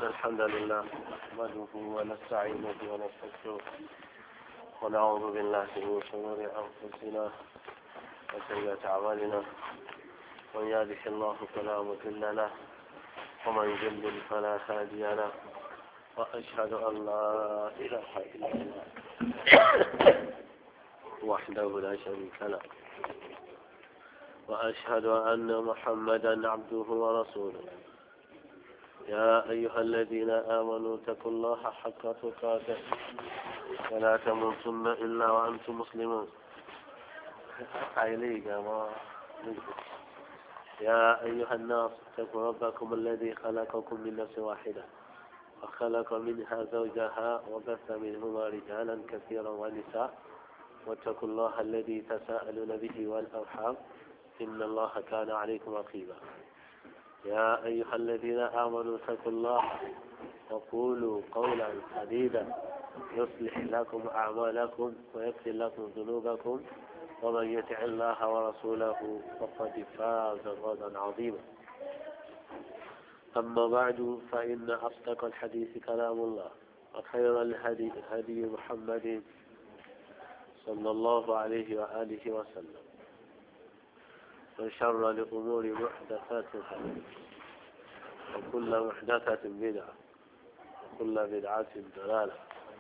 الحمد لله نحمده ونستعينه ونستغفره ونعوذ بالله من شرور أنفسنا وسيئات أعمالنا من يهده الله فلا مضل له ومن يضلل فلا هادي له وأشهد أن لا إله إلا الله وحده لا شريك له وأشهد أن محمدا عبده ورسوله يا أيها الذين آمنوا اتقوا الله حق تقاته ولا تموتن إلا وأنتم مسلمون يا أيها الناس اتقوا ربكم الذي خلقكم من نفس واحدة وخلق منها زوجها وبث منهما رجالا كثيرا ونساء واتقوا الله الذي تساءلون به والأرحام إن الله كان عليكم رقيبا يا أيها الذين آمنوا اتقوا الله وقولوا قولا سديدا يصلح لكم أعمالكم ويغفر لكم ذنوبكم ومن يطع الله ورسوله فقد فاز فوزا عظيما أما بعد فإن أصدق الحديث كلام الله وخير الهدي هدي محمد صلى الله عليه وآله وسلم وشر الأمور محدثاتها وكل محدثة بدعة وكل بدعة ضلالة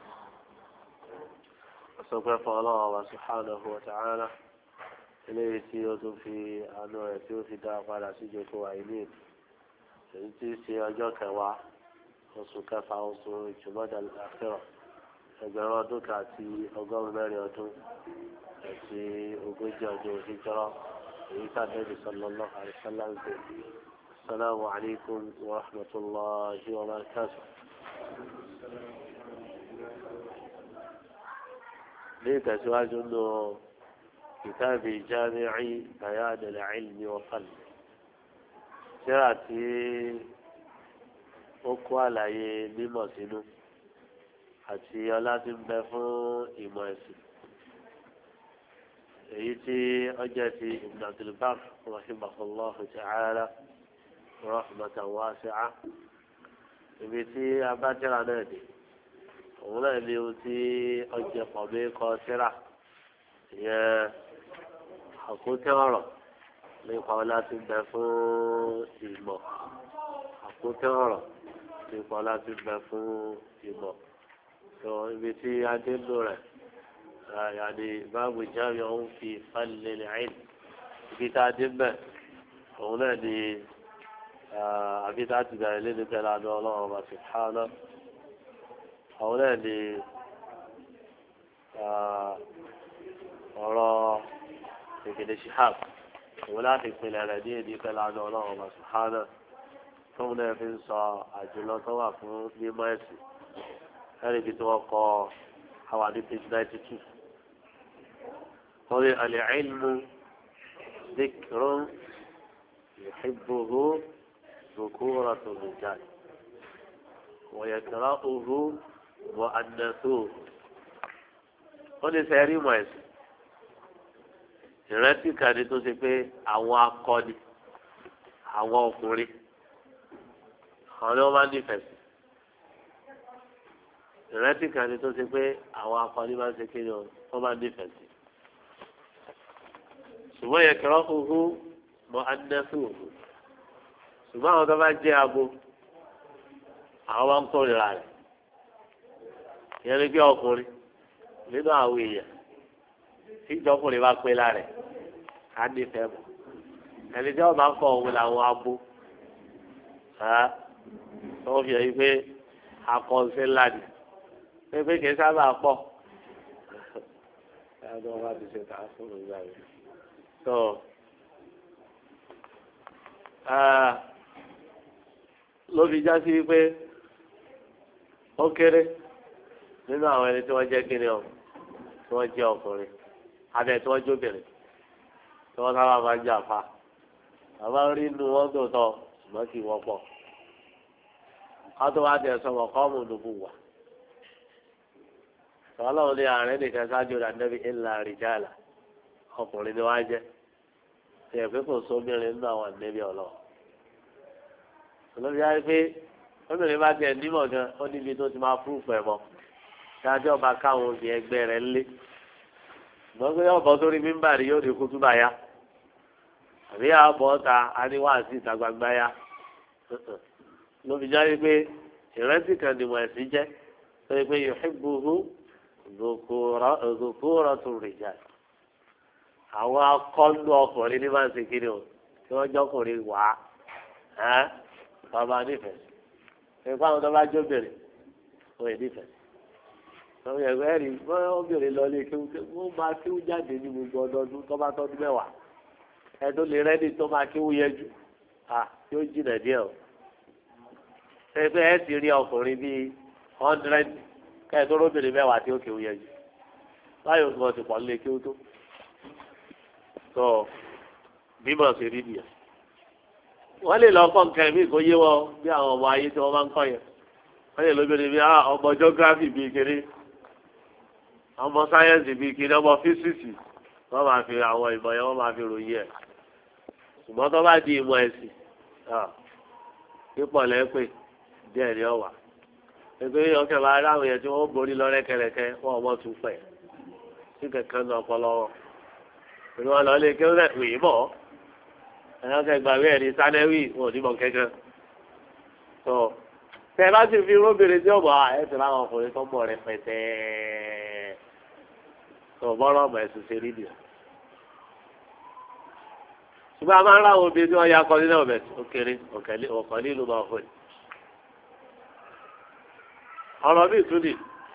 وسوف الله سبحانه وتعالى إليه سيوت في أنه يسيوت داق على سجوك وعينين سيوتي سيوجوك وسكفى وصول جماد الآخرة ẹgbẹ̀rún àti ọgọ́rùn-ún mẹ́rin ọdún àti ogójì ọdún ìjọra èyí tàbí sallallahu alaihi wasallam. Assalamu alaikum wa rahmatullahi wa barakatuh. ní ìtẹ̀síwájú nù kitabi jami'i bayan al-ilmi wa fadli tírà tí ó kó àlàyé mímọ̀ sínú àti ọlá tí ń bẹ fún ìmọ̀ ẹ̀sìn èyí tí ọjọ́ ti Ibn Abdul Barr rahimahullahu ta'ala rahmatan wasi'a ibi tí abájẹ́ra náà dé òun náà ní ohun tí ọjọ́ pọ̀mí kọ síra ìyẹn àkótẹ́ ọ̀rọ̀ nípa ọlá tí ń bẹ fún ìmọ̀ àkótẹ́ ọ̀rọ̀ nípa ọlá tí ń bẹ fún ìmọ̀. تو بيتي عدل له يعني باب جامع في فضل العلم بيت عدل به هنا دي بيت عدل لين تلا الله سبحانه هنا دي ورا في كده شهاب ولا في كل الذي دي تلا الله سبحانه ثم ينسى أجل طواف بما يسي هذه بتوقع حوالي page 92. هو العلم ذكر يحبه ذكورة الرجال ويكرهه مؤنثوه. هو سيري مويس ìrántí kan ní tó ṣe pé àwọn akọni àwọn ọkùnrin àwọn ni wọ́n máa ń nífẹ̀ẹ́ sí. ìrántí kan ní tó ṣe pé àwọn akọni máa ń ṣe kí ni wọ́n máa ń nífẹ̀ẹ́ sí. ṣùgbọ́n yẹ kẹ́rọ́ fúnfún mọ́ anẹ́sù òfin. ṣùgbọ́n àwọn tó bá jẹ́ abo àwọn máa ń kórìíra rẹ̀. ìyẹn ní bí ọkùnrin nínú àwọn èèyàn tí ìjọkùnrin bá pé lára rẹ̀ á nífẹ̀ẹ́ mọ́. ẹni tí wọ́n máa ń kọ́ òun làwọn abo. wọ́n fi hàn yí pé akọ̀ọ̀sẹ̀ ńlá ni. pé kìí sábà pọ̀ ẹ̀rọ wa ti ṣe tàá fún ìgbà rẹ̀ tó ló fi já sí pé ó kéré nínú àwọn ẹni tí wọ́n jẹ́ kíni ọ̀ tí wọ́n jẹ́ ọkùnrin abẹ́ tí wọ́n jóbìnrin tí wọ́n sábà máa ń jà fa bàbá rí inú wọn tó tọ̀ ṣùgbọ́n kì í wọ́pọ̀ ká tó wá tẹ̀ sọ̀rọ̀ kọ́ọ̀mù nùbù wà. Ọlọ́run ní ààrẹ nìkan ṣáájú rẹ̀ nẹ́bí ńlá rìjàlá ọkùnrin ni wọ́n á jẹ́ ṣe é pé kò sóbìnrin nínú àwọn nẹ́bí ọlọ́run. olóbi á rí pé obìnrin bá tiẹ̀ nímọ̀ gan ó níbi tó ti máa fúrúfù ẹ̀ mọ́ dájọ́ ọba káwọn obì ẹgbẹ́ rẹ̀ lé ṣùgbọ́n pé ọ̀bọ sórí mímbàrí yóò di kútúbà ya àbí àbọ̀ ọ̀ta aníwáàsí ìta gbangba ya ló fi jáde pé ìrẹsì kan ni wọ́n ẹ̀sìn jẹ́ tó yẹ pé yuhibbuhu dhukuratu rijal àwọn akọ́nú ọkùnrin ní máa ń ṣe kiri o tí wọ́n jọkùnrin wà á bàbá nífẹ̀ẹ́ ìfẹ́ àwọn tó bá jóbìnrin wọ́n yẹ nífẹ̀ẹ́ àwọn ẹ̀gbẹ́ rí wọ́n obìnrin lọ lé kéwú wọ́n máa kéwú jáde ní gbogbo ọdọọdún tó bá tọ́dún mẹ́wàá ẹ tó lè rẹ́ni tó máa kéwú yẹjú yóò jìnà díẹ̀ o ẹgbẹ́ ẹ ti rí ọkùnrin bíi 100 kẹ́ẹ̀ tó róbìnrin mẹ́wàá tí ó kéwú yẹjú báyọ̀ tó ti pọ̀ lé kéwú tó bímọ sí rí nìyẹn wọ́n lè lọ kọ́ nǹkan ẹ̀mí kó yé wọn bí àwọn ọmọ ayé tí wọ́n máa ń kọ́ yẹn wọ́n lè lóbìnrin bí ọmọ geography bíi kiri ọmọ sáyẹ́nsì bíi kiri ọmọ físíìsì wọ́n máa fi àwọn ìmọ̀ yẹn wọ́n máa fi ròyìn ẹ̀ ṣùgbọ́n tó bá di ìmọ̀ ẹ̀sìn pípọ̀ lẹ́pẹ́ díẹ̀ ní ọ̀wà ẹgbẹ́ ọkẹ́ máa ráwọn yẹn tí wọ́n borí lọ rẹ́kẹrẹkẹ wọ́n ọmọ tún pẹ̀ sí kẹ̀kẹ́ náà ọpọlọ wọn ìlú wọn lọ lé kí ó rẹ̀ wì í bọ̀ ẹ̀yọ́ kẹgbàwé ẹ̀ ní sanẹ́wì wọn ò ní mọ̀ kẹ́kẹ́ tó tẹ bá sì fi róbìnrin tí ó bọ̀ ẹ̀ tẹ̀ láwọn ọkùnrin tó mọ̀ rẹ̀ pẹ̀tẹ́ tó bọ́rọ̀ ọmọ ẹ̀sùn ṣe rí nìyẹn ṣùgbọ́n a máa ń ráwọn obìnrin tí wọ́n ya kọ́ni náà bẹ̀ ó kéré ọ̀kan nílùú máa fò ní. ọ̀rọ̀ bíi túnì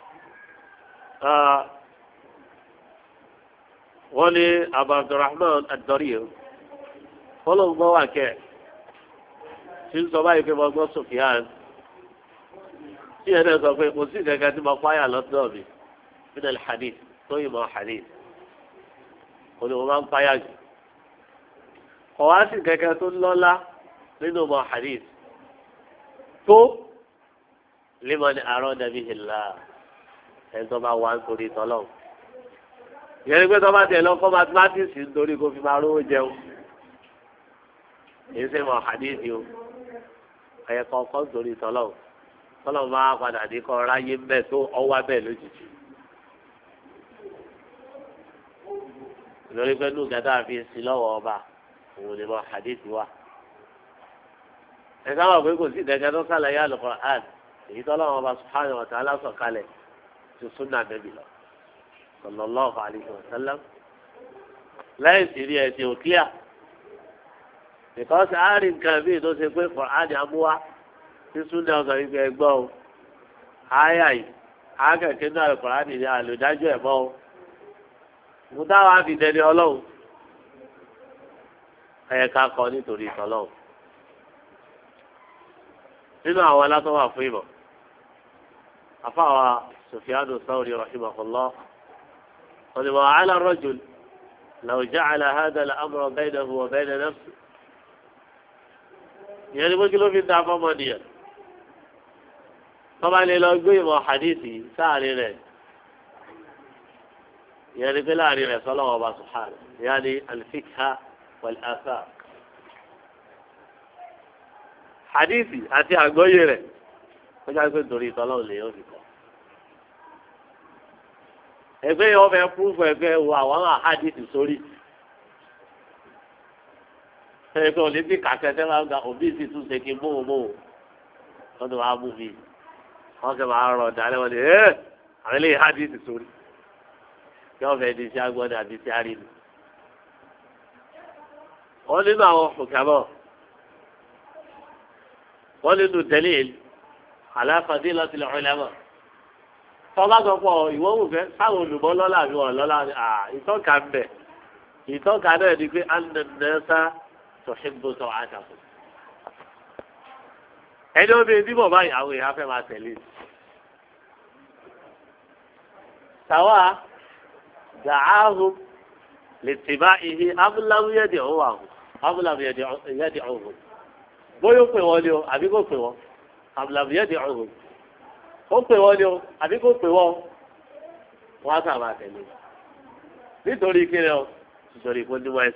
wọ́n ní Abu Abdurrahman ad-Dariir wọ́n ló ń gbọ́ wà kẹ́ tí ń sọ báyìí pé mo gbọ́ Sufyan tí ẹ̀ náà sọ pé kò sí ìkẹ́kẹ́ tí mo fáyà lọ́dọ̀ mi nínú al-hadith tó yìí mọ́ hadith kò ní mo máa ń fáyà jù ọ̀wá sì kẹ̀kẹ́ tó lọ́lá nínú ọmọ hadith tó liman arada bihi Allah ẹni tó bá wà nítorí tọ́lọ́hùn. ìyẹn ni pé tó bá tẹ̀ lọ kọ́ mathematics nítorí kó fi máa rówó jẹun èyí sì mọ hadith o ẹ̀yẹ kọ̀ọ̀kan nítorí tọ́lọ́hùn tọ́lọ́hùn máa padà dé kọ́ ráyé bẹ́ẹ̀ tó ọwá bẹ́ẹ̀ lójijì. lórí pé nùgà tá a fi sí lọ́wọ́ ọba òun ni mo hadith wa ẹ̀ka wà pé kò sí ìdẹ́gẹ́ tó sàlàyé al-Qur'an èyí tó lọ́wọ́ ọba subhanahu wa ta'ala sọ̀kalẹ̀ tó súnà Nabi lọ sallallahu alayhi wa sallam lẹ́yìn tí rí ẹ̀sìn ò kíá because àárín nǹkan bíi tó ṣe pé Qur'an amúwá tí súnà ọ̀sán yìí fẹ́ gbọ́ o àyà yìí akẹ́kẹ́ náà Qur'an ní àlùdájọ́ ẹ̀ mọ́ o mo táwọn á fi dẹni ọlọ́run ẹ̀yẹ ká kọ nítorí ìtọ́lọ́wọ́ nínú àwọn alátọ́wà fún ìmọ̀ afáwa Sufyanu Thawri rahimahullah wọ́n ni wọ́n ala rajul law ja'ala hadha al-amra baynahu wa bayna nafsihi ìyẹn ni bójú ló fi ń da fọ́mọ nìyẹn tọ́ba lè lọ gbé ìmọ̀ hadithi sáàrin rẹ̀ ìyẹn ni pé láàrin rẹ̀ sọ́lọ́wọ́ ọba subhanahu ìyẹn ni al-fiqha wal-athar hadithi àti àgbọ́yé rẹ̀ wọ́n jáde pé nítorí ìtọ́lọ́run lè yóò fi kọ́. ẹgbẹ́ yẹn wọ́n fẹ́ púrúfù ẹgbẹ́ wo àwọn hadithi sórí. ẹgbẹ́ olympic akẹ́kẹ́ máa ń ga òbí sì tún ṣe kí móhùnmóhùn wọ́n ti máa mú mi wọ́n kẹ́ máa rọ̀ dálẹ́ wọn ni àwọn eléyìí hadithi sórí. kí wọ́n fẹ́ di sí agbọ́dọ̀ àbí sí àrílù. wọ́n nínú àwọn òkàbọ̀ wọ́n nínú dalil ala fadilatil ulama tọ́lá sọ pọ̀ ìwọ́wù fẹ́ sáwọn olùmọ́ lọ́la àbí wọn lọ́la ìtọ́ka ń bẹ̀ ìtọ́ka náà ni pé an-nasa tuhibbu ta'atahu ẹni obìnrin bíbọ̀ báyìí àwọn èèyàn fẹ́ máa tẹ̀lé sàwa da'ahum littiba'ihi am lam yad'uhum bóyá ó pè wọ́n ni o àbí kò pè wọ́n àbùlàbùyẹ́ di ọ̀hún ó pè wọ́n ni o àbí kò pè wọ́n wọ́n á sábà tẹ̀lé nítorí kíni o nítorí kó ní wẹ́ẹ̀sì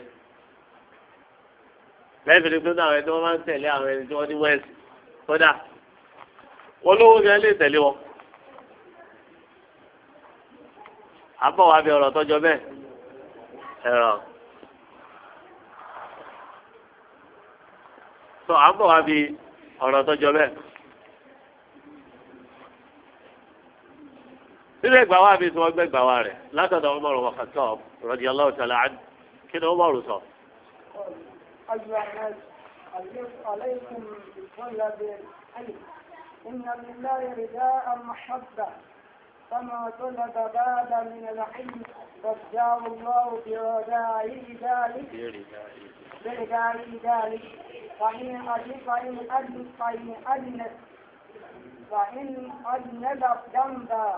lẹ́yìn tó náà àwọn ẹni tí wọ́n máa ń tẹ̀lé àwọn ẹni tí wọ́n ní wẹ́ẹ̀sì kódà wọ́n lówó gan lè tẹ̀lé wọn. àbọ̀ wa bí ọ̀rọ̀ tọ́jọ́ bẹ́ẹ̀ ẹ̀rọ. tó àbọ̀ wa bí ọ̀rọ̀ tọ́jọ́ bẹ́ẹ̀. nínú ẹgbàá wa bí tí wọ́n gbẹ́ gbàá wa rẹ̀ látọ̀dọ̀ Umar ibn Khattab radiyallahu ta'ala anhu kí ni Umar sọ. عليكم بطلب العلم إن لله رداء محبة فما طلب بعد من العلم رجاه الله بردائه ذلك فإن أذنب ذنبا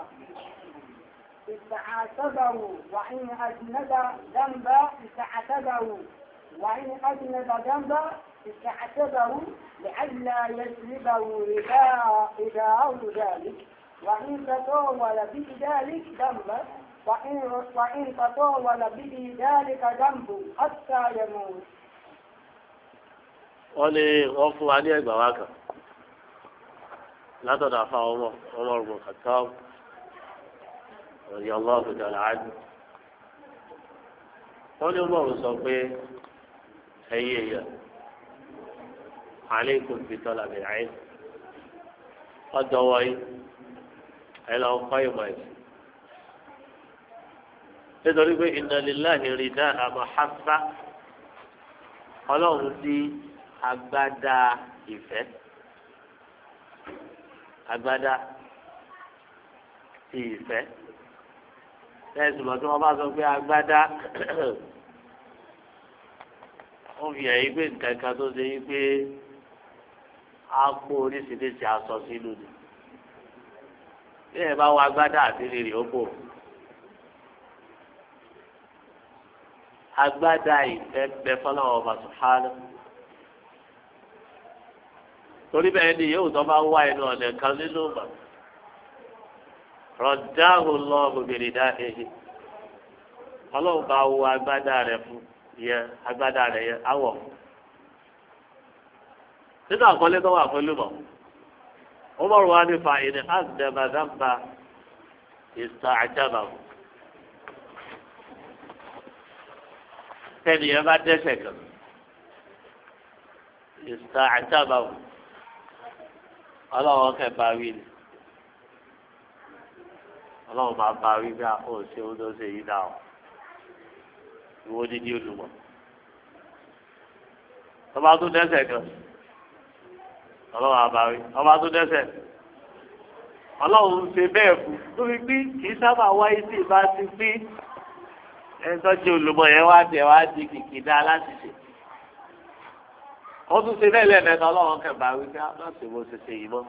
استعاتبه وإن أذنب ذنبا استعاتبه وإن أذنب ذنبا استعتبه لئلا يسلبه رداءه ذلك وإن تطاول به ذلك ذنبه وإن تطاول به ذلك ذنبه حتى يموت. wọ́n ní wọ́n fún wa ní ẹgbàá wa kan látọ̀dọ̀ àfa ọmọ ọgbọ̀n Khattab radiyallahu ta'ala anhu. wọ́n ní Umar sọ pé ẹ̀yin èèyàn aleikum bi talabil ilm ọ̀dọ̀ wọ̀nyí ẹ lọ kọ́ ìmọ̀ ẹ̀sìn nítorí pé inna lillahi rida'a mahabba ọlọ́run sí agbádá ìfẹ́ agbádá ti ìfẹ́ lẹ́sìn lọ tí wọ́n bá sọ pé agbádá ó fi hàn yí pé nǹkan kan tó ṣe yí pé á kó oríṣiríṣi aṣọ sínú ni bí ẹ bá wọ agbádá àti rírì ó bò agbádá ìfẹ́ bẹ fọlọ́wọ́ ọba sùhánù torí bẹ́ẹ̀ ni yóò tó bá wá inú ọ̀nà kan nínú mọ̀ rọ̀dáhùn lọ́ọ̀bù bèrè dáhìí ọlọ́run bá wọ agbádá rẹ̀ fún yẹn agbádá rẹ̀ yẹn awọ̀ nínú àkọlé tó wà fún lùmọ̀ ó mọ̀ wá ní fa ìní àgbẹ̀bàdàmbà ìsà àjàbà tẹ́niyẹn bá dẹ́ṣẹ̀ kan ìsà àjàbà ọlọ́run kẹ́ bá wí ni ọlọ́run máa bá wí bí a kò ṣe ohun tó ṣe yí dá o ìwọ dídí olùmọ̀ ọba tó dẹ́ṣẹ̀ kan ọlọ́run àbáwí ọba tó dẹ́ṣẹ̀ ọlọ́run ṣe bẹ́ẹ̀ fún lórí pé kì í sábà wáyé sí ìbá ti pín ẹ̀ńtọ́jú olùmọ̀ yẹn wá tẹ̀ wá di kìkì dá láti ṣe wọ́n tún ṣe bẹ́ẹ̀ lẹ́ẹ̀mẹ́ta ọlọ́run kẹba wí pé má ṣe bó ṣe ṣe yìí mọ́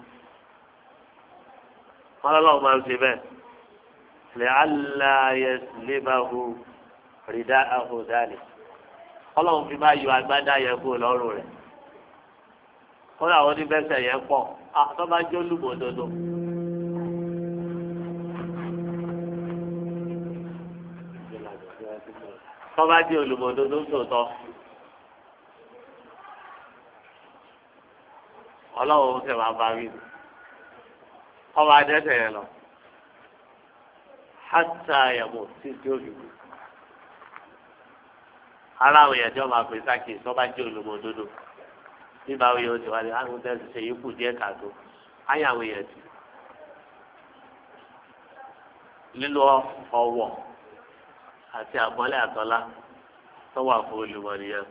wọn lọ́wọ́ máa ń ṣe bẹ́ẹ̀ lè aláyẹ lébàbù rìdá àhùdálì ọlọ́run fi máa yọ agbádá yẹn kó lọ́rùn rẹ̀ kódà àwọn oníbẹ̀sẹ̀ yẹn pọ̀ tó bá jó lùmọ̀ dodo. tó bá jẹ́ olùmọ̀ dodo tòótọ́ ọlọ́run kẹ́ máa bá wí ọba adẹ́tẹ̀ yẹn lọ hátà yẹ̀mọ̀ tí tí ó fi kú aláwọ̀ yẹn tí wọ́n máa pè sákì tó bá jẹ́ olùmọ̀ dodo nígbà wo yóò ti wá ní àwọn tẹ́sí ṣe yín kù díẹ̀ kàtó áyàwó yẹn ti lílo ọ̀wọ̀ àti àpọ́nlé àtọ́lá tó wà fún olùmọ̀ nìyẹn.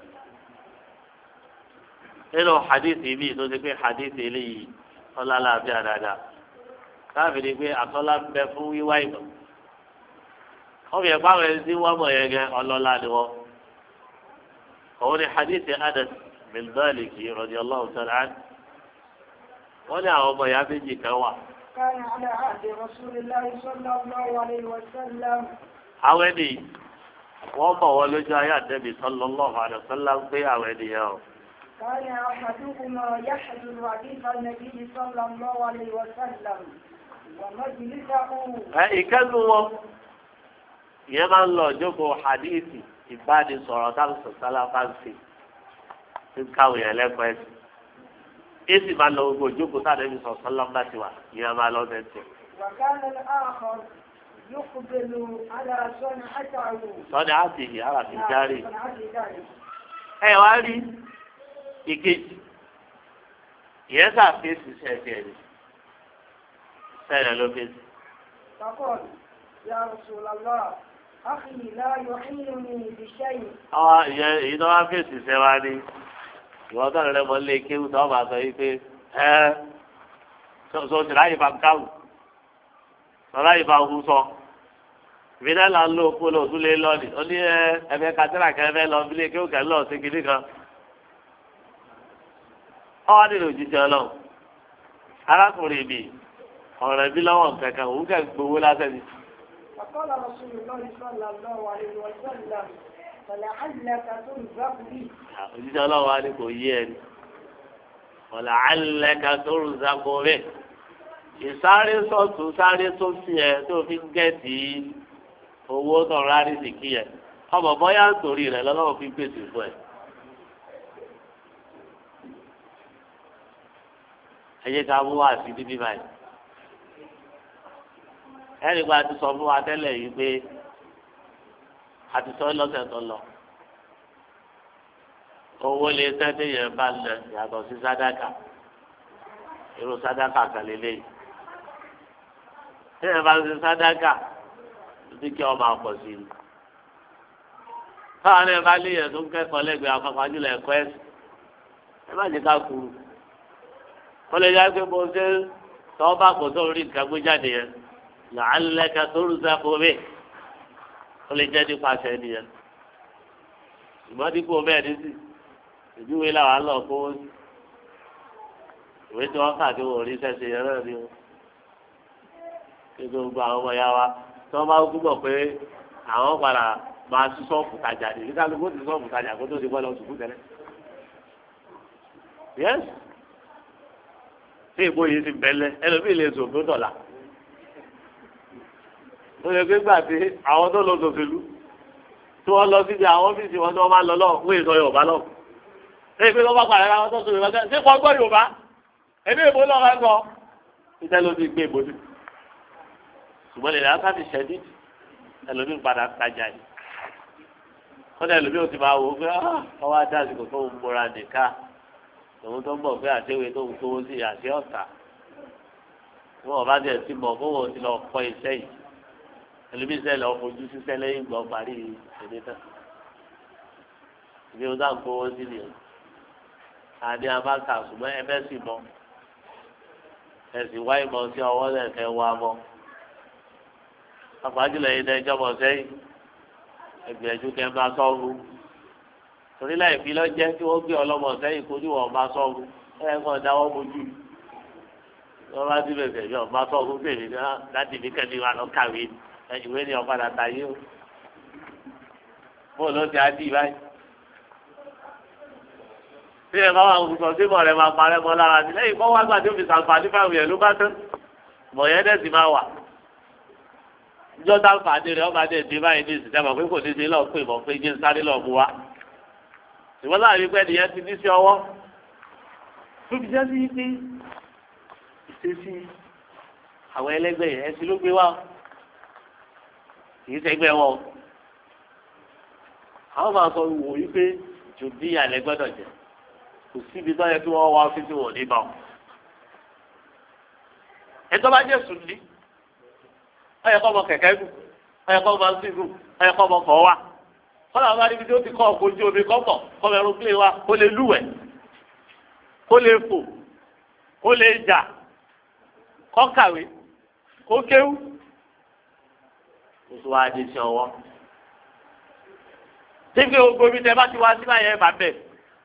nínú hadithi bíi tó ti pé hadithi eléyìí ọlá láàbíà dáadáa káàfin ni pé àtọ́lá ń bẹ fún wíwá ìmọ̀ wọ́n fi ẹ̀pá rẹ̀ sí wọ́n mọ̀ yẹn gẹ́ ọlọ́lá ni wọ́n. òun ni hadithi Anas bin Malik radiyallahu ta'ala anhu wọ́n ní àwọn ọmọ ìyá méjì kan wà. كان على عهد رسول الله صلى الله عليه وسلم. àwọn ẹni wọ́n mọ̀ wọ́n lójú ayé Ànábì sallallahu alaihi wasallam ń pé àwọn ènìyàn o. كان أحدهما يحضر حديث النبي صلى الله عليه وسلم ومجلسه. ìkẹ́nu wọn ìyẹn máa ń lọ jókòó hadithi ìbánisọ̀rọ̀ táwọn sọ̀tàlá bá ń ṣe ń káwọn yẹn lẹ́kọ̀ọ́ ẹ̀sìn èsì máa lọ gbogbo ìjókòó sáà lẹ́yìn sọ̀tún lọ́mbà tiwa ìyẹn máa lọ bẹ́ẹ̀ وكان الآخر يقبل على صنعته sọ́ni àti ìyára fi járe. صنعته ذلك ẹ wá rí ìkejì ìyẹn sàfẹ́sì sẹ́ẹ̀kẹ́ rẹ̀ sẹ́ẹ̀rẹ̀ ló fẹ́sì. فقال يا رسول الله أخي لا يعينني بشيء. àwọn ìyẹn èyí tó wá fèsì sẹ́wá ní ìwọ́n tó rẹ̀ mọ́ lé kéwù tó máa sọ yìí pé sọ ti ráyè bá káwù sọ ráyè bá hu sọ ìbílẹ̀ là ń lo òkú lò tún lé lọ́ọ̀nì ó ní ẹ̀fẹ̀ kàtẹ́rà kẹfẹ́ lọ bí lé kéwù kẹ́ lọ́ọ̀ sí kiri kan. ọwọ́ nílò òjijì ọlọ́run arákùnrin mi ọ̀rọ̀ ẹbí lọ́wọ́ kankan òun kẹ́ gbowó lásán ni. فقال رسول الله صلى الله عليه وسلم فلعلك ترزق به. òjijì ọlọ́run wa ni kò yé ẹni فلعلك ترزق به ìsáré sọ̀tún sáré tó fi ẹ̀ tó fi ń gẹ̀ẹ́tì owó tọ̀rọ̀ àrísìkí ẹ̀ ọmọ bọ́yá nítorí rẹ̀ lọ́lọ́run fi pèsè fún ẹ̀. ẹ jẹ́ ká mú wá sí bíbí báyìí. ẹnì kan ti sọ fún wa tẹ́lẹ̀ yìí pé a ti sọ lọ́sẹ̀ tó lọ. owó lè sẹ́dẹ̀ yẹn bá lẹ̀ yàtọ̀ sí sádàkà irú sádàkà kan lélẹ́yìí. tẹ́lẹ̀ bá ń ṣe sádàkà ní kí ọmọ àpọ̀ sí i. káwọn ẹ̀ bá léyìn tó ń kẹ́kọ̀ọ́ lẹ́gbẹ̀ẹ́ àpapọ̀ àjùlọ ẹ̀kọ́ ẹ̀sìn ẹ má jẹ́ ká kúrú. wọ́n lè yá pé mo ṣe tọ́ bá kò tó rí nǹkan gbé jáde yẹn làálẹ́ka tó rú sáfó bẹ́ẹ̀ ó lè jẹ́ nípasẹ̀ nìyẹn. ìmọ̀ dípò bẹ́ẹ̀ ní sí ìdíwé làwọn á lọ kó ìwé tí wọ́n kà tí wọ́n rí sẹ́sẹ̀ yẹn náà ni o. kí gbogbo àwọn ọmọ ya wa tí wọ́n bá gbúgbọ̀ pé àwọn padà máa sí sọ́ọ̀fù tajà ní ìdíkà ló ti sọ́ọ̀fù tajà kó tó ti bọ́ lọ sùkú tẹ́lẹ̀. yẹ́sì tí ìbò yìí ti bẹ̀lẹ̀ ẹlòmíì lè sùn tó dọ̀là. ó lè gbé gbà pé àwọn tó lọ sòfèlú tí wọ́n lọ síbi àwọn ọ́fíìsì wọn tí wọ́n máa ń lọ lọ wọ́n èso Yorùbá lọ. èyí pé wọ́n bá pàdé àwọn tó sọ Yorùbá ṣé kò gbọ́ Yorùbá ẹbí èbó náà wá sọ. ìtẹ́ ló ti gbé ìbò sí. ṣùgbọ́n lè lásán ti ṣẹ́dí ẹlòmíì padà tajà yìí. wọ́n ní ẹlòmíì ò ti máa wò ó pé ọwọ́ adá àsìkò tó ń múra nìka òun tó ń bọ̀ pé àtẹ̀wé tó ń kówó sí àti ọ̀tà wọn ò bá tiẹ̀ ti mọ̀ fún wọn ti lọ kọ́ iṣẹ́ yìí ẹlòmíì sẹ́lẹ̀ ọ̀fojú síṣẹ́ lẹ́yìn gbọ́ parí ìṣẹ̀lẹ̀ tán ìbí wọn dáhùn kówó sí nìyẹn àní abáka ṣùgbọ́n ẹ bẹ́ẹ̀ sì mọ́ ẹ sì wá ìmọ̀ sí ọwọ́ lẹ́ẹ̀kẹ́ wá mọ́ àpájùlẹ̀ yìí dẹ́jọ́ mọ̀ sẹ́yìn ẹgbẹ̀ẹ́jú kẹ́ máa sọ́ọ́rù torí láì fi lọ́jẹ́ kí wọ́n gbé ọlọ́mọ sẹ́yìn kó ní wọ́n máa sọ́ọ́rù ẹ̀ kàn dáwọ́ mojú wọ́n bá ti bẹ̀rẹ̀ yọ̀ máa sọ́ọ́rù bèrè náà láti ní kẹ́ni wa lọ kàwé ìwé ni ọ̀padà tàyé o bóòlù ó ti á dì báyìí. bí ẹ bá wà ń sọ sí mọ̀ rẹ̀ máa parẹ́ mọ́ lára sí lẹ́yìn kọ́ wá gbà tí ó fi sàǹfààní fáwọn yẹn ló bá tán mọ̀ yẹn dẹ̀ sì máa wà. ìjọ táǹfààní rẹ̀ ọba dẹ̀ dé báyìí ní ìsìn tẹ́mọ̀ pé kò ní sí lọ́ọ̀ pé mọ̀ pé jí ń sáré lọ́ọ̀ mú wa. ìwọ́n láàrin pẹ́ nìyẹn ti ní sí ọwọ́. tó fi jẹ́ sí pé ìṣesí àwọn ẹlẹ́gbẹ́ yẹn ẹ̀sìn ló gbé wá kì í ṣẹgbẹ́ wọn. àwọn máa sọ wò yí pé jù bí ìyàlẹ́ gbọ́dọ̀ jẹ́ kò síbi tó yẹ kí wọ́n wá ọ́fíìsì wọn ní báwọn. ẹ̀tọ́ bá jẹ́ sùn ní ọ̀yẹ́ kọ́ ọmọ kẹ̀kẹ́ gùn ọ̀yẹ́ kọ́ ọmọ sí gùn ọ̀yẹ́ kọ́ ọmọ kọ̀ wá. kọ́lá wọn níbi tí ó ti kọ́ ọkọ̀ ojú omi kọ́kọ̀ kọ́ ẹrú pílé wa kó lè lúwẹ̀ kó lè fò kó lè jà kó kàwé kó kéwú. oṣù wa di sí ọwọ́. tí kí gbogbo omi tẹ bá ti wá sí báyẹn bá bẹ̀.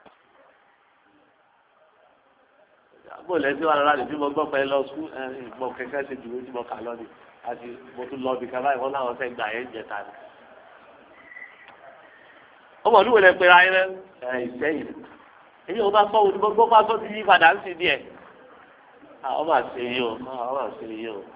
bó lẹ́sìn wà lọ́la lè fi mọ gbọ́ pẹ́ lọ sùn ìgbọ́ kẹ́kẹ́ ṣe dùn ojú mọ́ kà lọ́ni àti mo tún lọ bí kaba ìwọ́n náà fẹ́ gbà yẹn jẹta ni. ọmọ olúwo lẹ pera yẹn ìsẹ́yìn èyí ò bá fọ́ òun gbogbo pásọ ti yí padà ń sì díẹ̀. ọmọ àṣẹ yìí o ọmọ àṣẹ yìí o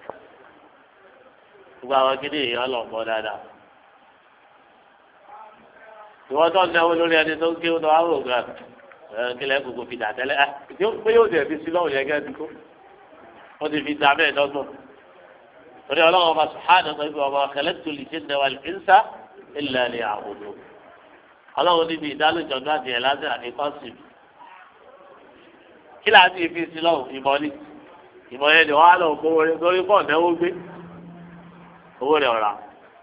gbogbo àwọn kéde èèyàn lọ pọ̀ dáadáa. ìwọ́n tó ń náwó lórí ẹni tó ń ké wọn àwọn ògùn kílẹ̀ gbogbo fi dà tẹ́lẹ̀ pé yóò dẹ̀ fi sí lọ́wọ́ yẹn gẹ́gẹ́ bí kó wọ́n ti fi dà bẹ́ẹ̀ dọ́gbọ̀n torí ọlọ́run ọba sùhánù sọ pé ọba khalaqtu al-jinna wal-insa illa liya'budun ọlọ́run níbi ìdálójọ náà di ẹ̀ lásìkò àti kọ́sìmù kí láti fi sí lọ́wọ́ ìmọ̀ ni ìmọ̀ yẹn ni wọ́n á lọ kó lórí pọ̀ náwó gbé owó rẹ̀ ọ̀rà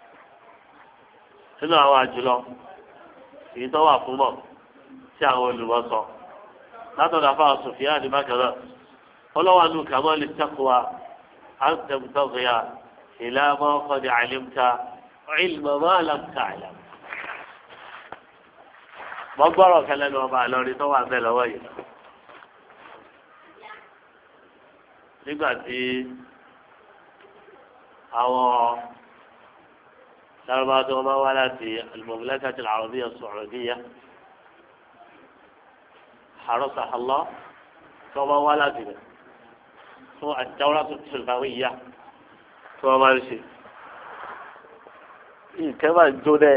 nínú àwọn àjùlọ èyí tó wà fún mọ̀ tí àwọn olùwọ́ sọ látọ̀dọ̀ afáwọn sòfìyà ní bákẹ́rẹ́ ọlọ́wà nù kàmọ́ lè taqwa àǹtẹ̀mùtọ́gbìyà ìlànà qad alimta ilma ma lam ta'lam. mọ gbọ́rọ̀ kẹlẹ́ ní ọba àlọ́rin tó wà bẹ́ẹ̀ lọ́wọ́ yìí nígbà tí àwọn lárúbáwá tó wọ́n bá wá láti al-Mamlakati al-Arabiyya as-Saudiya حرسها الله ثم ولده ثم الدورة التربوية ثم ماشي كمان جودة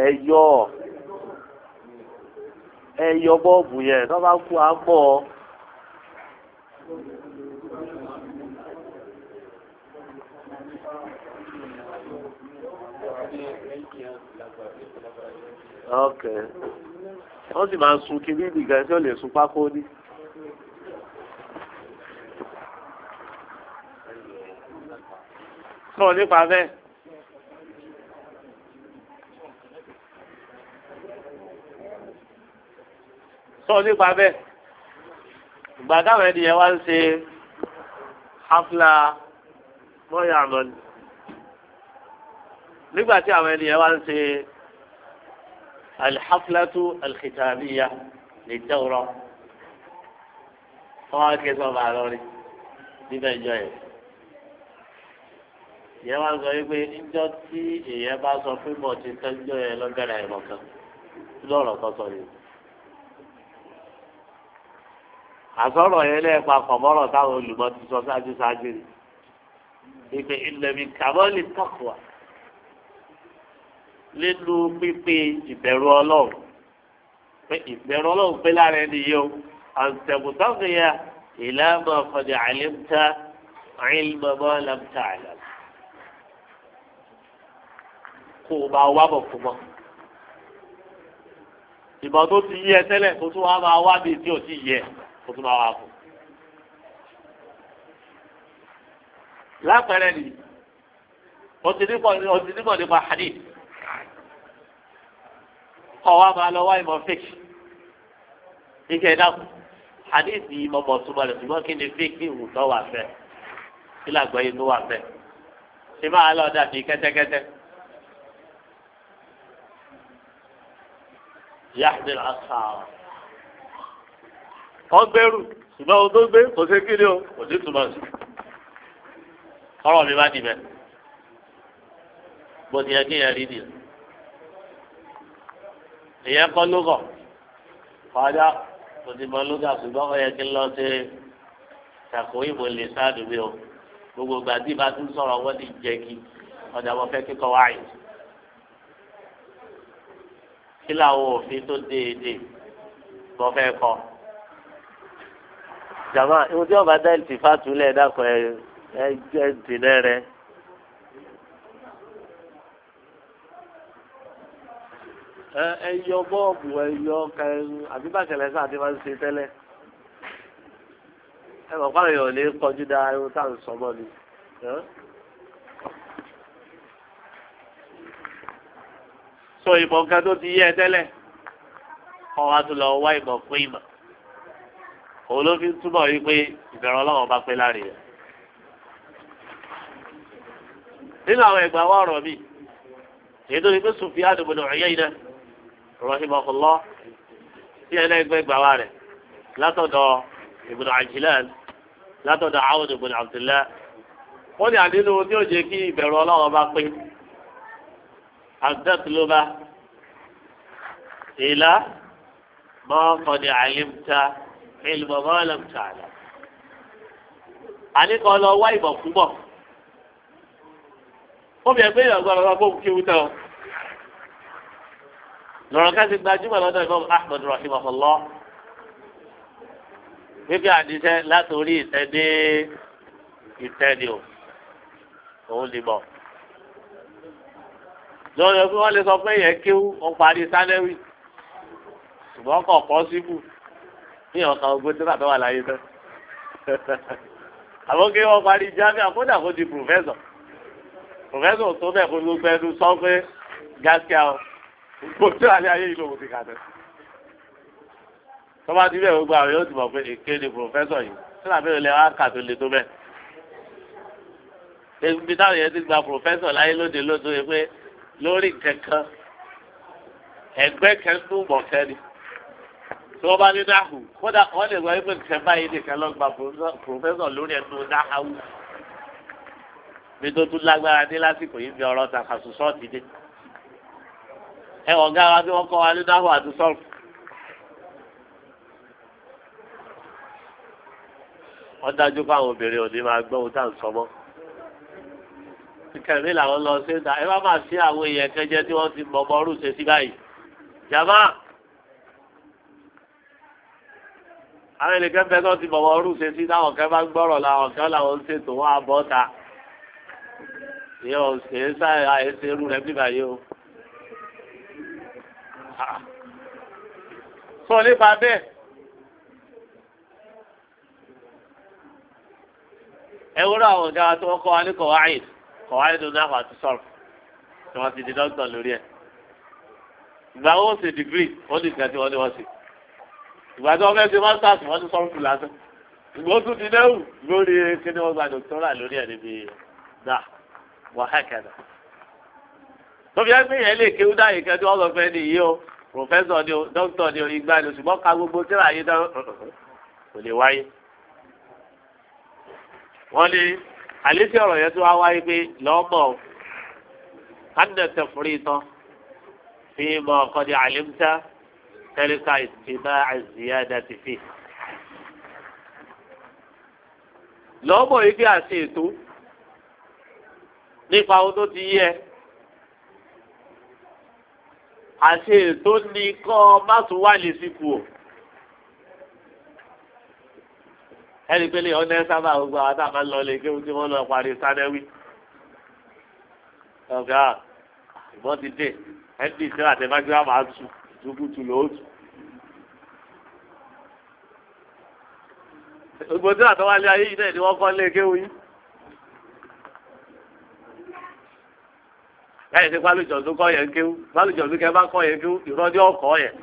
ẹyọ bọ́ọ̀bù yẹn tó bá kú àmọ́ ok wọ́n sì máa ń sun kiri nìkan tí ó lè sun pákó ní. sọ nípa bẹ́ẹ̀. sọ nípa bẹ́ẹ̀. ìgbà táwọn ènìyàn wá ń ṣe hafla mọ́yà àmọ́ni. nígbà tí àwọn ènìyàn wá ń ṣe الحفلة الختامية للدورة طبعا كيف معلوني بما جاي yẹ wá sọ wípé níjọ́ tí èèyàn bá sọ pé mo ti tẹ́jọ́ yẹn lọ́gàdà ẹ̀rọ kan lọ́rọ̀ kan sọ yìí. àsọ̀rọ̀ yẹn lẹ́ẹ̀pa kọ̀mọ́rọ̀ táwọn olùmọ̀ ti sọ ṣáájú rí ìpè ìlẹ̀mí kàmọ́lì taqwa nínú pípé ìbẹ̀rù ọlọ́run pé ìbẹ̀rù ọlọ́run pé lára ẹni yìí o àǹtẹ̀kùtàkìyà ìlànà ọ̀fọ̀dẹ̀ àlẹ́mta àìlmọ̀mọ́ làmta àlàm. kó o máa wá bọ̀ fún mọ́. ìmọ̀ tó ti yẹ tẹ́lẹ̀ kó tún wá máa wá bíi tí ò ti yẹ kó tún máa wá fún. lápẹẹrẹ nìyí o ti nímọ̀ nípa hadith. ọwọ́ máa lọ wá ìmọ̀ fíkì ike dákun hadith yìí mọ̀ bọ̀ túmọ̀ rẹ̀ ṣùgbọ́n kí ni fíkì ìwù tó wà fẹ́ kí làgbọ́ yìí tó wà fẹ́ ṣé máa lọ dàbí kẹ́tẹ́kẹ́tẹ́ yahmil asfara wọ́n gbẹ́rù ṣùgbọ́n ohun tó gbé kò sí kí ni o kò sí túmọ̀ sí ọ̀rọ̀ mi bá dìbẹ̀ bó ti yẹ kí yẹn rí nìyẹn. ìyẹn kọ́ lógọ̀ kọjá kò ti mọ lógà ṣùgbọ́n ó yẹ kí n lọ sí ṣàkóso ìbò lè sáàdù mi o gbogbo gbàdí bá tún sọ̀rọ̀ wọ́n ti jẹ́ kí ọjà wọn fẹ́ kíkọ́ wáyé kí làwọn òfin tó déédéé tó fẹ́ kọ́. jàmá ìwọ tí wọn bá dá ìtìfá túlẹ̀ dákọ̀ ẹ dìnnà rẹ. ẹyọ bọ́ọ̀bù ẹyọ kẹrin àbí bàtẹ̀lẹ̀ sáà ti máa ń ṣe tẹ́lẹ̀ ẹ mọ̀ fáwọn èèyàn lè kọjú dá irun tá à ń sọmọ ni. sọ ìmọ̀ nǹkan tó ti yẹ tẹ́lẹ̀ kọ́ wa tún lọ wá ìmọ̀ fún ìmọ̀ òun ló fi ń túbọ̀ wí pé ìbẹ̀rù ọlọ́run bá pé láre rẹ̀. nínú àwọn ẹgbàá wà ọ̀rọ̀ mi èyí tó ní pé Sufyan ibn Uyayna rahimahullah tí ẹ lẹ́gbẹ́ gbà wá rẹ̀ látọ̀dọ̀ Ibn Ajlan látọ̀dọ̀ Awd ibn Abdullah wọ́n ní àdínú tí ó jẹ́ kí ìbẹ̀rù ọlọ́run bá pé àdẹ́tùlóbá ìlà mọ́kànlá àyímta ilmọ̀ mọ́lẹ̀mta àlà. àníkọ́ lọ wá ìmọ̀ púpọ̀ ó bẹ̀rẹ̀ pé ìyàgbọ́n ọ̀rọ̀ bó kí wútẹ́ o. lọ́rọ̀ ká ti gbajúmọ̀ lọ́dọ̀ Imam Ahmad rahimahullah wípé àdìsẹ́ látòrí ìtẹ́dé ìtẹ́ni o òun ni mọ̀ lórí ẹgbẹ́ wọn lè sọ pé yẹn kéwú wọn parí sálẹ́wì ṣùgbọ́n kọ̀ pọ́ síbù ní ọ̀kan ogun tí bàbá wà láyé tán àwọn kí wọ́n parí jáde àkódà kó di pòfẹ́sọ̀ tó bẹ̀ kó gbogbo ẹnu sọ pé gáskíà o kò tí wà ní ayé yìí lòun ti kà tẹ́ tọ́ba ti bẹ́ẹ̀ gbogbo àwọn yóò ti mọ̀ pé èké ni pòfẹ́sọ̀ yìí tí làbẹ́ ìlẹ̀ wa kà tó le tó bẹ́ẹ̀ ebi táwọn yẹn ti gba pòfẹ́sọ̀ láyé lóde lóde yìí pé lórí kankan ẹgbẹ́ kẹ́ńtù bọ̀ kẹ́ni tí wọ́n bá ní dáhù kódà wọ́n lè gbọ́ pé kẹ́ báyìí nìkan lọ gba pòfẹ́sọ̀ lórí ẹnu dáhàwù bí tó tún lágbára dé lásìkò yìí fi ọ̀rọ̀ tàkàṣù sọ́ọ̀tì dé ẹ ọ̀gá wa tí wọ́n kọ́ wa ní dáhù àti sọ́ọ̀fù. wọ́n dájú pé àwọn obìnrin ò ní máa gbọ́ ohun tá à ń sọ mọ́. kẹ̀mí làwọn lọ sí ìta ẹ bá máa sí àwọn èèyàn kẹjẹ tí wọ́n ti mọ̀mọ́ ọrùn ṣe sí báyìí. jàmá àwọn ènìyàn fẹ́ tó ti mọ̀mọ́ ọrùn ṣe sí táwọn kẹ́ bá ń gbọ́rọ̀ làwọn kẹ́ làwọn ń ṣètò wọn àbọ̀ ta. ìyẹn ò ṣe é sáyà àìsí irú rẹ̀ bí báyìí o. sọ nípa bẹ́ẹ̀. ẹ wúrọ àwọn ọ̀gá tí wọ́n kọ́ wa ní kọ̀wáìd tó náà àti sọ̀rọ̀ tí wọ́n ti di dókítà lórí ẹ̀. ìgbà wọn ṣe dìgírì wọ́n ní ìgbà tí wọ́n ní wọ́n ṣe. ìgbà tí wọ́n fẹ́ ṣe masters wọ́n ní sọ́ọ̀fù lásán. ìgbà ó tún ti dẹ́wù lórí kíni wọ́n gba dòkítọ́rà lórí ẹ̀ níbi náà wọ́n hẹ́kẹ̀dà. tóbi ẹgbẹ́ yẹn lè kéwú dáyé kẹ́tí wọ́n sọ fẹ́ ní iye o pòfẹ́sọ̀ ni o dókítà ni o ìgbà ni ṣùgbọ́n ká gbogbo tíra yé dán kò lè wáyé. wọ́n ní àlésì ọ̀rọ̀ yẹn tó wá wáyé pé lọ́mọ kánà tẹ̀fúrí tán fi mọ ọ̀kọ́dé àlẹ́mùtá tẹ́lifà ìtìmá àzìyáda ti fi. lọ́mọ yìí kí a ṣe ètò nípa ohun tó ti yẹ àṣe ètò ní kọ́ má tún wà lè sípò o. ẹni pé lè ọ̀nà sábà gbogbo àwọn tá a máa ń lọ lè kéwù tí wọ́n lọ parí sanẹ́wì. ọ̀gá ìbọn ti dé ẹni tí ìṣẹ́ àtẹ̀mágbé wa máa tù tukutu lóòtù. gbogbo tí àtọwálé ayé yìí náà ni wọ́n kọ́ lé kéwù yìí. láyé tí pálíjọ̀ tó kọ́ yẹn kéwù pálíjọ̀ tó kẹ́ bá kọ́ yẹn kéwù ìrọ́jú ọkọ̀ yẹn.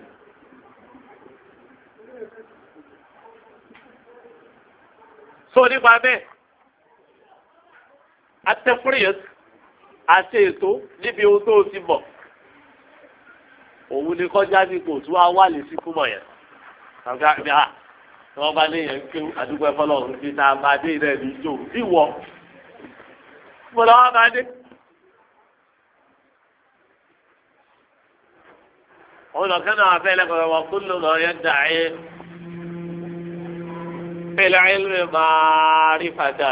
so nípa bẹ́ẹ̀ atẹ́fúrìyẹ́s àti ètò níbi ohun tó ti mọ̀ òun ni kọjá ní kò tún wá wà lè sí fúnmọ̀ yẹn ọ̀gá mi à tí wọ́n bá ní yẹn ké àdúgbò ẹ̀fọ́ lọ́wọ́ ti ta máa dé ilẹ̀ ní ìjò bí wọ́ mo lọ́wọ́ máa dé. òun lọ́kẹ́ náà fẹ́ lẹ́kọ̀ọ́ wọn kó ló lọ yẹn dà ẹ́. في العلم معرفة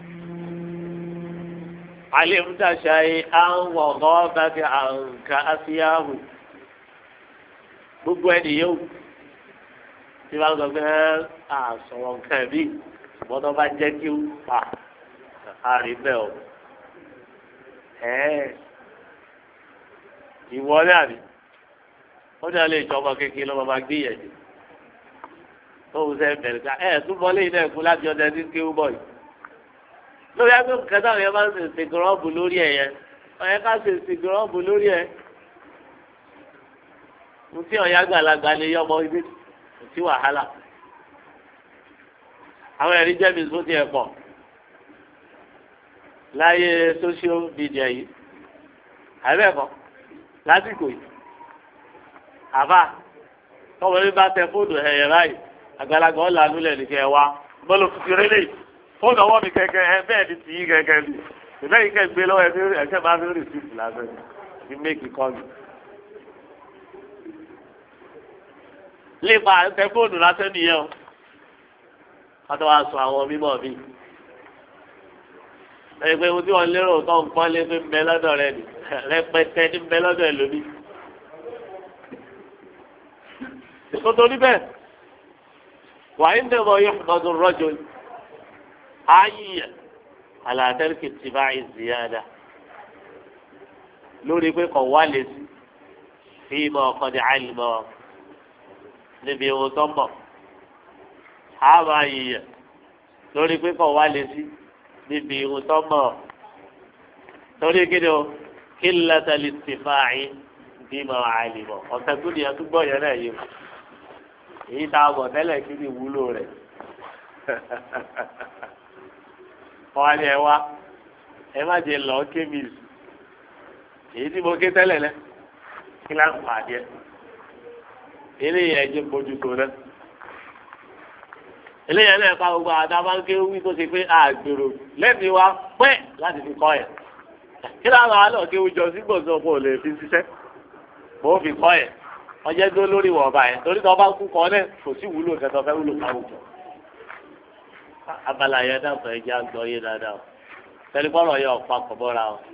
علمت شيئا وغابت عنك أشياء gbogbo ẹni yóò tí wọn sọ pé àsọ̀rọ̀ nǹkan bí ṣùgbọ́n tó bá jẹ́ kí ó pa àárín bẹ́ẹ̀ o ìwọlé àbí ó ní alẹ́ ìjọba kékeré ló máa gbé yẹn jù tóun sẹ bẹ̀rẹ̀ ká túbọ̀ lẹ́yìn náà kú láti ọdẹ ní kéwú bọ̀ yìí lórí agbẹ́ kẹta àwọn yẹn máa ń ṣe ṣègùrọ́ọ̀bù lórí ẹ̀ yẹn ọ̀yẹ́ ká ṣe ṣègùrọ́ọ̀bù lórí ẹ̀ mo tí ọ̀yá gbàlagbà lè yọ ọmọ ibi kò sí wàhálà àwọn ẹ̀rí jẹ́ mi sóti ẹ̀ pọ̀ láyé social media yìí àbẹ́ẹ̀kọ́ lásìkò yìí àbá tọ́wọ́ mi bá tẹ fóònù ẹ̀yẹ báyìí àgbàlagbà ọ̀là lulẹ̀ ní kẹ́ wá bọ́lá tuntun rẹ̀ lẹ́yìn fóònù ọwọ́ mi kẹ̀kẹ́ ẹ bẹ́ẹ̀ ni tì í kẹ̀kẹ́ mi ìbẹ́ yìí kẹ́ gbé lọ́wọ́ ẹ̀kẹ́ máa fi rìsíìtì lásán ní méèkì kọ́ọ̀lù. lépa tẹ fóònù lásán nìyẹn o wọ́n tó wá sọ àwọn mímọ́ mi. ẹ̀yìn pé ohun tí wọ́n lérò tó ń pọ́n lé pé ń bẹ lọ́dọ̀ rẹ̀ ni rẹpẹtẹ ní ń bẹ lọ́dọ̀ ẹ̀ lómi. kótó níbẹ̀ وإنما يحمد الرجل عيا على ترك اتباع الزيادة lórí pé kò wá lè sí fíìmù ọkọdé àìlùmọ níbi ohun tó mọ a máa yìyàn lórí pé kò wá lè sí níbi ohun tó mọ torí kí ni o kí lẹ́tà lè ti fàáyín bímọ àìlùmọ ọ̀sẹ̀ tó nìyẹn tó gbọ́ yẹn náà yìí èyí tá a mọ̀ tẹ́lẹ̀ kí ni ìwúlò rẹ̀ wọ́n á ní ẹ wá ẹ má jẹ lọ́ọ́ kémìsì èyí tí mo ké tẹ́lẹ̀ lẹ kí lá ń pàdé eléyìí ẹ̀jẹ̀ bójú tó rẹ eléyìí náà ká gbogbo àtàbáńké wí tó ṣe pé àgbèrò lẹ́mìí wa pẹ́ láti fi kọ́ ẹ̀ kí láwọn àlọ́ kéwù jọ sí gbòòsàn kò lè fi ṣiṣẹ́ mo fi kọ́ ẹ̀ ọjọ́ tó lórí wọ̀ ọba yẹn torí tó bá kú kọ́ náà kò sí wúlò kẹtọ́ fẹ́ wúlò káwùjọ abala yẹn dàpọ̀ ẹ̀jẹ̀ àgbọ̀ yé dáadáa tẹlifọ́nù yẹn ọ̀pá kọ̀ bọ́ra o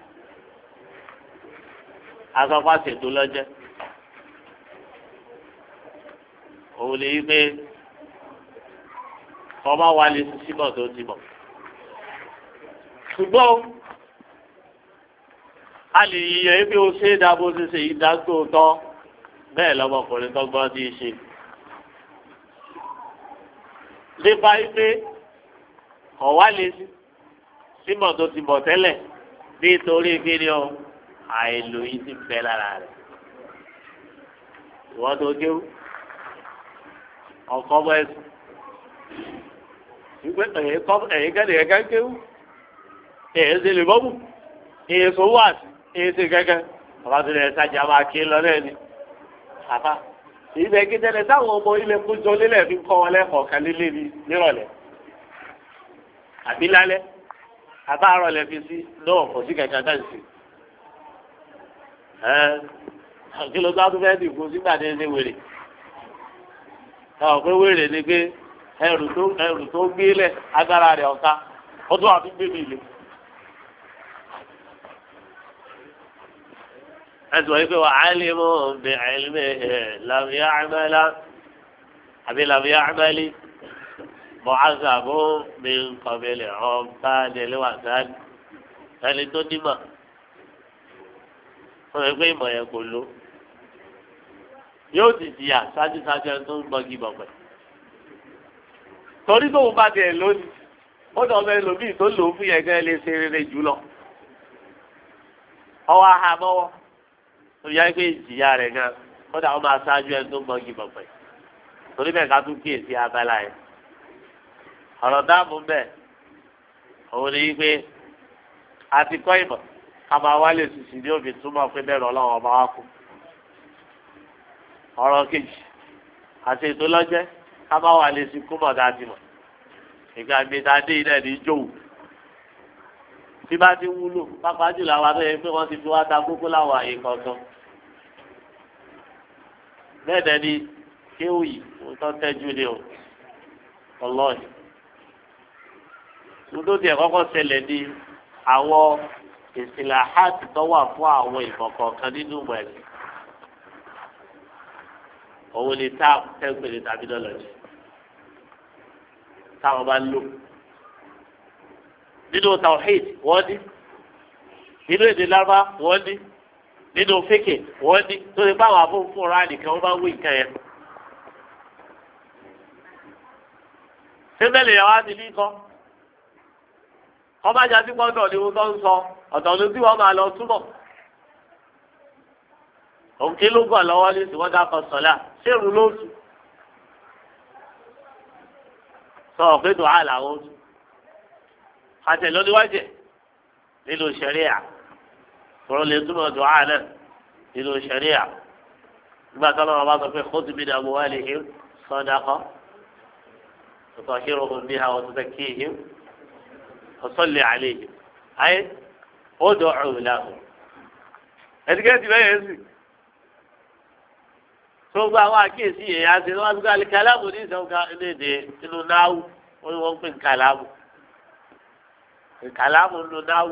asọ́fà ṣètò lọ́jẹ́ òun lè yí pé ọba wa lè síbọ̀ tó ti bọ̀ ṣùgbọ́n a lè yíyẹ pé o ṣe é dá bó ṣe ṣe yí dá tó tọ́ bẹ́ẹ̀ lọ́mọkùnrin tó gbọ́ tí í ṣe nípa yí pé ọ̀wá lè síbọ̀ tó ti bọ̀ tẹ́lẹ̀ nítorí kí ni o àìlò yìí ti bẹ lára rẹ̀ ìwọ́n tó kéwú ọkọ bọ́ ẹ̀sùn wípé ẹ̀yìn kẹ́ni ẹ̀ka kéwú èyí ṣe lè bọ́bù èyí ṣe owó àti èyí ṣe kẹ́kẹ́ bàbá tó lè ṣàjà máa ké lọ náà ni àbá ìbẹ̀ gẹ́gẹ́ táwọn ọmọ ilẹ̀ kójọ lélẹ̀ fi kọ́ wọn lẹ́kọ̀ọ́ kan lílé ní nírọ̀lẹ́ àbí lálẹ́ àbá àrọ̀lẹ́ fi sí náà kò sí kẹ̀kẹ́ dáǹsì kí ló tó fẹ́ dìbò sígbà tí ń ṣe wèrè ọ̀ pé wèrè ni pé ẹrù tó gbé lẹ̀ agbára rẹ̀ ọ̀ka ó tún àfi gbé mi lè. ẹ̀sùn wọ́n yìí pé wà á lè mú bí àìlèmí làbíyá àmàlà àbí làbíyá àmàlì mọ̀ àzàbò mi kọ̀bílẹ̀ ọ̀bá nílẹ̀wà sáà ẹni tó nímọ̀ wọ́n yẹ pé ìmọ̀ yẹn kò lò yóò ti jìyà ṣáájú ẹni tó ń gbọ́gi bọ̀pẹ̀. torí tóun bá tiẹ̀ lónìí ó dọ̀ ọmọ ẹlòmíì tó lò ó fún yẹn gẹ́gẹ́ lè ṣe rere jù lọ. ọwọ́ ahamọ́wọ́ tó yá pé ìjìyà rẹ̀ gan kódà wọ́n máa ṣáájú ẹni tó ń gbọ́gi bọ̀pẹ̀. torí bẹ́ẹ̀ ká tún kíyèsí abala yẹn. ọ̀rọ̀ dáàbò bẹ́ẹ̀ òun ni wípé a ti kọ́ ìmọ̀ kama wálé sisi ní òbí túmọ̀ pé bẹ́ẹ̀ lọ́wọ́ ọba wa kú. ọ̀rọ̀ kejì àti ètò lọ́jẹ́ kama wálé sí kúmọ̀ dáadé mọ̀. ìgbà gbèdádé ilẹ̀ ní jòwó. tí bá ti wúlò pápá jùlọ àwọn abẹ́rẹ́ pé wọ́n ti fi wá ta kókó láwọn àyè kọ̀ọ̀kan. bẹ́ẹ̀ dẹ́ni kéwù yìí mo tọ́ tẹ́jú ni o ọlọ́ọ̀ni. mo tó tiẹ̀ kọ́kọ́ ṣẹlẹ̀ ní àwọn ìsìláhàtì tó wà fún àwọn ìkọ̀kọ̀ kan nínú ìwẹ̀lẹ̀ òun ni táàpù tẹ́gbẹ̀rẹ̀ tàbí dọ́lọ́jì táwọn bá lò nínú tawhid wọ́n ní nínú èdè lábá wọ́n ní nínú fíkè wọ́n ní tó ti báwọn afúnfúnra nìkan wọ́n bá wí nǹkan yẹn. sẹ́ńtẹ̀lì yẹn wá ti ní kọ́ ọba jà sí gbọ́dọ̀ ni wọ́n tó ń sọ ọ̀tọ̀ ló tí wọ́n máa lọ túbọ̀. òǹkí ló gbọ́ lọ́wọ́ ní ìsìnwọ́n dákọ̀ sọ̀lá ṣéèrú ló tù. sọ ọ̀pẹ́ dùn á làwọn tù. àtẹ̀lóníwájẹ̀ nínú ṣẹ̀ríà kúrò lè túbọ̀ dùn á náà nínú ṣẹ̀ríà. nígbà tó lọ́wọ́ bá sọ pé kó tìbí dàbò wá lè hìm sọ́dákọ́ تطهرهم بها وتزكيهم وصل عليهم أي ادعوا لهم ẹ̀dígẹ́ ti bẹ́ẹ̀ yẹn sì tó gba àwọn àkíyèsí yẹn yá sí wọn gbé alikalamu ní ìsọ̀ká léde inú náwó wọn ni wọn ń pè nkàlámù nkàlámù nínú náwó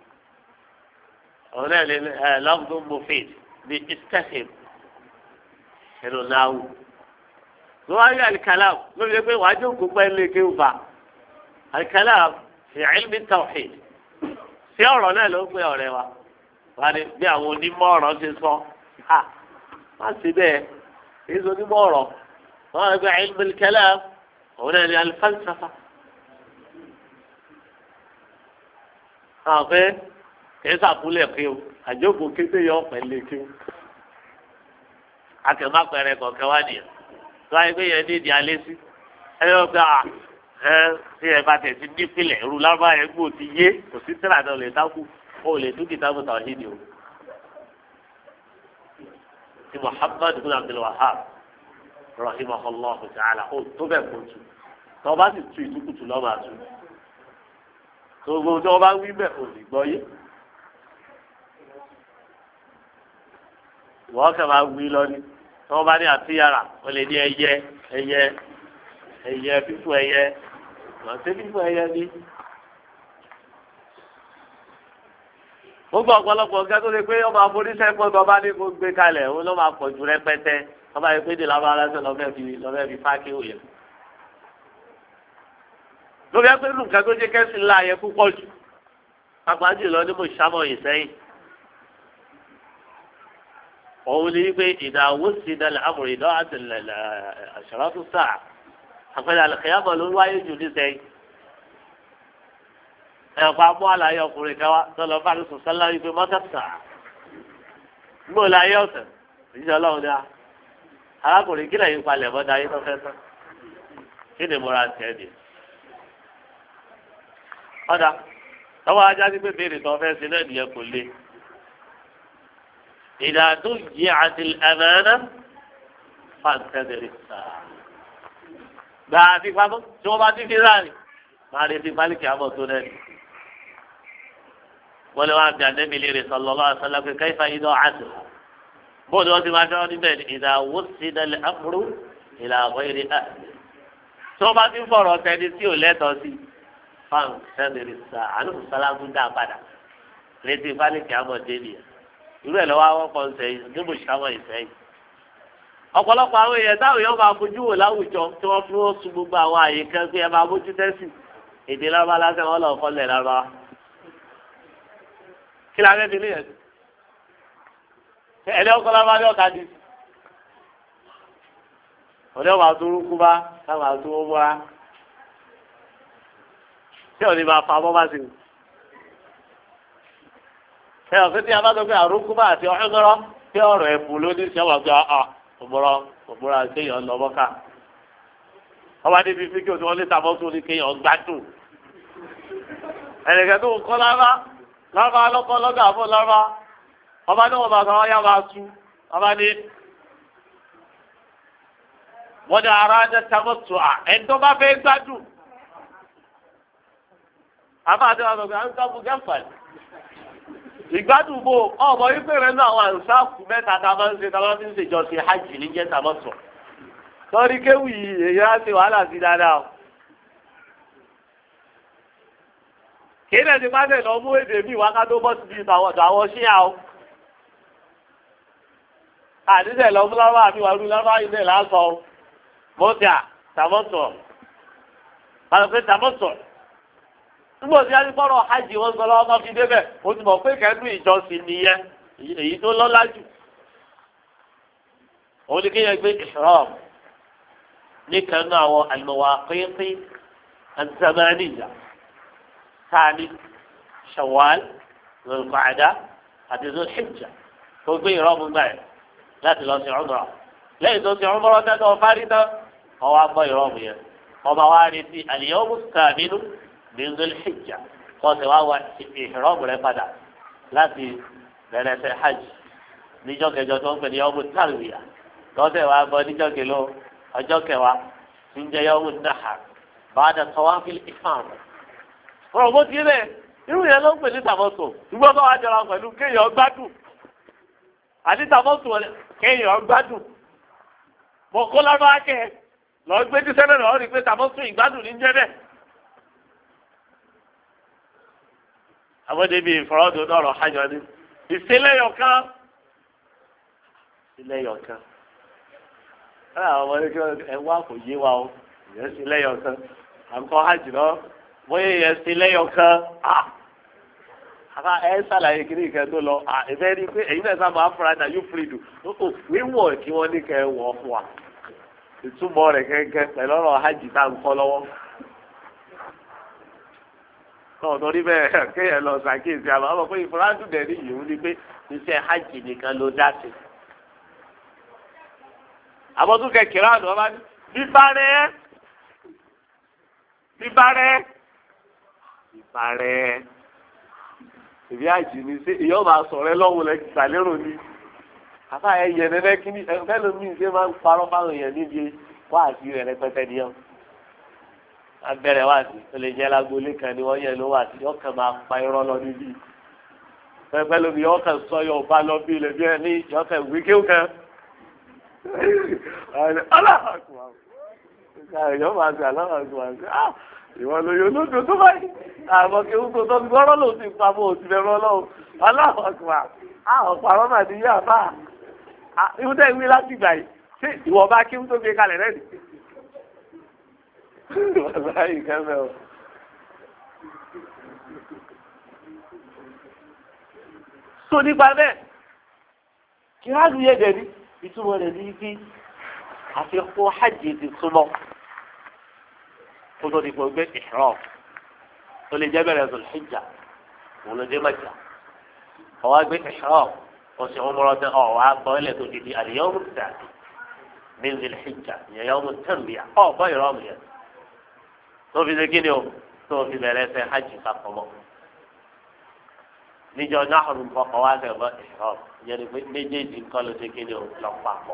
òun náà lè lọ́gùn mufid bí istahim nínú náwó ló wá rí alikalam ló fi pé wàá jókòó pẹ́ lé kéwù bá alikalam fi ilmi tawhid sí ọ̀rọ̀ náà ló ń pè ọ̀rẹ́ wa wà ní bí àwọn onímọ̀ ọ̀rọ̀ ti sọ má sí bẹ́ẹ̀ èyí sọ onímọ̀ ọ̀rọ̀ wọ́n rí pé ilmi kalam òun náà ní alifalsafa àwọn pé kìí sàkúlẹ̀ kéwù àjókòó kété yọ ọ̀pẹ̀ lé kéwù akẹ́mọ́ pẹ̀rẹ̀ kọ̀ọ̀kẹ́ wá nìyẹn tó wáyé pé yẹn ní ìdí alẹ́ sí ẹ yọ pé tí ẹ bá tẹ̀ sí nípìnlẹ̀ irú lárúbá yẹn gbò ti yé kò sí tíra náà lè dákú ó lè tún kìtàbù tawhid o. ti Muhammad bin Abdul Wahhab rahimahullahu ta'ala ó tó bẹ̀ kó tu tó bá sì tu ìtukùtù lọ́ọ́ máa tu gbogbo tí wọ́n bá wí bẹ̀ kò sì gbọ́ yé. wọ́n kẹ́ máa wí lọ ní tí wọ́n bá ní àtúnyàrá wọ́n lè ní ẹyẹ fífò ẹyẹ wọ́n ṣe fífò ẹyẹ ní. gbogbo ọ̀pọ̀lọpọ̀ ọ̀gá tó lè pé ọmọ àforíṣẹ́ pọ̀ tó bá ní kó gbé kalẹ̀ òun ló máa pọ̀ jù rẹpẹtẹ wọ́n bá yẹ pé dèlà bá aláṣẹ lọ́fẹ́ fi fákì òye. lórí ẹgbẹ́ nǹkan tó jẹ́ kẹ́sì ńlá yẹ púpọ̀ jù pàápàá jùlọ ní mo ṣàmọ̀ yìí sẹ́yìn. òun ni wípé ìdáwó sí dalẹ̀ amòrè ìdá àti àṣàrà tó sáà àpẹẹrẹ àlùkìyàmọ̀ ló wáyé jù ní sẹ́yìn. ẹ̀kọ́ abọ́ àlàyé ọkùnrin kan wá tó lọ bá lóṣù sálá wípé mọ́tàtà gbọ́ láyé ọ̀sẹ̀ ìṣẹ́ ọlọ́run ni a arákùnrin kí lẹ́yìn palẹ̀ mọ́tà ayé tó fẹ́ tán kí ni mo ra tiẹ̀ dì. ọ̀dà tọ́wọ́ ajá sí pé béèrè tó fẹ́ sí náà nìyẹn kò le. ìdàdú yìí àti ẹ̀mẹ́rẹ́ fàǹtẹ́bẹ̀rẹ̀ sáà. gbà á ti pamọ́ tí wọ́n bá ti fi ráàlì máa retí pálíkì àbọ̀ tó náà ni. wọ́n lè wá bí àdébí léèrè sallallahu alaihi wasallam pé kayfa ida'atu. bóòdù wọn ti máa fẹ́ràn níbẹ̀ ni idha wussida al-amru ila ghayri ahli. tí wọ́n bá ti ń fọ̀rọ̀ tẹni tí ò lẹ́tọ̀ọ́ sí fàǹtẹ́bẹ̀rẹ̀ sáà àánú sálágù dá padà retí pálíkì àbọ̀ dé nìyẹn. irú ẹ̀ lọ́wọ́ àwọn kan sẹ́yìn níbo ìṣàmọ̀ ìsẹ́yìn. ọ̀pọ̀lọpọ̀ àwọn èèyàn táwọn èèyàn máa fojú wò láwùjọ tí wọ́n fi wọ́n sun gbogbo àwọn àyè kan pé ẹ máa mójú tẹ́sì èdè lábá lásán wọn lọ́ọ́ kọ́lẹ̀ lábá. kí la fẹ́ fi léyìn ẹ̀dẹ́ ọkọ̀ lábá ní ọ̀ka di. ọ̀dẹ́ wọn máa tó rúkú bá káwọn máa tó wọ́n múra. tí ò ní máa fa bọ́ bá sí i. ẹ ọ̀sẹ̀ tí a bá sọ pé àrùkúbà àti ọ̀húnmọ́rọ́ tí ọ̀rọ̀ ẹ̀bùn ló ní sẹ́wọ̀n gbé òmùrọ̀ kéèyàn lọ mọ́ká. ọba níbi fíkì tí wọ́n lé tàbọ́tò ní kéèyàn gbádùn. ẹnìkan tó ń kọ́ lára lọ́kọ́ lọ́gà fún lára ọba ní wọn bá sọ wáyà máa tú ọba ní. wọ́n ní ara ẹ̀ tàbọ́tò ẹni tó bá fẹ́ gbádùn. àbá àti wọn sọ pé à ń sábù gẹ́fà ìgbádùn bò ọmọ wípé rẹ náà àwọn àǹsáàkù mẹ́ta tá a máa ń ṣe tá a máa ń ṣe jọ sí hajj ní jẹ́ tàbọ̀tọ̀. sọ́ọ́rí kéwù yìí èyí á ṣe wàhálà sí dáadáa o. kéde ti pàṣẹ lọ mú èdè mi wákà tó bọ́ síbi àwọn ṣíà o. àdísẹ̀ lọ mú lọ́wọ́ àfi wàlú lọ́wọ́ ilé lásán o. mọ́tíà tàbọ̀tọ̀. àlùfẹ́ tàbọ̀tọ̀. nígbà tí a ti fọ́rọ̀ hajj wọn sọ lọ́wọ́ kan fi débẹ̀ o ti mọ̀ pé kẹ́nu ìjọsìn nìyẹn èyí tó lọ́lá jù. òun ni kéèyàn gbé ihram ní kẹ́nu àwọn al-mawaqit az-zamaniyya tani Shawwal Dhul-Qa'dah àti Dhul-Hijja tó gbé ihram gbà yẹn láti lọ sí umrah lẹ́yìn tó ti umrah tẹ́tọ̀ fárí tán ọwọ́ abọ́ ihram yẹn ọba wa retí al-yawm ath-thaminu min Dhul-Hijja kọ́sẹ̀ wá wá ìhìrọ́mù rẹ padà láti bẹ̀rẹ̀ ṣe hajj níjọ́ kẹjọ tó ń pè ní yawmu tarwiya kọ́sẹ̀ wá bọ́ níjọ́ kẹló ọjọ́ kẹwàá ń jẹ́ yawmu nahar ba'da tawafil ifada. ọ̀rọ̀ bó ti rẹ̀ irú yẹn ló ń pè ní tàbọ̀tò ìgbọ́ bá wà jọra pẹ̀lú kéèyàn gbádùn àti tàbọ̀tò kéèyàn gbádùn mọ̀ kó lábá kẹ́ lọ́ọ́ gbé tí sẹ́lẹ̀ lọ́ọ́ rí pé tàbọ̀tò ìgbádùn ní jẹ́ bẹ́ẹ̀. àbọ̀débí ìfọ̀rọ̀dún lọ́rọ̀ hajj ni ìsílẹ̀yọ̀kan àwọn ọmọdé kí ẹ wá kò yé wa o ìyẹn sí lẹ́yọ̀ kan à ń kọ́ hajj lọ bóyá ìyẹn sí lẹ́yọ̀ kan àbá ẹ ṣàlàyé kí ní ìkẹ́ tó lọ ìfẹ́ ni pé èyí náà sábà fúra náà yóò fúri dùn wíwọ̀ kí wọ́n ní kẹ́ wọ̀ fún wa ìtumọ̀ rẹ̀ kẹ́kẹ́ pẹ̀lú ọ̀rọ̀ hajj tá ń kọ́ lọ́wọ́. Torí bẹ́ẹ̀ kéèyàn lọ ṣàkíyèsí àmọ́ àwọn pé ìfúráńdù dẹ̀ ní ìyẹ̀wò ni pé iṣẹ́ hajj nìkan ló dá sí. Àbọ̀tún kẹ̀kẹ́ ráàdù ọba ní bíbárẹ́ ìbí hajj ni ṣé ìyọ́ máa sọ̀rọ̀ ẹ lọ́wọ́ lẹ́ gbàlérò ni. Àbá ẹ yẹ nẹ́nẹ́ kíní ẹlòmíì ṣe máa ń parọ́ fáwọn èèyàn níbi wáàsí rẹ̀ rẹpẹtẹ nìyẹn. Abẹ́rẹ́ wáàsí ó lè jẹ́ lágbólé kan ni wọ́n yẹ ló wáàsí yọ kàn máa pa irọ́ lọ níbí. Pẹpẹ lómi yọ kàn sọ yọ ọba lọ bí ilẹ̀ bí ẹ ní yọ kàn wí kéwù kan. Yọ máa ṣe aláwọ̀ ìwọ ló yọ lódò tó báyìí. Àmọ́ kéwù tó tọ́ gbọ́rọ́ ló ti pa bó ti bẹ̀rẹ̀ ọlọ́run. Aláwọ̀ àkùnwà ọ̀pàrọ̀ máa ti yá àbá. Ibùdó ìwé láti gbà yìí. Ṣé ìwọ bá kéwù tó gbé kalẹ̀ rẹ̀ ni? Wàláyé kẹ́mẹ́ o. So nípa bẹ́ẹ̀ kí á lu yẹ dẹ̀bi ìtumọ̀ rẹ̀ ní bí àfikún hajj ti súnmọ́ kó tó di pé gbé ihram ó lè jẹ́ bẹ̀rẹ̀ Dhul Hijjah òun ló dé Mẹ́kà ọ̀wá gbé ihram ọ̀sẹ̀ ọmọrọ̀ tẹ ọ̀wá gbọ́ ilẹ̀ tó di al-yawm ath-thani min Dhul Hijjah ìyẹn yawm at-tanbiyah ọ̀gbọ́ ìrọ̀mù yẹn tó fi ṣe kí ni o tó fi bẹ̀rẹ̀ ṣe hajj sàkọmọ níjọ náhùrù kọkọ wá bẹ bọ ìṣọ yẹni pé méjèèjì nǹkan ló ṣe kí ni o lọ papọ̀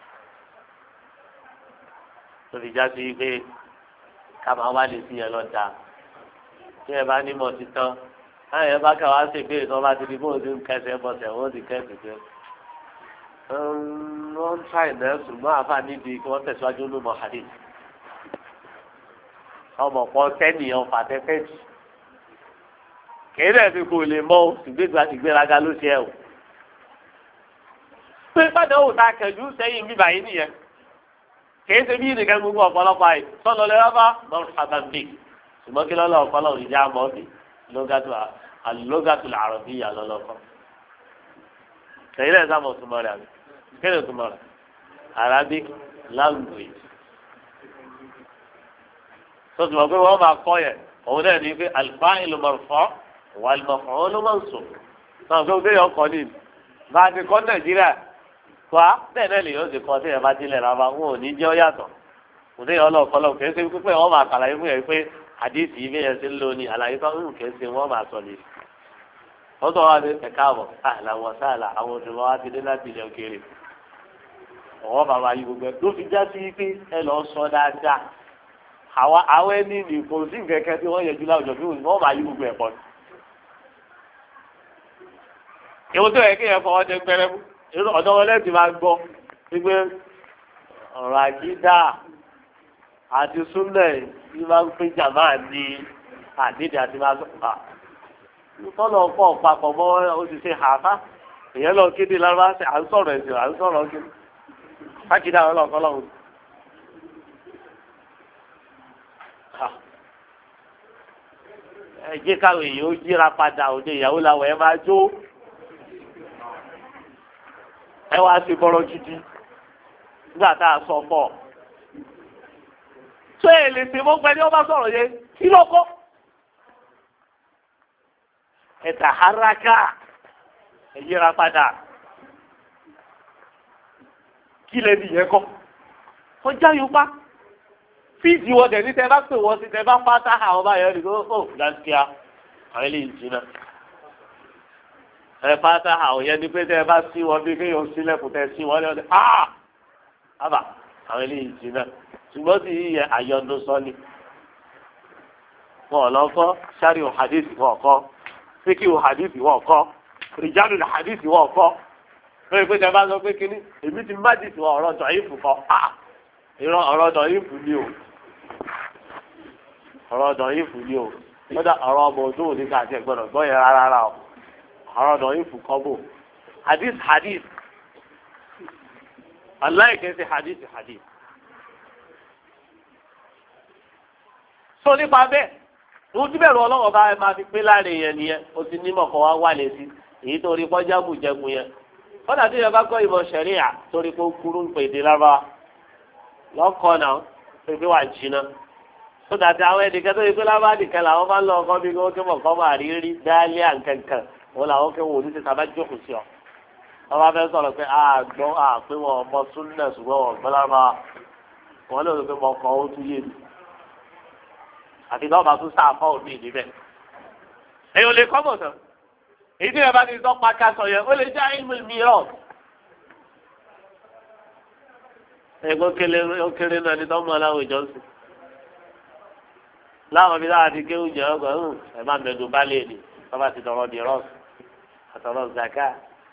tó fi já sí pé káma wá lè sí yẹn lọ da tí ẹ bá nímọ̀ títán láyé ẹ bá kà wá sí ìbéèrè tí wọ́n bá ti di bóun ti ń kẹsẹ̀ bọ̀sẹ̀ wọ́n ti kẹsẹ̀ jẹ́ wọ́n ń ṣàì náà ṣùgbọ́n àfa níbi kí wọ́n tẹ̀síwájú ní mọ̀ hadith ọmọ pọ̀ tẹ́nìyàn fàtẹ́fẹ́jì kìí dẹ̀ fi kò lè mọ ìgbéraga ló ṣe ẹ̀ o. pé gbọ́dọ̀ ta kẹ̀jú sẹ́yìn bíbá yìí nìyẹn kìí ṣe bí nìkan gbogbo ọ̀pọ̀lọpọ̀ àyè sọ́nà lè rábà lọ́rùn sábàbí ṣùgbọ́n kí lọ́lọ́ ọ̀pọ̀lọpọ̀ ìjà mọ́ bí lógàtù làárọ̀ bí ìyá lọ́lọ́kọ́. kẹ̀yìn lẹ́yìn sábà túmọ̀ rẹ̀ àbí kí ni túmọ̀ rẹ̀ Arabic language. sọ́tù mọ̀ pé wọ́n máa kọ́ yẹn òun náà ní pé al-fa'ilu marfu' wal-maf'ulu mansub. náà fún mi ọkọ̀ ní bá a ti kọ́ Nàìjíríà wá bẹ́ẹ̀ náà lè yóò ti kọ́ sí ẹ̀ bá tilẹ̀ rárá wọn ò ní jẹ́ ọ yàtọ̀. kò sí ọlọ́ọ̀kọ́lọ́ kìí ṣe pé wọ́n máa kàlàyé fún yẹn pé àdìsí ibi yẹn ti ń lò ní àlàyé tó ń kìí ṣe wọ́n máa sọ ní. wọ́n tọ́ wá ní ẹ̀ka àbọ̀ làwọn sáàlà àwọn òṣùwọ̀n wá ti dé láti ilẹ̀ òkèèrè. ọ̀wọ́ bàbá yìí gbogbo ẹ̀ ló fi já sí pé ẹ lọ sọ dáadáa àwọn ẹni ní kò sí kẹ̀kẹ́ tí wọ́n yẹjú láwùjọ bí wọ́n máa yí gbogbo ẹ̀ pọ̀ ní. ìwọ tó yẹ kí yẹn fọwọ́ jẹ pẹrẹ mú ọ̀dọ́ wọn lẹ́sìn máa gbọ́ wípé ọ̀rọ̀ àjídá àti súnlẹ̀ yìí máa ń pín jàmá ní àdídì àti máa sọ pa. tọ́lọ̀ pọ̀ papọ̀ mọ́ òṣìṣẹ́ àfá èèyàn lọ kéde lárúbá à ń sọ̀rọ̀ ẹ̀sìn à ń sọ̀rọ̀ kí mákìdá àwọn ọlọ́ọ̀kọ́ lọ́wọ́. ẹ jẹ́ káwọn èèyàn ó yíra padà òde ìyàwó làwọn ẹ máa jó ẹ wá sí bọ́rọ̀ gidi nígbà tá a sọ fọ́ tó ẹ lè ṣe mọ́gbẹ́ ní ọba sọ̀rọ̀ yẹn kí ló kọ́ ẹ tà haraka ẹ yíra padà kí lè nìyẹn kọ́ ọjà yóò pa fíìsì wọn dẹ̀ ní tẹ bá pè wọ́n sí tẹ bá pátá àwọn báyọ̀ ní kó ó gaskiya àwọn eléyìí jìnnà ẹ pátá àwọn yẹn ní pé tẹ bá sí wọn bí kéèyàn sílẹ̀kùn tẹ sí wọn lọ́dẹ ábà àwọn eléyìí jìnnà ṣùgbọ́n tí yíyẹ àyọ̀dún sọ́ni wọn lọ kọ́ sáré hadith wọn kọ́ fíkì hadith wọn kọ́ rìjálù hadith wọn kọ́ lórí pé tẹ bá sọ pé kíní èmi ti má dìtì wọn ọ̀rọ̀ dọ̀ yìí fún kọ́ ìran ọ̀rọ̀ dọ̀ yìí fún mi o ọ̀rọ̀ dọ̀ yìí fún mi o lọ́dà ọ̀rọ̀ ọmọ ọdún òní ká àti ẹ̀gbọ́n gbọ́ yẹn rárá o ọ̀rọ̀ dọ̀ yìí fún kọ́ bò hadith aláìkẹ́sì hadith. sọ nípa bẹ́ẹ̀ ohun tí bẹ̀rù ọlọ́wọ́ bá máa fi pé láàrin yẹn nìyẹn o ti ní mọ̀kọ́ wá wà létí èyí tó rí kọjá bùjẹ̀gùn yẹn kọ́dà tí yẹn bá kọ́ ìmọ̀ ṣẹ̀ríà torí kó kúrú ń pè dé lára lọ́kọ̀ náà pé pé wà jìnnà tó dàtí àwọn ẹnìkan tó yẹ pé lábá nìkan làwọn máa ń lọ ọkọ bí wọ́n kí mọ̀kọ́ máa rí rí dálé àǹkankan wọn làwọn kí wọn ò ní ti sábà jókòó sí ọ wọn bá fẹ́ sọ̀rọ̀ pé àgbọ̀ àpé wọn ọmọ súnnà ṣùgbọ́n wọn gbọ́ lára wọn lè rò pé mọ̀kọ́ ó tún yé mi àti lọ́ọ̀bà tún sáfọ́ òbí níbẹ̀. èèyàn lè kọ́ mọ̀ sàn èyí tí yẹn bá ti tọ́ pa ká sọ yẹn ó lè já ìlú mìíràn. ẹgbẹ́ ó kéré náà ní tọ́mọ aláwọ̀ ìjọsìn. láwọn bí láwọn ti kéwù jẹ́ ọgbọ̀n ẹ̀ máa mẹ́nu bá lè ní tọ́ba ti tọrọ di rọ́ọ̀sì àtọ̀rọ̀ zaka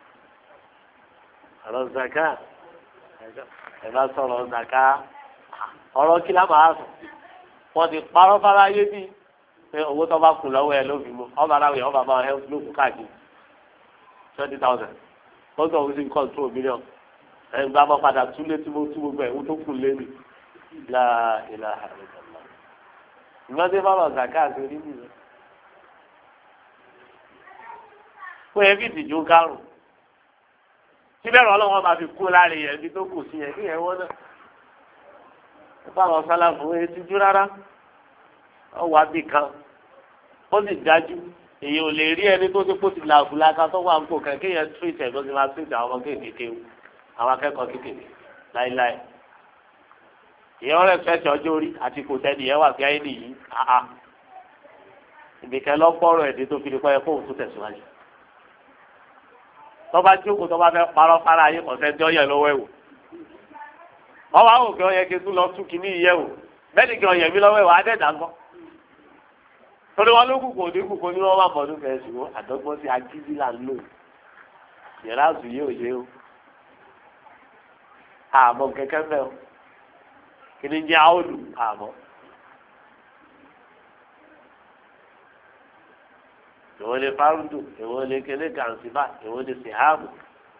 ọ̀rọ̀ zaka ẹ̀ bá sọ̀rọ̀ zaka ọ̀rọ̀ kí lá máa sọ wọ́n ti parọ́ fara ayé bí pé owó tó bá kù lọ́wọ́ ẹ ló fi mú ọba aláwọ̀ ọba máa ẹ ló kù káàkiri 20,000 wọ́n tó ń sin control million ẹ̀ ń gbá mọ́ padà túlé tí mo tú gbogbo ẹ̀ wọ́n tó kù lé mi láìlà àrẹ̀dọ̀lá ìgbọ́n tí bábà zaka àti orí mi lọ. pé ẹ fi ìtìjú kárùn síbẹ̀rù ọlọ́wọ́ máa fi kú láàrin yẹn ibi tó kù sí yẹn kí yẹn wọ́n náà. Báwọn sálàfù etí jú rárá ọwọ́ àbí kan ó sì dájú èyí ò lè rí ẹni tó ti kó ti làgùlà kan tó wà ń kó kàn kéèyàn tírìtì ẹ̀ tó ti máa tírìtì àwọn ọmọ kéékèèké àwọn akẹ́kọ̀ọ́ kéékèèké láíláí. ìyẹn rẹ̀ fẹ́ẹ̀tì ọjọ́ orí àti kò tẹ́ni ìyẹn wà bí ayé nìyí àá ìbìkẹ́ lọ́pọ̀rọ̀ ẹ̀dí tó fi kọ́ ẹ kóhùn tó tẹ̀síwájú. tọ́ba jókòó tọ́ba fẹ́ parọ́ fara ayé kọ̀ọ̀tẹ́ tí ó yẹ lọ́wọ́ ẹ̀wò ọwọ́ àwọn òkè ọyẹ kí n tún lọ tún kìíní yẹ wò bẹ́ẹ̀ ni kí ọyẹ mi lọ́wọ́ ẹ̀wọ̀ adẹ́dà ńkọ́ torí wọn ló kù kò ní kù kò ní wọn máa bọ̀ ọdún fẹ́ẹ́ ṣùgbọ́n àdọ́gbọ́n sí agídí là ń lò yẹ̀rá àzù yé òye o àmọ́ kẹ́kẹ́ mẹ́ o kí ni jẹ́ àwòlù àmọ́ èwo lè fárúdù èwo lè kélé gàǹsìbà èwo lè sèhámù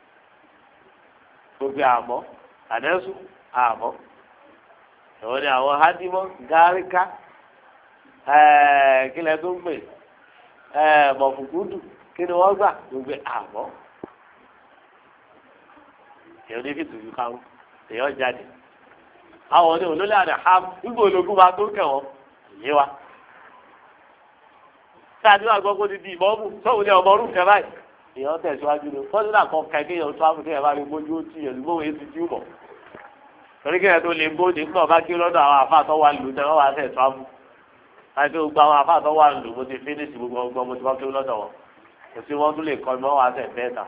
gbogbo àmọ́ àdẹ́sù àmọ́ ìwọ ni àwọn hádìmọ́ gáríká kílẹ̀ tó ń pè mọ̀fùkúdù kí ni wọ́n gbà gbogbo àmọ́ èèyàn ní fìtìjú káwọn èèyàn jáde àwọn ní olólè àdè ham nígbà ológun máa tó kẹwọn yé wa sáà níwájú gbogbo ti di ìmọ̀ọ́mù sọ́wọ́n ní ọmọ orúkẹ báyìí èèyàn tẹ̀síwájú lọ fọ́nù náà kọ́ kẹ́kẹ́ yẹn tó àbùkẹ́ yẹn bá rí gbójú ó tì yẹn gbówó yẹn ti dí mọ̀ torí kí ẹ tó lè gbóde nígbà bá kí lọ́dọ̀ àwọn àfáàtọ́ wà lù tẹ́ wọ́n wá tẹ̀ tó àbù láti fi gbogbo àwọn àfáàtọ́ wà lù mo ti fínísì gbogbo ọgbọ́n mo ti wọ́n kí lọ́dọ̀ wọn kò sí wọ́n tún lè kọ́ mọ́ wá tẹ̀ bẹ́ẹ̀ ta.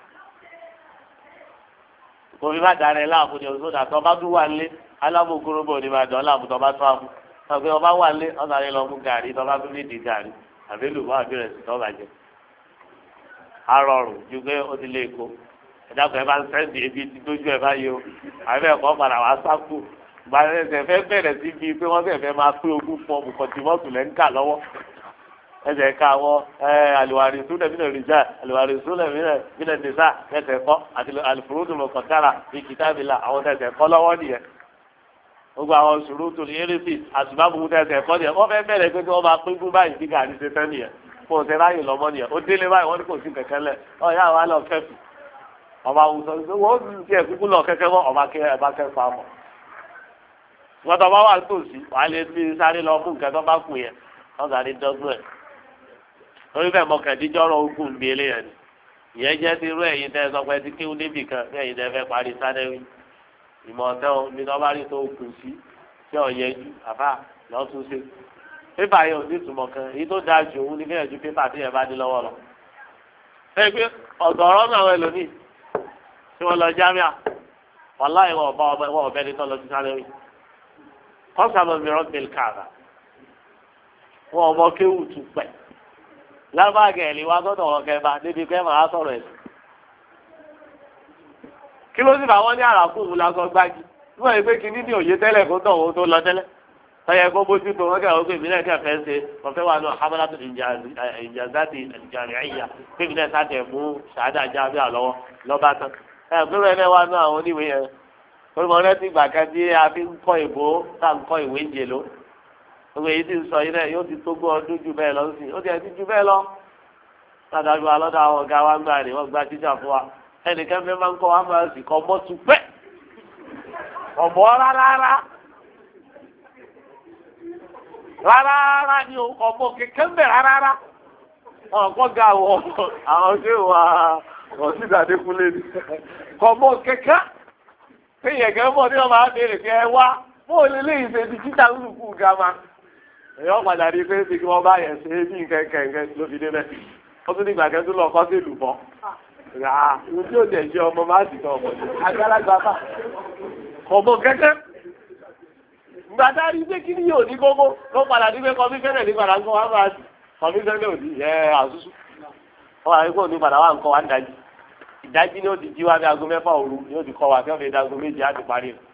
kò fi má darẹ̀ láàmú ni oṣù tó bá tún wà lé alámúgbòròbò ni máa dán láàmú tó bá tún àmú tọ́gbẹ́ ọba wà lé ọ̀sán yẹn lọ mú gàrí tó bá tún ní di gàrí àbí lùmọ́ àbí rẹ̀ sì tọ́ bàjẹ́. arọrùn ju pé ó ti lé èkó ẹ̀dàkùn ẹ̀ bá ń sẹ́ǹdì ebi ti dójú ẹ̀ báyìí o àbẹ́ ẹ̀kọ́ padà wá sáàkù gbàdẹ́sẹ̀ fẹ́ bẹ̀rẹ̀ sí bíi pé wọ́n fẹ́ máa pé ogún fọ́ọ̀mù kọ̀tìmọ́tù lẹ́ ń kà lọ́wọ́ ẹsẹ̀ ká wọ àlùwárí súnlẹ̀ mí rìjà àlùwárí súnlẹ̀ mí nìsà ẹsẹ̀ kọ́ àti àlùfùrúdù mọ̀kàntàrà ìkìtàbílà àwọn ẹsẹ̀ kọ́ lọ́wọ́ nìyẹn gbogbo àwọn ṣùrùtù ní erésì àtùbábùkù ẹsẹ̀ kọ́ nìyẹn wọ́n fẹ́ bẹ̀rẹ̀ pé kí wọ́n máa pín gún báyìí bí gàrí ṣe fẹ́ nìyẹn kó o ṣe ráyè lọ́mọ nìyẹn ó délé báyìí wọ́n ní kò sí kẹ̀kẹ́ lẹ̀ ọ̀yá wa lọ kẹ́fì ọba awùsọ wọ́n ti ẹ̀kúkú lọ kẹ́kẹ́ mọ́ ọba kẹfà mọ́ wọ́n tọ́ bá wà tòsí wàá lè fi sáré lọ fún nǹkan tó bá kù yẹn wọ́n sáré dọ́gbọ́n ẹ̀ lórí bẹ́ẹ̀ mọ kẹ̀díjọ́rọ̀ ogun bí eléyàn ni ìyẹn jẹ́ ti irú ẹ̀yin tẹ́ ẹ sọ pé ti kéwú níbì kan bí ẹ̀yin tẹ́ fẹ́ parí sádẹ́wì ìmọ̀ ọ̀tẹ́ o mi náà bá rí tó kù sí tí ò yẹ ju àbá lọ́ọ́ tún ṣe pépà yẹn ò ní ìtumọ̀ kan èyí tó dáa ju òun ní kéèyàn ju pépà tí yẹn bá dé lọ́wọ́ lọ. ẹ gbé ọ̀gọ̀ọ̀rọ̀ náà wẹ̀ lónìí tí wọ́n lọ jámíà wàláhì wọn ọ̀bẹ ní tọ́ lọ sí sádẹ́wì kọ́sàmọ̀ mìíràn bẹ̀rẹ̀ káàrà wọn ọmọ kéwù tún pẹ̀ lábàgẹ̀ ẹ̀lì wa gbọ́dọ̀ wọn kẹfà níbi kẹ́ máa sọ̀rọ̀ ẹ̀sìn. kí ló sì bá wọn ní àràkùnrin lásán gbági níwọ̀n yìí pé kí níbi òye tẹ́lẹ̀ kó tọ̀ wọn tó lọ tẹ́lẹ̀ tọ́yẹ kó bójú tó wọn kẹ́ àwọn pé ìbílẹ̀ kẹ́ fẹ́ ṣe wọ́n fẹ́ wà ní hamalatu ìjàzáti ìjàrìíyà pé ìbílẹ̀ sáté mú sàádà jábíà lọ́wọ́ lọ́ba tán. gbẹ́rẹ́ ẹ̀ wá ní àwọn oníwèé yẹn olùmọ̀ rẹ ti gbà kan tí a fi ń kọ́ ìbò tá à ń kọ́ ìwé ìjè ló gbogbo èyí tí ń sọ yìí náà yóò ti tó gbọ́ ọdún ju bẹ́ẹ̀ lọ sí i ó ti ẹ̀ ti ju bẹ́ẹ̀ lọ ládàájú alọ́dọ̀ àwọn ọ̀gá wa ń gbà ní wọ́n gba tíṣà fún wa ẹnìkan fẹ́ máa ń kọ́ wa máa sì kọ́ mọ́tò pẹ́ ọ̀bọ̀ rárá ni ọ̀bọ̀ kẹ̀kẹ́ ń bẹ̀ rárá ọ̀kọ́ ga wọ àwọn ṣé wà ọ̀sídà Adékúnlé ni ọ̀bọ̀ kẹ̀kẹ́ péyẹ̀kẹ́ bọ̀ ní ọmọ abẹ́rẹ́ kẹ́ ẹ wá bó lè léyìí ṣe ti títà lùkù ga ma èèyàn padà rí pé bí wọ́n bá yẹn ṣe é bí kẹ̀kẹ́ ló fi dé bẹ́ẹ̀ ó tún ní gbàgbé tó lọ kọ́ sí ìlú bọ́ ìlú tí ó lè jẹ ọmọ máa ti tọ́ ọmọ àgbàlagbà bá ọmọ kẹ́kẹ́ gbàdá rí pé kí ni yóò ní kókó ló padà ní pé kọmíṣẹ́nẹ̀ ní padà ń kọ́ wá máa ti kọmíṣẹ́nẹ̀ ò ní yẹ àṣùṣù wọ́n wà ní kó ní padà wà ń kọ́ wá ń dájú ìdájí ni ó ti jí wá ní aago 6 òru ni ó ti kọ́ wa tí wọ́n fi dago 2 á ti parí rẹ̀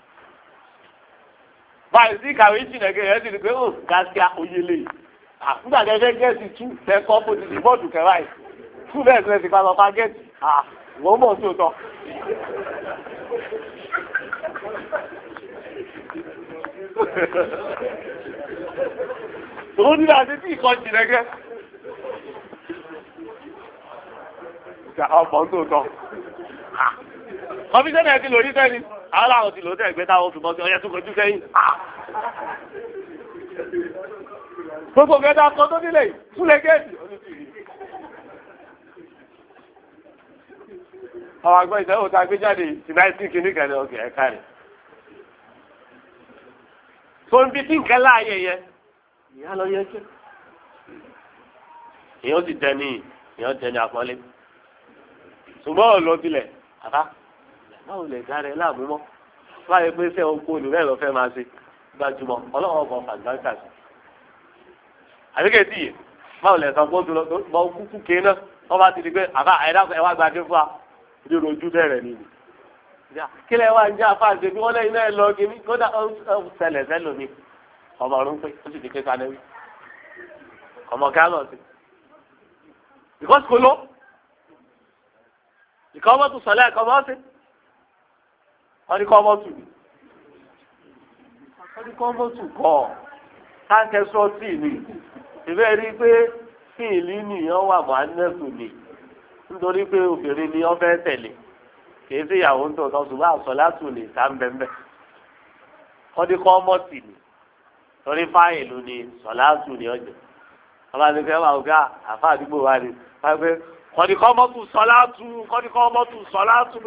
báyìí sí ìkàwé ìjìnlẹ̀kẹ́ rẹ̀ ti rí pé ó gáàsíà oyele nígbà gẹ́gẹ́ gẹ́ẹ̀sì tú tẹ́kọ́ bó ti di bọ́ọ̀dù kẹwàá yìí tú bẹ́ẹ̀ tó ẹ ti pàmò pàgẹ́tì wọ́n mọ̀ sí òótọ́. Òun ní àti tí ìkọ́ jìnlẹ̀kẹ́ ọmọ tó tọ́. Kọmíṣẹ́nà ti lòrí sẹ́ni àwọn làwọn ti lò tẹ́ ẹgbẹ́ táwọn fi bọ́ sí ọyẹ́ tó kojú sẹ́yìn. Gbogbo kẹta kan tó nílẹ̀ túnlẹ̀ gẹ́ẹ̀sì. Àwọn àgbẹ̀ ìṣẹ́wò tá a gbé jáde ìnáìtì kìíní kan ní ọkẹ̀ ẹ̀ka rẹ̀. Tó ń bí tí nǹkan láàyè yẹn, ìyá lọ yẹ kí. Èèyàn ti dẹni àpọ́nlé. Ṣùgbọ́n ò lọ tilẹ̀, àbá, báwo lè dára ẹ láàmú mọ́? Báyìí pé sẹ́ oko olùrẹ́ lọ fẹ́ máa ṣe gbajúmọ̀ ọlọ́wọ́ ọkọ̀ fàgbáńkà sí. Àbíkẹ́ tí yìí, báwo lè sọ pé ó dúró bọ́ kúkú ké náà, wọ́n bá ti di pé àbá ẹ̀dá ẹwà gbàgbé fún wa, ní rojú bẹ̀rẹ̀ nìyí. Kí lẹ wá ń jẹ́ àfáàṣe bí wọ́n lẹ́yìn náà lọ kí ní kódà ó ṣẹlẹ̀ sẹ́lò mi. Ọmọ ọ̀run pé ó sì ti ké sanẹ́wì. Ọmọ kálọ̀ sí. Ìkọ́sí kò lọ. Ìkọ́ ọmọ tún sọ̀lẹ́ ẹ̀kọ́ ọmọ sí. Wọ́n ní kọ́ ọmọ tù. Wọ́n ní kọ́ ọmọ tù kọ́. Táǹkẹ́ sọ́ọ̀tì ni. Ìbẹ́ rí pé fíìlì nìyẹn wà mọ́ anẹ́sù ni. Nítorí pé obìnrin ni wọ́n fẹ́ tẹ̀lé. Kìí sí ìyàwó ń tòótọ́ ṣùgbọ́n àsọ̀látù lè sá ń bẹ́ẹ̀. Wọ́n ní kọ́ ọmọ tì ni. Torí fáìlù ni sọ̀látù ni ọjọ́. Wọ́n bá ti fẹ́ wà ọ̀gá àfa àdúgbò wa ni. Wọ́n ní kọ́ ọmọ tù sọ̀látù. Wọ́n ní kọ́ ọmọ tù sọ̀látù.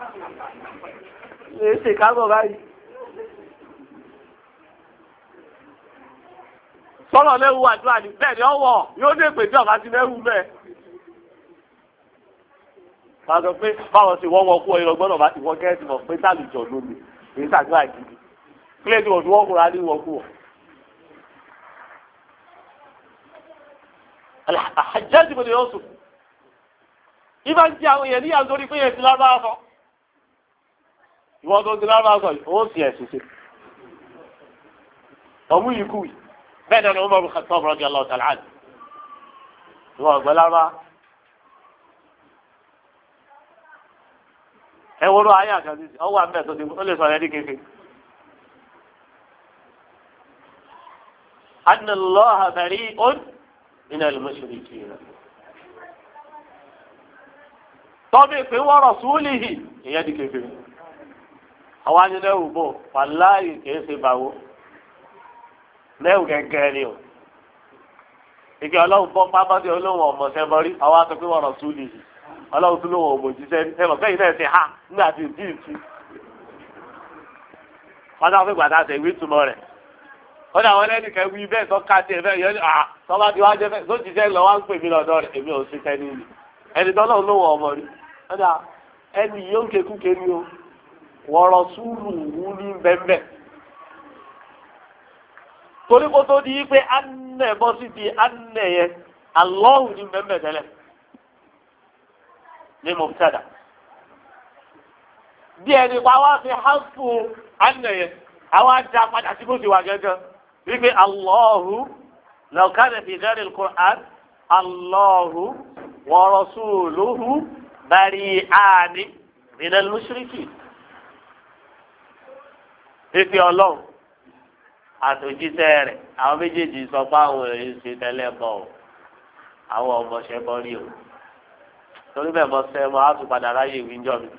Lè ṣe kágbọ̀ báyìí. Sọ́lọ̀ lẹ́wù àdúrà ní bẹ́ẹ̀ ni ọwọ́ yóò dé pè tí ọ̀gá ti lẹ́wù bẹ́ẹ̀. Báwo pé báwọn ti wọ́wọ́ kú ọyọ gbọ́dọ̀ bá ti wọ́n gẹ́gẹ́ mọ̀ pé sálùjọ lónìí èyí sàdúrà gidi. Kílẹ̀ tí wọ́n fi wọ́n kúra ní wọ́n kú wọ̀. Àjẹ́ ti mo lè yọ sùn. Ibà ń jẹ àwọn èèyàn níyà nítorí pé yẹn ti lábára sọ. Ìwọ́n tó ti lábára sọ yìí, ó sì ẹ̀sùn sí. Ọmú yìí kú yìí. Bẹ́ẹ̀ náà ni wọ́n mọ̀ Khattab radiyallahu ta'ala anhu. Ìwọ̀n ọ̀gbẹ́ lábá. Ẹ wo ló ayé àkàndí sí, ọwọ́ àmì ẹ̀tọ́ ti ó lè sọ ẹni kéfì. Anna Allaha bari'un minal mushrikeen. Tọ́bí pé wa rasulihi ìyẹn di kéfì. Àwọn anilẹ́wù bò wàláyé kìí ṣe bàwó. Lẹ́wù gẹ́gẹ́ ni o. Ike ọlọ́run bọ́ pápátí olóhùn ọmọ sẹ́bọ̀rí, àwọn aṣọ pé wa rasulihi. Ọlọ́run tún lóhùn ọmọ òjíṣẹ́ ẹ̀mọ̀ kẹ́yìn náà ṣe ha nígbà tí ìdí ìtú. Wọ́n dáhùn pé gbàdá ṣe ìwé ìtumọ̀ rẹ̀. Ó dà wọ́n lẹ́nu kẹ́ wí bẹ́ẹ̀ tó ká sí ẹ̀fẹ́ yẹn tọ́ba tí wọ́n jẹ́ fẹ́ tó jíṣẹ́ lọ wá ń pè mí lọ́dọ̀ rẹ̀ èmi ò sí tẹ́ni ni. Ẹni tọ́lọ́run lóhùn ọmọ rí. Ó dà ẹni yóò ń kékúké ní o. Wọ̀rọ̀ súrù wú ní bẹ́ẹ̀. Torí kó tó di pé anẹ̀ bọ́ sí di anẹ̀ yẹn, Allahu ní bẹ́ẹ̀ tẹ́lẹ̀. Ní mubtada. Bí ẹni pa wá fi hásù anẹ̀yẹ, àwọn ajá padà sí bó ti wà gẹ́gẹ́. Wípé Allahu law kana fi ghayri al-Qur'an, Allahu wa rasuluhu bari'ani minal mushrikin. fífi ọlọ́run àtòjíṣẹ́ rẹ̀ àwọn méjèèjì sọ pé àwọn èèyàn ṣe tẹ́lẹ̀ bọ̀ ọ́ àwọn ọmọọṣẹ́ bọ́ rí o torí bẹ́ẹ̀ mọ sẹ́ mọ́ á tún padà ráyè wíńjọ́ mi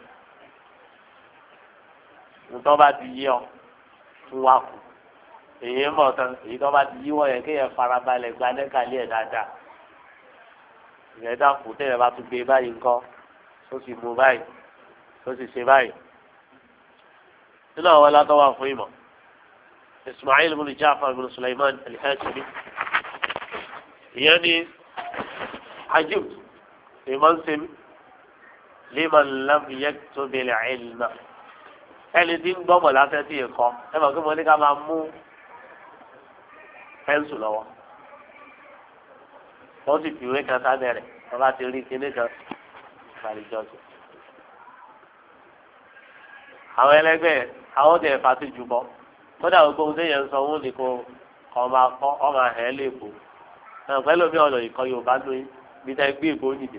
nítorí bá ti yí ọ tún wá kù èyí mọ̀ tán èyí tó bá ti yíwọ́ yẹn kéèyàn farabalẹ̀ gba nẹ́kàlẹ́ ẹ̀ dáadáa ìyẹn dàkú téèyàn bá tún gbé báyìí ńkọ́ tó sì mú báyìí tó sì ṣe báyìí nínú àwọn alátọ́wà fún ìmọ̀ Ismail ibn Ja'far ibn Sulaiman al-Hashimi ìyẹn ní ajib ìmọ̀ ń sẹ́mi liman lam yaktub al-ilma ẹni tí ń gbọ́mọ̀ lásán tí ì kọ́ ẹ mọ̀ kí mo ní ká máa mú pẹ́ńsù lọ́wọ́ wọ́n sì fi ìwé kan sábẹ́ rẹ̀ wọ́n bá ti rí kíní kan ìfàlìjọ́sìn. àwọn ẹlẹgbẹ́ àwọn tẹ̀ fà ti jùbọ́ kódà gbogbo ohun téèyàn ń sọ wọn ni kò ọmọ akọ ọmọ ahẹ́ lẹ́kọ̀ọ́ náà pẹ́lú mi ọ̀nà ìkọ́ Yorùbá lóyún bí tá gbé ìbò nìdè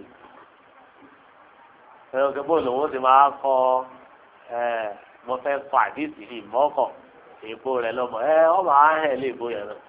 ẹ̀rọ kẹ́ bóòlù wọn ti máa kọ́ mo fẹ́ kọ́ àdìsí ìmọ̀ọ́kọ̀ èèpo rẹ̀ lọ́mọ ọmọ ahẹ́ lẹ́kọ̀ọ́ yẹn náà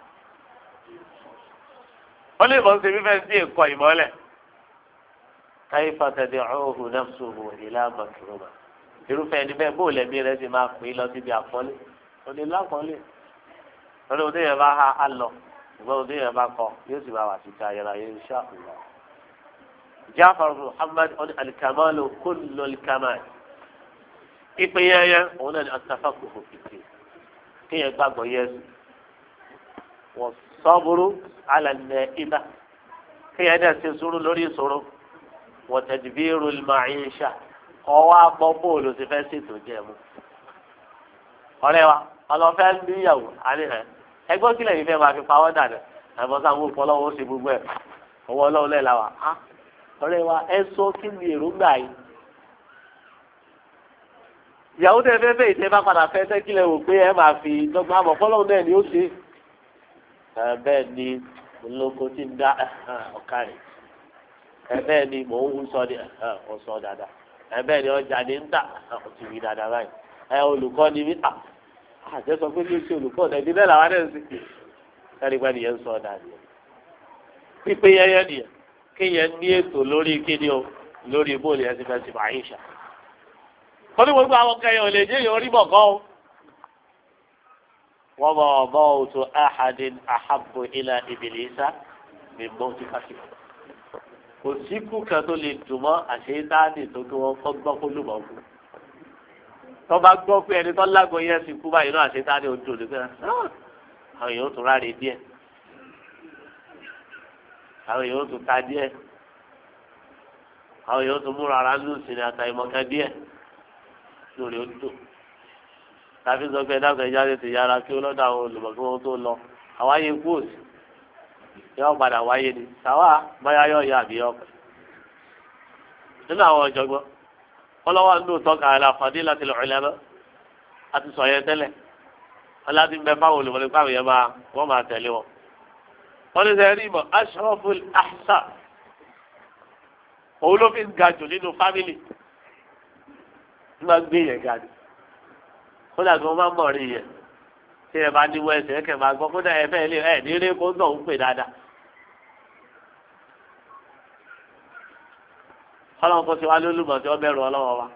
wọ́n lè bọ́ sí fífẹ́ sí ẹ̀kọ́ ìmọ̀lẹ̀ káyé fàtẹ́dẹ̀ ọ̀hún nafsuhu ìlà màkìrọ̀mà irúfẹ́ ẹni bẹ́ẹ̀ bóòlù ẹ̀mí rẹ̀ ti máa pè é lọ síbi àpọ́nlé òní lápọ́nlé lọ́dọ̀ òde yẹn bá ha á lọ ìgbọ́n òde yẹn bá kọ yóò sì máa wà síta ayẹyẹ insha Allah. Ja'far Muhammad ọ̀nì alikamalu kullu alikamal ìpè yẹn òun náà ni atafaqquhu fìdí kéèyàn gbàgbọ́ yẹn wọ́n sọ́bùrú alẹ́ ibà kéèyàn dẹ̀ ṣe sùúrù lórí ìṣòro wọ́n tadbiru al-ma'isha ọwọ́ àpọ̀ bóòlù ti fẹ́ ṣètò jẹ́ mu. ọ̀rẹ́ wa ọlọ́fẹ́ ń bí ìyàwó àníhàn ẹgbọ́n kílẹ̀ yìí fẹ́ máa fi pawọ́ dànù àìmọ́ sáwọn òkú ọlọ́wọ́ ó ṣe gbogbo ẹ̀ owó ọlọ́wọ́ lẹ́la wa á ọ̀rẹ́ wa ẹ sọ kí ni èròǹgbà yìí. ìyàwó tẹ fẹ́ fẹ́ ìtẹ́ bá padà fẹ́ tẹ́ kílẹ̀ wò pé ẹ máa fi dọ́gba àmọ́ fọlọ́wọ́ náà ni ó ṣe. bẹ́ẹ̀ ni olóko ti ń dá ọ̀ka rẹ̀ bẹ́ẹ̀ ni mò ń sọ ní sọ dáadáa bẹ́ẹ̀ ni ọjà ní ń tà ó ti rí dáadáa báyìí olùkọ́ ni mí àjẹsọ pé kí n ṣe olùkọ́ ẹ̀dín bẹ́ẹ̀ làwọn ẹ̀ ń sìn ẹ̀rí pẹ́ nìyẹn ń sọ dáadáa pípé yẹyẹ nìyẹn kéèyàn ní ètò lórí kíni o lórí bóòlù ẹ̀ ti fẹ́ ti máa ń ṣà wọ́n ní gbogbo àwọn kẹyìn ò lè jẹ́ yìí orí bọ̀kọ́ o wọ́n bọ̀ ọ̀bọ̀ òtò ahadin ahabbu ila ibilisa mi mọ́ ti ká sí kò sí kú kan tó lè dùn mọ́ àṣeyítáàdì tó kí wọ́n kọ́ gbọ́ kó lùmọ̀ kú tọ́ba gbọ́ pé ẹni tó lágbo yẹn ti kú báyìí náà àṣeyítáàdì ojú òde pé àwọn èèyàn tún ráre díẹ̀ àwọn èèyàn tún ta díẹ̀ àwọn èèyàn tún múra ara ń lù sí ní ata ìmọ̀kan díẹ̀ lórí ojú tàbí sọ pé ẹ̀dá kan jáde ti yára kí ó lọ́dọ̀ àwọn olùmọ̀ kí wọ́n tó lọ àwọn ayé kú òsì yọ padà wáyé ni sàwa báyà yọ ya àbí ọkọ nínú àwọn ọ̀jọ̀gbọ́n ọlọ́wọ́ ń lò tọ́ka àlà fadilatil ulama àti sọ yẹn tẹ́lẹ̀ ọlọ́dún ń bẹ fáwọn olùmọ̀ nípa àwọn yẹn wọ́n máa tẹ̀lé wọn. wọ́n ní sẹ́yìn rí ìmọ̀ ashraful ahsa òun ló fi ń ga jù nínú fámìlì nígbà gbé yẹn ga jù kódà tí wọ́n máa ń mọ̀ rí yẹn tí ẹ bá ní wẹ́ẹ̀sì ẹ kẹ́ máa gbọ́ kódà ẹ fẹ́ lé ẹ ní eré kó náà ń pè dáadáa. ọlọ́run kò sí wa lólùmọ̀ tí wọ́n bẹ̀rù ọlọ́wọ́ wa.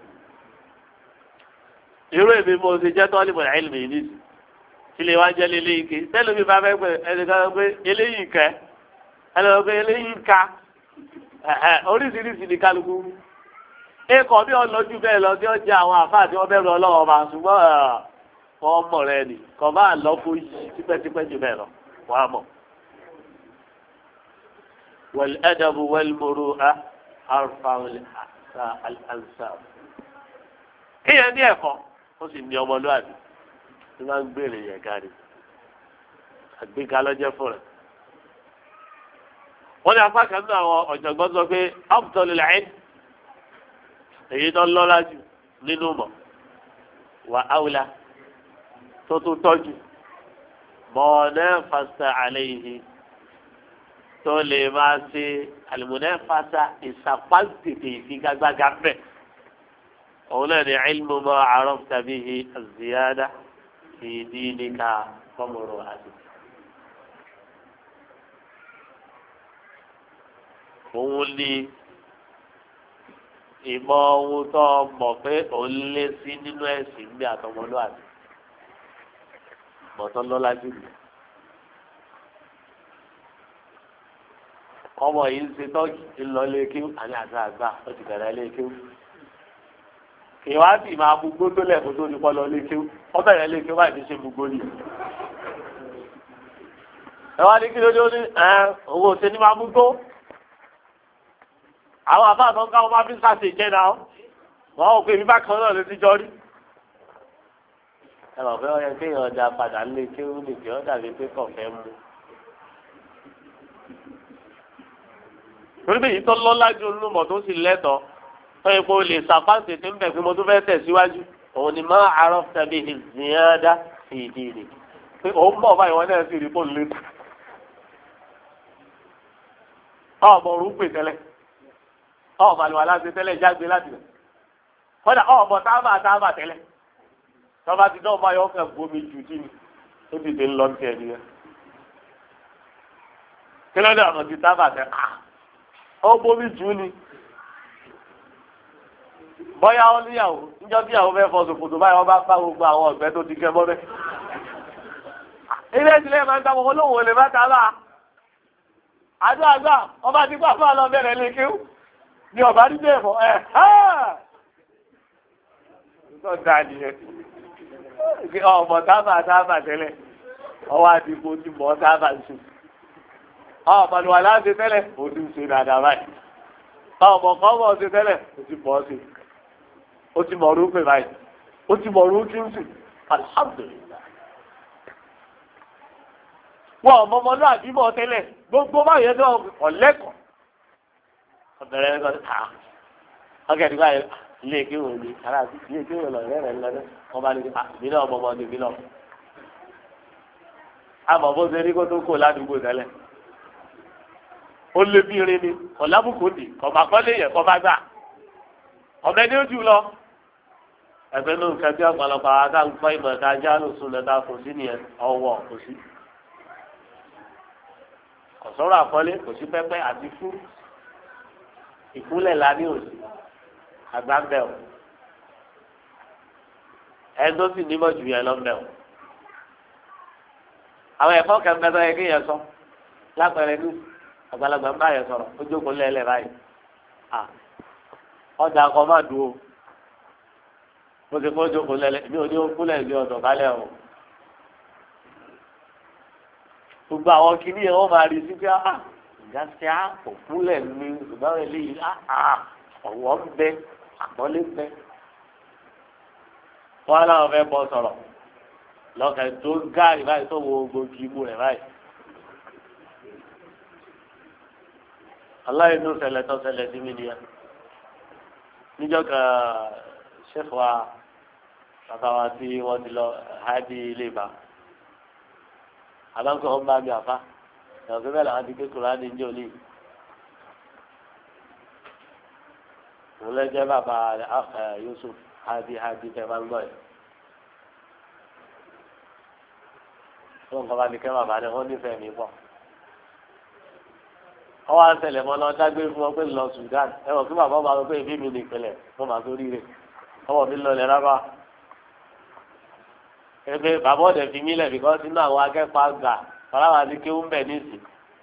irú èmi mo ti jẹ́ tọ́lí mọ̀ ẹ̀lì mi nísì tí lè wá jẹ́ lélẹ́yìn ké tẹ́lẹ̀ mi bá fẹ́ pé ẹnìkan pé eléyìí kẹ́ ẹnìkan pé eléyìí ká oríṣiríṣi ní kálukú. ẹ̀kọ́ bí ọlọ́jú bẹ́ẹ̀ lọ sí ọjà àwọn àfáà tí wọ́n bẹ̀rù ọlọ́wọ́ wa ṣùgbọ́n wọ́n mọ̀ rẹ ni kò bá lọ kó yí tipẹ́tipẹ́ jù bẹ́ẹ̀ lọ wọ́n á mọ̀. wal adabu wal muru'a arfa'ul ansab. kéèyàn ní ẹ̀kọ́ ó sì ní ọmọlúwàbí tí wọ́n ń gbèrè yẹn kárí àgbéga lọ́jọ́ fún rẹ̀. wọ́n ní apá kan náà àwọn ọ̀jọ̀gbọ́n sọ pé afdalul ilm èyí tó lọ́lá jù nínú mọ̀ wà áwùlá tó tún tọ́jú mọ̀ọ́nẹ́ fasa àlẹ́yìí tó lè máa ṣe àlùmọ́nẹ́ fasa ìsapásitì ìfigagbága bẹ́ẹ̀ òun náà ní ilmu ma arafta bihi az-ziyada fi díníkà fọ́mùrù àti. òun ní ìmọ̀ ohun tó mọ̀ pé òun lé sí nínú ẹ̀sìn bí àtọmọlúwàbí bọ̀tọ́ lọ́lá jù lọ. ọmọ yìí ń ṣe tọ́jú ńlọ lé kíw àní àti àgbà ó ti bẹ̀rẹ̀ lé kíw. ìwádìí máa gbogbo tó lẹ́kọ̀ọ́ tó ní kọ́ lọ lé kíw ó bẹ̀rẹ̀ lé kíw báyìí fi ṣe gbogbo ni. ẹ wá ní kí ló dé ó ní owó ṣe ní máa gbogbo. àwọn àbáàtọ̀ ń káwọn máa fi ń ṣàṣe ìjẹ́ náà wọ́n ò pé mi bá kan náà ló ti jọ rí. ẹ mọ̀ pé ó yẹ kéèyàn ọjà padà lé kíw nìkẹ́ ó dàbí pé kọ̀ọ̀fẹ́ mú. torí bẹ́ẹ̀ yìí tó lọ́lá ju olúmọ̀ tó sì lẹ́tọ̀ọ́ tó yẹ kó lè sàpáǹtì tí ń bẹ̀ pé mo tún fẹ́ tẹ̀síwájú òun ni máa àárọ̀ tàbí ìzìyàdá sí ìdí rẹ̀ pé òun bọ̀ báyìí wọ́n náà sì rí kó lé. ọmọ òrùn pè tẹ́lẹ̀ ọmọ àlùwà láti tẹ́lẹ̀ jágbe láti rẹ̀ kọ́dà ọmọ tábà tẹ́lẹ̀ tọ́ba ti dán ọmọ ayọ́ fẹ́ bomi jù sí ni ó ti dé ńlọ ní ẹni rẹ̀ kí lọ́dọ̀ ọ̀nà ti tábà tẹ́ ó bomi jù ni bọ́yá ó níyàwó níjọ́ bí àwọn fẹ́ fọṣọ fòtò báyìí wọ́n bá bá gbogbo àwọn ọ̀gbẹ́ tó ti kẹ́ mọ́ bẹ́ẹ̀. ilé ìdílé máa ń gbà wọ́n lóhùn olè bá ta bá àdó àgbà ọba ti gbà fún àlọ́ bẹ̀rẹ̀ lè kéwù ni ọba rí bẹ́ẹ̀ fọ tó da nìyẹn ọmọ tábà tẹ́lẹ̀ ọwọ́ àdìgbò ti mọ̀ tábà sùn ọmọ ni wà láti tẹ́lẹ̀ ó ti ń ṣe dáadáa báyìí ọmọ kan mọ̀ ṣe tẹ́lẹ̀ ó ti mọ̀ ọ́ sí ó ti mọ̀ ọ́rú pé báyìí ó ti mọ̀ ọ́rú kí n sùn alhamdulilayi wọn ọmọ ọmọdé àbímọ tẹ́lẹ̀ gbogbo báyìí tó ọ̀lẹ́kọ̀ọ́ ọ̀bẹ̀rẹ̀ ẹ̀kọ́ ọ̀gẹ̀dì báyìí ilé kéwò ni ara ilé kéwò lọ rẹ̀ rẹ̀ lọ́dọ̀ wọn bá ní ìbílẹ̀ ọmọ ọmọdé ìbílẹ̀ àmọ́ bó ṣe rí kó tó kó ládùúgbò tẹ́lẹ̀ ó lé bí irin ni ọ̀làbùkù dì kọ̀ọ̀mà kọ́lé yẹ kọ́ bá gbà ọ̀bẹ ní ojú lọ ẹgbẹ́ ló ń kẹ́ bí ọ̀pọ̀lọpọ̀ àwọn akáǹkọ́ ìmọ̀ ẹ̀ka ajá ló sùn lẹ́ta kò sí nìyẹn ọwọ́ kò sí kọ̀sọ́rọ̀ àkọlé kò sí pẹ́pẹ́ àti fún ìkúnlẹ̀ lání òsì àgbàǹbẹ̀ o ẹni tó sì nímọ̀ jù yẹn lọ́mbẹ̀ o àwọn ẹ̀fọ́ kẹ́mbẹ́ tó yẹ kí yẹn sọ lápẹẹrẹ ní àgbàlagbà ń bá yẹn sọ̀rọ̀ ó jókòó lẹ́lẹ̀ báyìí ọjà kan má dùn o mo ti kó jókòó lẹ́lẹ̀ mi ò ní kúlẹ̀ ní ọ̀dọ̀ balẹ̀ o gbogbo àwọn kìíní yẹn wọ́n máa rí sí pé ìjà sí òkúlẹ̀ ní ṣùgbọ́n eléyìí ọ̀wọ́ ń bẹ àpọ́nlé ń bẹ wọ́n á láwọn fẹ́ bọ́ sọ̀rọ̀ lọ́kàn tó gáàrí báyìí tó wo gbogbo imú rẹ̀ báyìí. aláìní ló ṣẹlẹ̀ tó ṣẹlẹ̀ sí mi nìyẹn níjọ́ kan ṣẹ́fù wa bàbá wa tí wọ́n ti lọ háàdì ilé ìbá àbáńkò ọ̀hún bá mi àfa ìyàwó bẹ́ẹ̀ làwọn ti ké Kùránì ní òní òun lẹ́jẹ́ bàbá Yusuf háàdì tẹ́ máa ń gbọ́ yìí wọ́n kọ́ bá ní kẹ́ bàbá rẹ̀ wọ́n nífẹ̀ẹ́ mi pọ̀ ọwọ́ àṣẹlẹ̀ mọ́ lọ dágbé fún ọ pé lọ Sudan ẹ wọ̀ kí bàbá máa lọ pé ìbí mi ní ìpínlẹ̀ wọ́n máa tó ríre ọwọ́ mi lọ lẹ̀ rárá ebe bàbá ọ̀dẹ̀ fi mí lẹ̀ bìkọ́ sínú àwọn akẹ́kọ̀ọ́ àgbà fọláwà ní kéwú ń bẹ̀ níìsì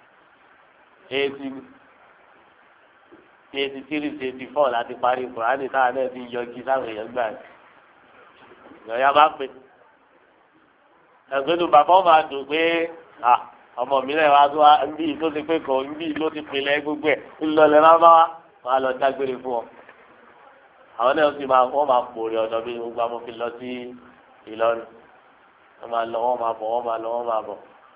83 láti parí Kùránì táwọn náà ti yọjú sáwọn èèyàn gbà ìyọ̀ya bá pè ẹgbẹ́nu bàbá ọmọ àdùn pé ọmọ mi náà wá tó bí tó ti pé kò bí ló ti pinlẹ̀ gbogbo ẹ̀ ńlọlẹ̀ máa bá wa lọ dágbére fún ọ àwọn náà sì wọ́n máa pòrè ọ̀dọ̀ bí gbogbo àwọn fi lọ sí Ìlọrin wọ́n máa lọ wọ́n máa bọ̀ wọ́n máa lọ wọ́n máa bọ̀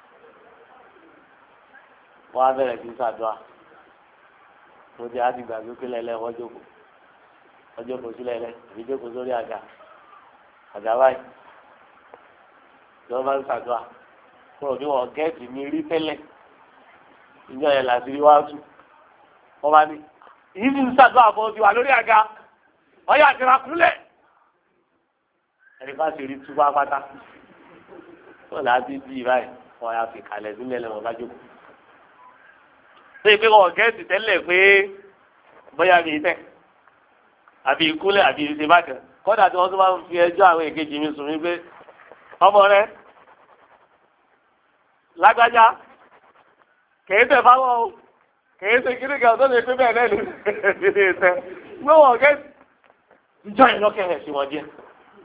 wọ́n á bẹ̀rẹ̀ sí ṣàdúrà mo ti àti gbàgbé pé lẹ́lẹ́ wọ́n jókòó sílẹ̀ lẹ́ èmi jókòó sórí àga báyìí lọ́wọ́ bá ń ṣàdúrà kúrò bí wọ́n gẹ́ẹ̀tì mi rí tẹ́lẹ̀ ìjọ yẹn láti rí wá tú wọ́n bá ní yìí ti ń ṣàdúrà fún ojú wa lórí àga ọyọ àtìrà kúlẹ̀ ẹni bá ṣe rí tú pápátá tó láti bí báyìí wọ́n yà fi kalẹ̀ sílẹ̀ lẹ́wọ̀n bá jókòó. ṣé pé wọn gẹ́ẹ̀sì tẹ́lẹ̀ pé bóyá mi tẹ̀ àbí ìkúlẹ̀ àbí ìṣèbàkẹ́ kọ́dà tí wọ́n tún máa ń fi ẹjọ́ àwọn èkejì mi sùn mí pé ọmọ rẹ lágbájá kèé tẹ̀ fáwọn o kèé ṣe kiri kan tó lè pé bẹ́ẹ̀ náà lè tẹ̀ gbé wọn gẹ́ẹ̀sì ìjọ ìlọ́kẹ̀rẹ̀ sí wọn díẹ̀.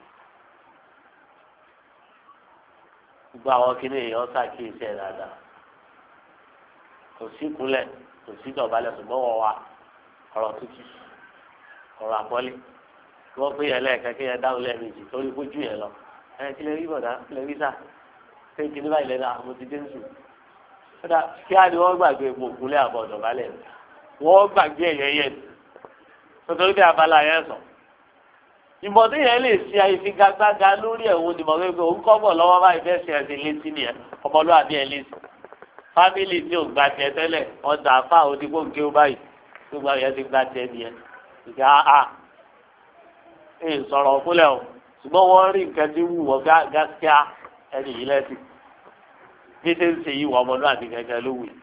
gbogbo àwọn kìnìún èèyàn ṣàkíyèsí ẹ̀ dáadáa kò sí ìkúnlẹ̀ kò sí ìdọ̀bálẹ̀ ṣùgbọ́n wọ́n wà ọ̀rọ̀ tútù ọ̀rọ̀ àpọ́lé kí wọ́n pé yẹn lẹ́ẹ̀kan kí yẹn dáhùn lẹ́ẹ̀mejì torí kójú yẹn lọ kí lè rí bọ̀dá kí lè rí sà ṣé kí ní báyìí lẹ́nu àwọn ti dé nsù kódà kí á ní wọ́n gbàgbé epo ìkúnlẹ̀ àbọ̀ ìdọ̀bálẹ̀ wọ́n gbàgbé ẹ̀yẹ yẹn nítorí bí abala yẹn sọ ìmọ̀ tí yẹn lè ṣe àìfigagbága lórí ẹ̀wọ̀n ni mọ̀ pé òun kọ́ bọ̀ lọ́wọ́ báyìí bẹ́ẹ̀ ṣe ẹ̀sìn létí nìyẹn ọmọlúwàbí ẹ̀ létí fámìlì tí ò gba tiẹ̀ tẹ́lẹ̀ ọ̀dà àfà òdìgbò ń kéwọ́ báyìí gbogbo àwọn yẹn ti gba tiẹ̀ nìyẹn ìgbà àà ẹ̀ sọ̀rọ̀ ọ̀kúnlẹ̀ o ṣùgbọ́n wọ́n rí nǹkan tí wù wọ́n gáskíá ẹni yìí lẹ́sìn bí ṣe ń ṣe yìí wọ́n ọmọlúwàbí gẹ́gẹ́ ló wù yìí.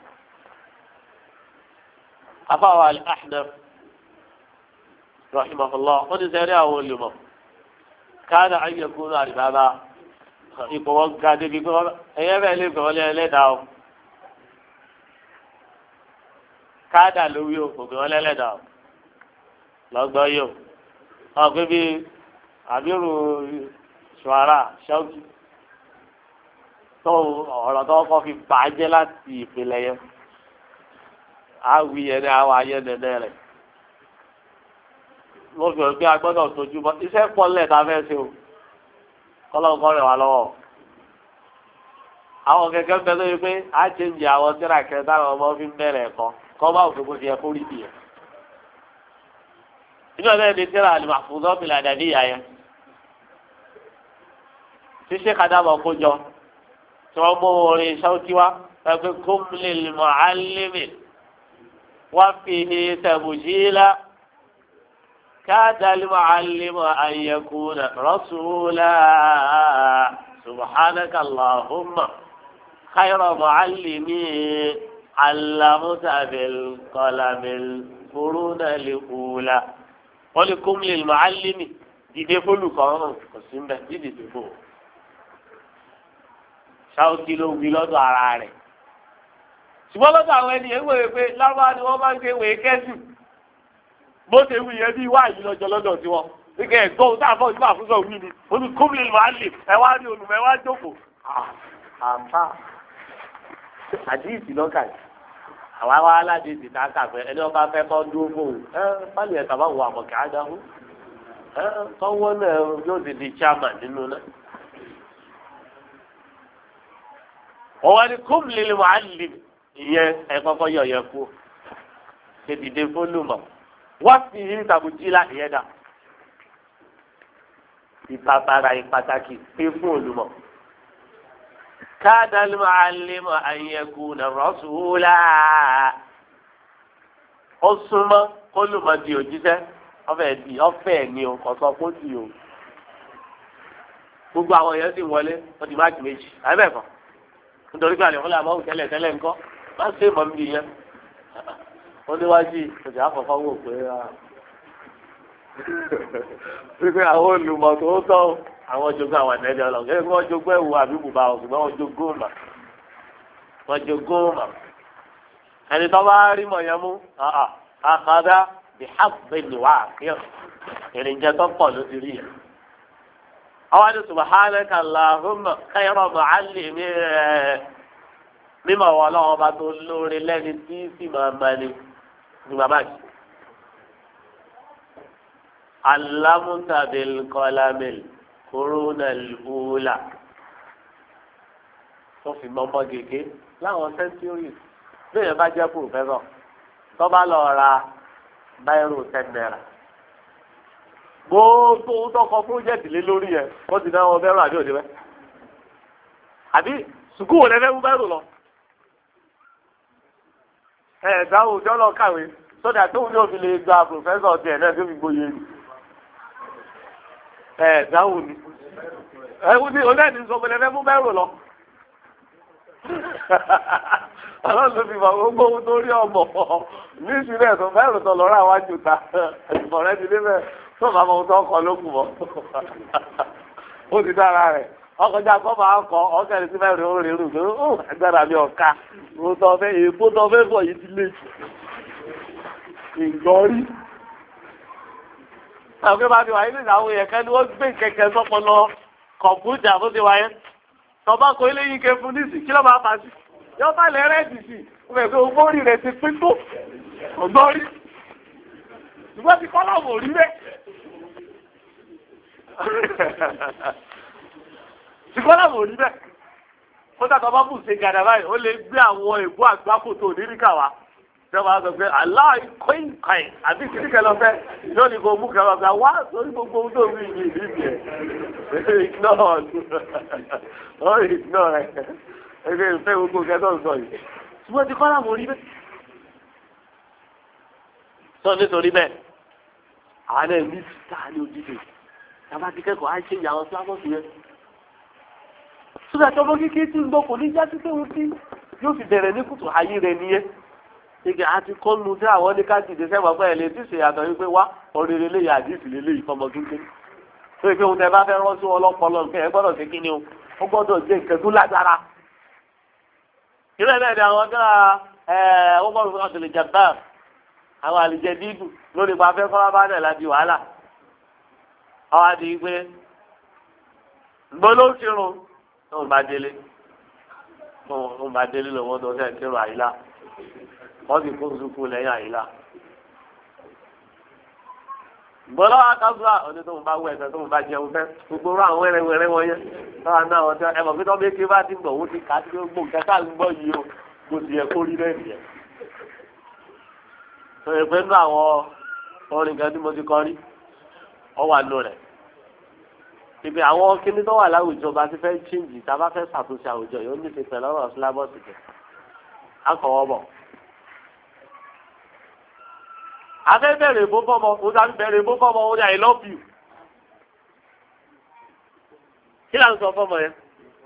afáwa Ahnaf rahimahullah wọ́n ti sẹ́rí àwọn olùmọ̀ káàdà ayélujára náà àdìbàbà ipò wọn ga débi pé ẹ̀yẹ́ bẹ́ẹ̀ lè gbọ́ lẹ́lẹ́dàá o káàdà lówí o kò gbé wọn lẹ́lẹ́dàá o lọ́gbọ́ yìí o wọn pé bí àbírù ṣùwárà ṣáùkì tó ọ̀rọ̀ tó kọ́ fi bàjẹ́ láti ìpìlẹ̀ yẹn àwì yẹn ní àwọn ayé nẹ́nẹ́ rẹ̀ mo fi hàn pé a gbọ́dọ̀ tójú bọ́ iṣẹ́ pọ̀ nílẹ̀ tá a fẹ́ ṣe o kọ́lọ́kọ́ rẹ̀ wá lọ́wọ́ àwọn kẹ̀kẹ́ bẹ lórí pé a ṣe ń jẹ àwọn tíra kẹta àwọn ọmọ fi ń bẹ̀rẹ̀ ẹ̀kọ́ kọ́ bá òfin bó ti yẹ kó rí bìyẹn. inú ọ̀dọ́ ẹni tíra al-Mahfuzat al-Adabiyya yẹn ṣíṣe kàdámọ̀ kó jọ tí wọ́n mú orin Ṣáútì wá pẹ̀lú kum lil mu'allimi wa fihi tabjila. كاد المعلم أن يكون رسولا سبحانك اللهم خير معلمي علمت بالقلم القرون الأولى ولكم للمعلم dìde fólù kan kò sí mbẹ dídì dìbò Ṣáútì ló wí lọ́dọ̀ ara rẹ̀ ṣùgbọ́n lọ́dọ̀ àwọn ènìyàn wòye pé lárúbá ni wọ́n máa ń gbé wèé kẹ́sì bó ṣe wí yẹn bí wá yìí lọ́jọ́ lọ́dọ̀ tí wọ́n nígbà ẹ̀gbọ́n tá a fọ́ ìgbà fún sọ wí ni olú kúmìlì máa lè ẹ wá rí olùmọ̀ ẹ wá jókòó. àmà àdìsí lọ́kà yìí àwa wá aládìsí tá a kà fẹ́ ẹni ọba fẹ́ kọ́ dúró fóun ẹ báyìí ẹ̀ sábà wọ àmọ̀kẹ́ ádámù ẹ tọ́wọ́ náà yóò ti di chairman nínú náà. wọ́n wá ní kúmìlì máa lè ìyẹn ẹ kọ́kọ́ yọ̀ yẹ kú ṣe dìde fólùmọ̀ wọ́n fi yí ìtàkùjí láti yẹn dà ìpàpàrà ìpàtàkì pé fún olùmọ̀ káàdà ló máa lé mọ àyẹ̀kù nàrọ́sùwòlá ó súnmọ́ kólùmọ̀ di òjíṣẹ́ ọ̀fẹ́ ni o kò sọ kó di o gbogbo àwọn èèyàn sì wọlé wọ́n ti máàkì méjì àbẹ̀kọ̀ nítorí pé àlẹ́ fúnlẹ̀ àmọ́ tẹ́lẹ̀ ńkọ́ má ṣe mọ́ mi yẹn wọ́n níwájú ìṣẹ̀lẹ̀ àkọ́kọ́ wò pé wípé àwọn olùmọ̀ tó tọ́ àwọn jogún àwọn ẹ̀nẹ́jọ́ lọ kí wọ́n jogún ẹ̀wù àbí bùbá ọ̀sùnmọ́ wọ́n jogún mà ẹni tó bá rí mọ̀ yẹn mú àkàdá bí hábẹ́lì wà kí ìrìnjẹ tó pọ̀ ló ti rí yẹn. àwọn àti subhanaka Allahumma khayra mu'allimi mímọ̀ wọn lọ́wọ́ bá tó lórí lẹ́ni tí sì máa ma ni ní bàbá yìí. alámútàbíl kọlámìl kúrúnà lùúlà tó fi mọ́mọ́ gègé láwọn sẹ́ńtúrì bẹ́ẹ̀ bá jẹ́ pòfẹ́sọ̀ tó bá lọ ra báírò 10 naira. gbogbo tọkọ pírójẹ́tì lé lórí yẹn wọ́n ti náwó bẹ́rù àbí òde bẹ́ẹ̀. àbí sùkúù wò lẹ́fẹ́ mú báírò lọ. dáhùn òjò lọ kàwé sódà tóun ní òfin lè gba pòfẹ́sọ̀ tiẹ̀ náà tó fi gboyè ni. dáhùn ni. ní onáìní sọ pé lẹ́fẹ́ mú báírò lọ ọlọ́run ló fi mọ gbogbo ohun tó rí ọmọ ní ìsìlẹ̀ tó fẹ́ràn tó lọ́rọ̀ àwọn àjùtà ìbọn rẹ ti débẹ̀ tó bá mọ ohun tó kọ ló kù mọ́ ó ti dára rẹ̀ ọkọjá kọ́ máa kọ ọkẹ́rin sí mẹ́rin ó rírun pé ó agbára mi ọ̀ka mo tọ́ fẹ́ èèpo tọ́ fẹ́ bọ̀ yìí ti lé ìgbọ́rí. àwọn pé bá ti wáyé nínú àwọn èèyàn kan ni wọ́n gbé kẹ̀kẹ́ sọ́pọlọ kọ̀ǹpútà bó ti wáyé tọ́ba kọ eléyìí ké fún níìsì kí ló máa fà sí yọ bá lẹ rẹ́ẹ̀dì sí ọmọ ẹ̀fẹ́ ogbórí rẹ̀ ti pín tó ọgbọ́rí ṣùgbọ́n ti kọ́lá wò rí rẹ̀ ti kọ́lá wò rí rẹ̀ ó dàtọ̀ bá bù ṣe gàdà báyìí ó lè gbé àwọn ègbó àgbákòtò onírìkà wa ṣé wàá sọ pé aláì kọ́ìnkọ́ìn àbí kìdíkẹ́ lọ fẹ́ yóò ní kó mú kẹwàá gba wá lórí gbogbo ohun tó rí ìlú ìlú ẹ̀ ignore rẹ̀ ẹgbẹ́ ìfẹ́ gbogbo kẹtọ́ sọ yìí ṣùgbọ́n ti kọ́ láwọn orí bẹ́ẹ̀. sọ nítorí bẹ́ẹ̀ àwọn ẹ̀mí ta ní ojúde tàbá ti kẹ́kọ̀ọ́ á ṣe ìyàwó sílámọ́sì yẹn. sódà tọ́mọ kékeré tí ń gbọ́ kò ní já sí pé òun tí yóò fi bẹ̀rẹ̀ ní kùtù ayé rẹ̀ nìyẹn. igi àti kọ́nu tí àwọn ní ká dìde sẹ́wọ̀n pẹ́ ẹ̀ lè ti ṣe àtọ̀ wípé wá oríire lè yà àdìsí lè léyìí fọmọ kékeré. tó yẹ pé òun tẹ bá fẹ́ rán sí wọn lọ́pọlọ nǹkan ẹ gbọ́dọ̀ ṣe kí ni o ó gbọ́dọ̀ jẹ́ nǹkan tó lágbára. ìrẹ́ náà ni àwọn tó wọ́n bọ̀ fún ọ̀sẹ̀ lè jẹ báà àwọn àlejò dídùn lórí pa fẹ́ kọ́lá bá dẹ̀ láti wàhálà. àwọn àti pé gbọ́dọ̀ kírun tó ń bá délé lọ́wọ́ tó fẹ́ kírun àyílá wọ́n sì kó sùkú lẹ́yìn àyílá. gbọ́dọ̀ akásùá ọdún tó ń bá wẹ̀ ẹ̀sẹ̀ tó ń bá jẹun fẹ́ gbogbo rú àwọn wẹ́rẹ́wẹ́rẹ́ wọn yẹn náà náà wọ́n tẹ́ ẹ mọ̀ pé tó bí ké bá ti gbọ̀ wọ́n ti kà á ti gbó kẹta ń gbọ́ yìí o kò sì yẹ kó rí bẹ́ẹ̀ nìyẹn. tó yẹ pé nínú àwọn orin kan tí mo ti kọ rí ọ wà lò rẹ̀. ibi àwọn kíní tó wà láwùjọ bá ti fẹ́ chíǹjì tá a bá fẹ́ ṣàtúnṣe àwùjọ yóò ní ti pẹ̀lú ọ̀rọ̀ sílábọ̀sì kẹ̀ akọ̀wọ́ bọ̀. afẹ́ bẹ̀rẹ̀ bó bọ́mọ ó dá bẹ̀rẹ̀ bó bọ́mọ ó dá I love you. kí là ń sọ fọ́mọ yẹn?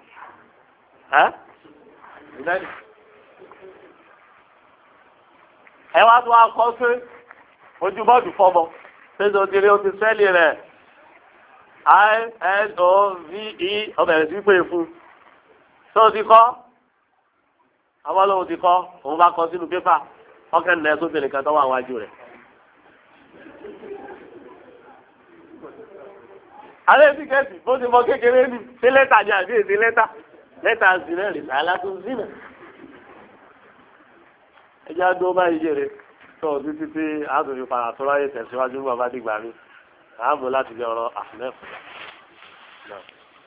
ẹ wá tó wá kọ́ pé ojú bọ́ọ̀dù fọ́mọ ṣé tó ti rí o ti sẹ́ẹ̀lì rẹ̀ ILOVE ọbẹ̀rẹ̀ sí pé fún tó ti kọ́ àwọn olóhùn ti kọ́ òun bá kọ sínú pépà ọkẹ́ nìyẹn tó bèrè kan tó wà wájú rẹ̀. alẹ́ ti kẹ́sì bó ti mọ kékeré ni ṣé lẹ́tà ni àbí èsì lẹ́tà zìnà rè sàlá tó zìnà. ẹjẹ́ á dúró báyìí jèrè tó títí tí a tún fi padà tó ráyè tẹ̀síwájú bàbá dìgbà mi àábò láti lè ọ̀rọ̀ àfúnẹ́fù náà.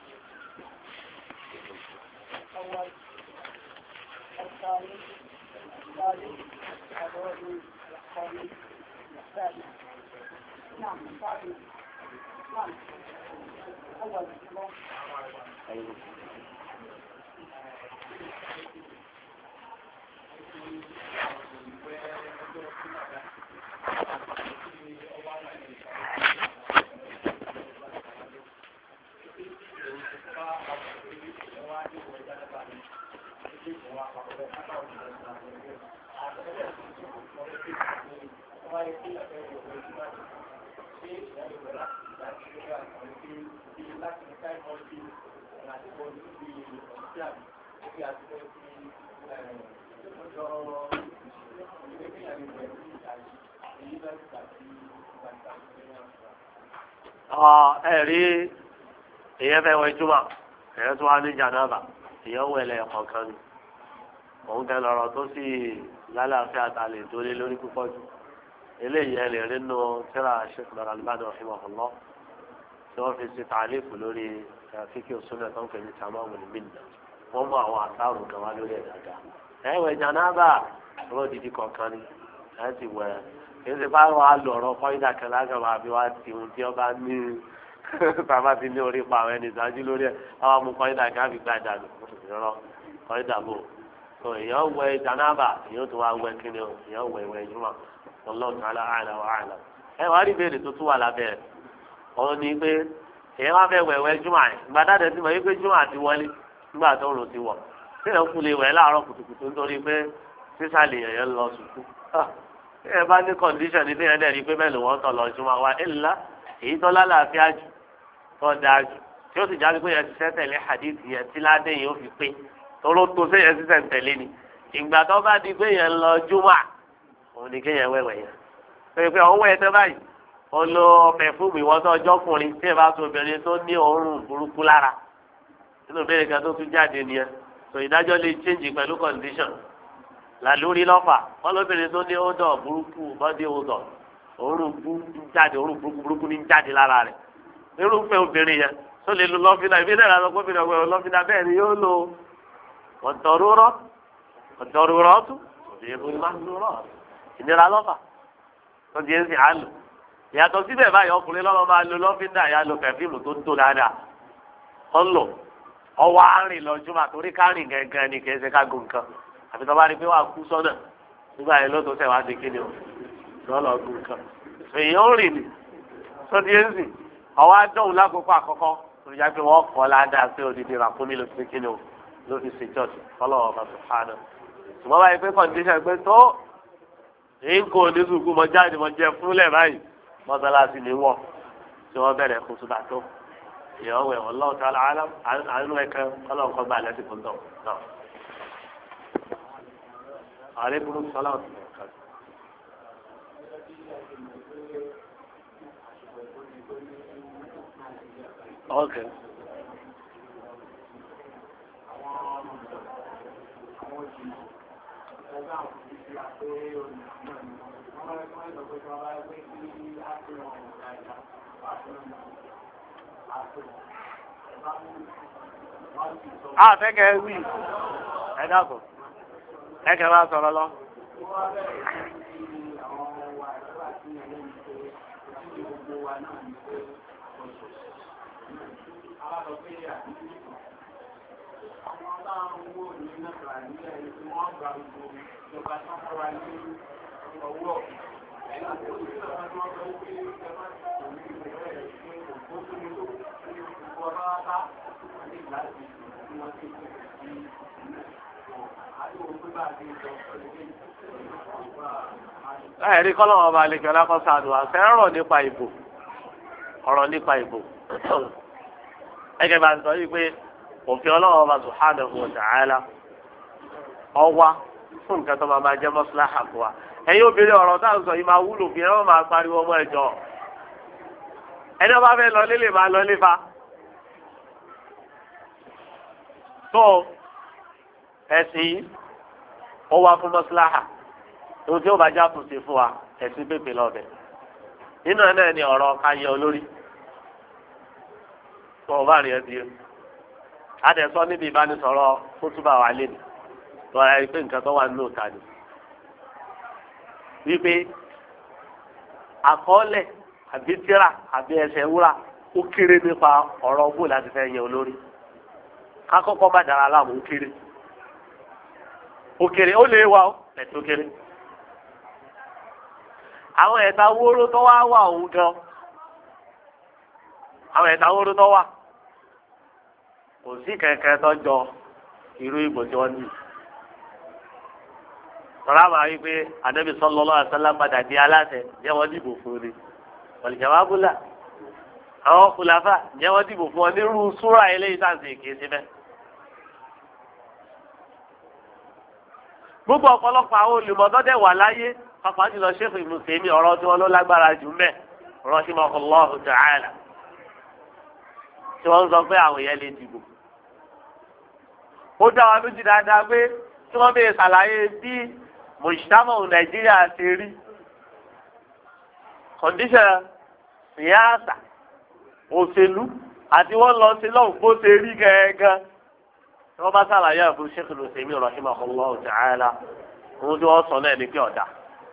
ẹ̀rí èyàn fẹ́ wọ ìjùmọ̀ èyàn tó wá ní jàǹdàbà èyàn wọ ẹlẹ́ ọ̀kan ni òun kẹ lọ́rọ̀ tó sì lálàáfíà àtàlẹ̀ tó lé lórí púpọ̀ jù eléyìí ẹ lè rí nínú tíra Sheikh Al-Albani rahimahullah tí wọ́n fi ṣe tàlífù lórí fíkì òṣùnà tó ń pè ní tamamul minna wọ́n mú àwọn àtàrù kan wá lórí ẹ̀ dáadáa ẹ̀wẹ̀ jàǹdàbà lọ́wọ́ dídí kọ̀ọ̀kan ni ẹ̀ ti wẹ̀ kìí ṣe bá wà lọ̀rọ̀ kọ́ńdà kan lágbàá máa fi wá ti ohun tí ọba ní bàbá ti ní orí pa àwọn ẹni ìdájú lórí ẹ̀ àwọn amú kọ́ńdà kan fi gbà dànù ìrọ̀ kọ́ńdà bò tó èèyàn wẹ jànáàbà èèyàn tó wá wẹ kíni o èèyàn wẹ ìwẹ ìjùmọ̀ Wallahu ta'ala a'lam wa a'lam. ẹ wá rí ìbéèrè tó tún wà lábẹ́ rẹ̀ òun ni pé èèyàn wá fẹ́ wẹ̀ ìwẹ ìjùmọ̀ ẹ̀ ìgbà dáadẹ́ ti mọ̀ yí pé jùmọ̀ àti wọlé nígbà tó rò ti wọ̀ tí èèyàn kú lè wẹ̀ láàárọ̀ kùtùkùtù nítorí pé sísàlẹ̀ èèyàn lọ sùkú. ẹ bá ní kọ̀ǹdíṣàn ní téèyàn dẹ̀ rí pé mẹ́lò wọ́n tọ̀ lọ jùmọ̀ wa ńlá èyí tó lálàáfíà jù tó dáa jù tí ó sì jáde pé yẹn ti sẹ́tẹ̀lé hadith yẹn tí ládé yìí ó fi pé toró tó séyẹn sísẹ̀ ń tẹ̀lé ni ìgbà tó bá di pé yẹn lọ jùmọ̀ òun ni kéèyàn wẹ̀wẹ̀ yẹn pé pé òun wẹ̀ tẹ́ báyìí ó lo pẹ̀fúmù ìwọ́n tó ọjọ́kùnrin tí ẹ bá tó obìnrin tó ní òórùn burúkú lára nínú ìbéèrè kan tó tún jáde nìyẹn tó ìdájọ́ lè change pẹ̀lú condition làlórí lọ́fà wọn lóbìnrin tó ní odò burúkú bọ́dí odò òórùn jáde òórùn burúkú ní jáde lára rẹ̀ irúfẹ́ obìnrin yẹn tó lè lo lọ́fínà ìbílẹ̀ ìlànà gómìnà ọgbẹ́ lọ́fínà bẹ́ẹ̀ ni yóò lo ọ̀dọ́rúrọ́ tún òbí ewu máa ń lọ́rọ̀ ìnira lọ́fà tó di ẹ̀sìn àlù ìyàtọ̀ síbẹ̀ báyìí ọkùnrin lọ́wọ́ máa lo lọ́fínà yà lo pẹ̀fíìmù tó tó dáadáa ọlọ ọwọ́ àárín lọ́júmọ̀ torí kárìn gẹ́gẹ́ ni kì í ṣe ká gùn nǹkan àfi tó bá rí pé wà á kú sọ́nà nígbà yẹn ló tó tẹ̀ wá sí kíni o lọ́lọ́ gùn nǹkan èèyàn ń rìn ní sọ́dí ẹ̀sìn ọwọ́ àdóhùn lákòókò àkọ́kọ́ torí já pé wọ́n kọ́ ládàá pé odidi ràkúnmí ló fi kíni o ló fi ṣe jọ́ọ̀tì fọlọ́wọ́ ọba sùpánà ṣùgbọ́n báyìí pé kọ́ndíṣàn pé tó èyí kò ní sùkú mọ jáde mọ jẹ fúnlẹ̀ báyìí mọ́sálásí ni wọ̀ tí wọ́n bẹ̀rẹ̀ kùtùbà tó ìyàwó ẹ̀ wallahu ta'ala alam àánú ẹ̀kẹ́ ọlọ́run kọ́ gbà lẹ́sìn fún tọ̀ náà. Alaikum salaam. Okay. Fẹ́kẹ̀ wí ẹ dàgbọ́ ẹ̀kẹ́ máa sọ̀rọ̀ lọ. Ẹ̀rí kọ́lọ́wọ́ ọba àlejò alákọ̀ọ́sọ àdùn àṣẹ ọ̀rọ̀ nípa ìbò ẹgẹ bá sọ yìí pé òfin ọlọ́wọ́ ọba subhanahu wa ta'ala ọwá fún nǹkan tó máa jẹ́ mọ́sálásá fún wa ẹ̀yin obìnrin ọ̀rọ̀ táwọn sọ yìí máa wúlò fi ẹ̀rọ máa pariwo ọmọ ẹ̀jọ̀ ẹni ọba fẹ́ lọ lélẹ̀ máa lọ léfa tó ẹ̀sìn yìí ó wá fún mọ́sálásá tó tí ó bá já tún sí fún wa ẹ̀sìn pépè lọ́bẹ̀ nínú ẹ̀ náà ni ọ̀rọ̀ káyẹ olórí tó o bá rí ẹ di adẹ̀sọ́ níbi ìbánisọ̀rọ̀ kótóbà wà lé ní lọ́ra ẹ pé nǹkan tó wà nínú òta ni wípé àkọọ́lẹ̀ àbí tíra àbí ẹsẹ̀ wúrà ó kéré nípa ọ̀rọ̀ bó láti fẹ́ yẹ olórí kákọ́kọ́ má dára láàmú ó kéré ó lè wá ó ẹ̀tọ́ kéré àwọn ẹ̀ta wóró tó wá wà òun gan àwọn ẹ̀ta wóró tó wà kò sí kẹ̀kẹ́ tó jọ irú ìbò tí wọ́n ní. Tọ́lá máa wí pé Ànábì sallallahu alaihi wasallam padà di aláṣẹ jẹ́ wọ́n dìbò fún ni. Wal-jawābu-lā. Àwọn khulafā jẹ́ wọ́n dìbò fún ọ nírú súrà eléyìí sáǹsì kìí sí bẹ́ẹ̀. Gbogbo ọ̀pọ̀lọpọ̀ àwọn olùmọ̀tọ́dẹ̀ wà láyé pàápàá jùlọ Sheikh Ibn Taymiyyah ọ̀rọ̀ tí wọ́n ló lágbára jù mẹ́ rahimahullahu ta'ala tí wọ́n sọ pé àwọn èèyàn lè dìbò. Ó dá wa lójú dáadáa pé tí wọ́n bèèrè ṣàlàyé bí mùsùlùmí Nàìjíríà ti rí kọ̀ǹdíṣàn síyáàsà òṣèlú àti wọ́n lọ sí lọ́hùn bó ṣe rí gẹ́gẹ́ tí wọ́n bá ṣàlàyé àfún Sheikh Ibn Taymiyyah rahimahullahu ta'ala ohun tí wọ́n sọ náà ní pé ọ̀dà.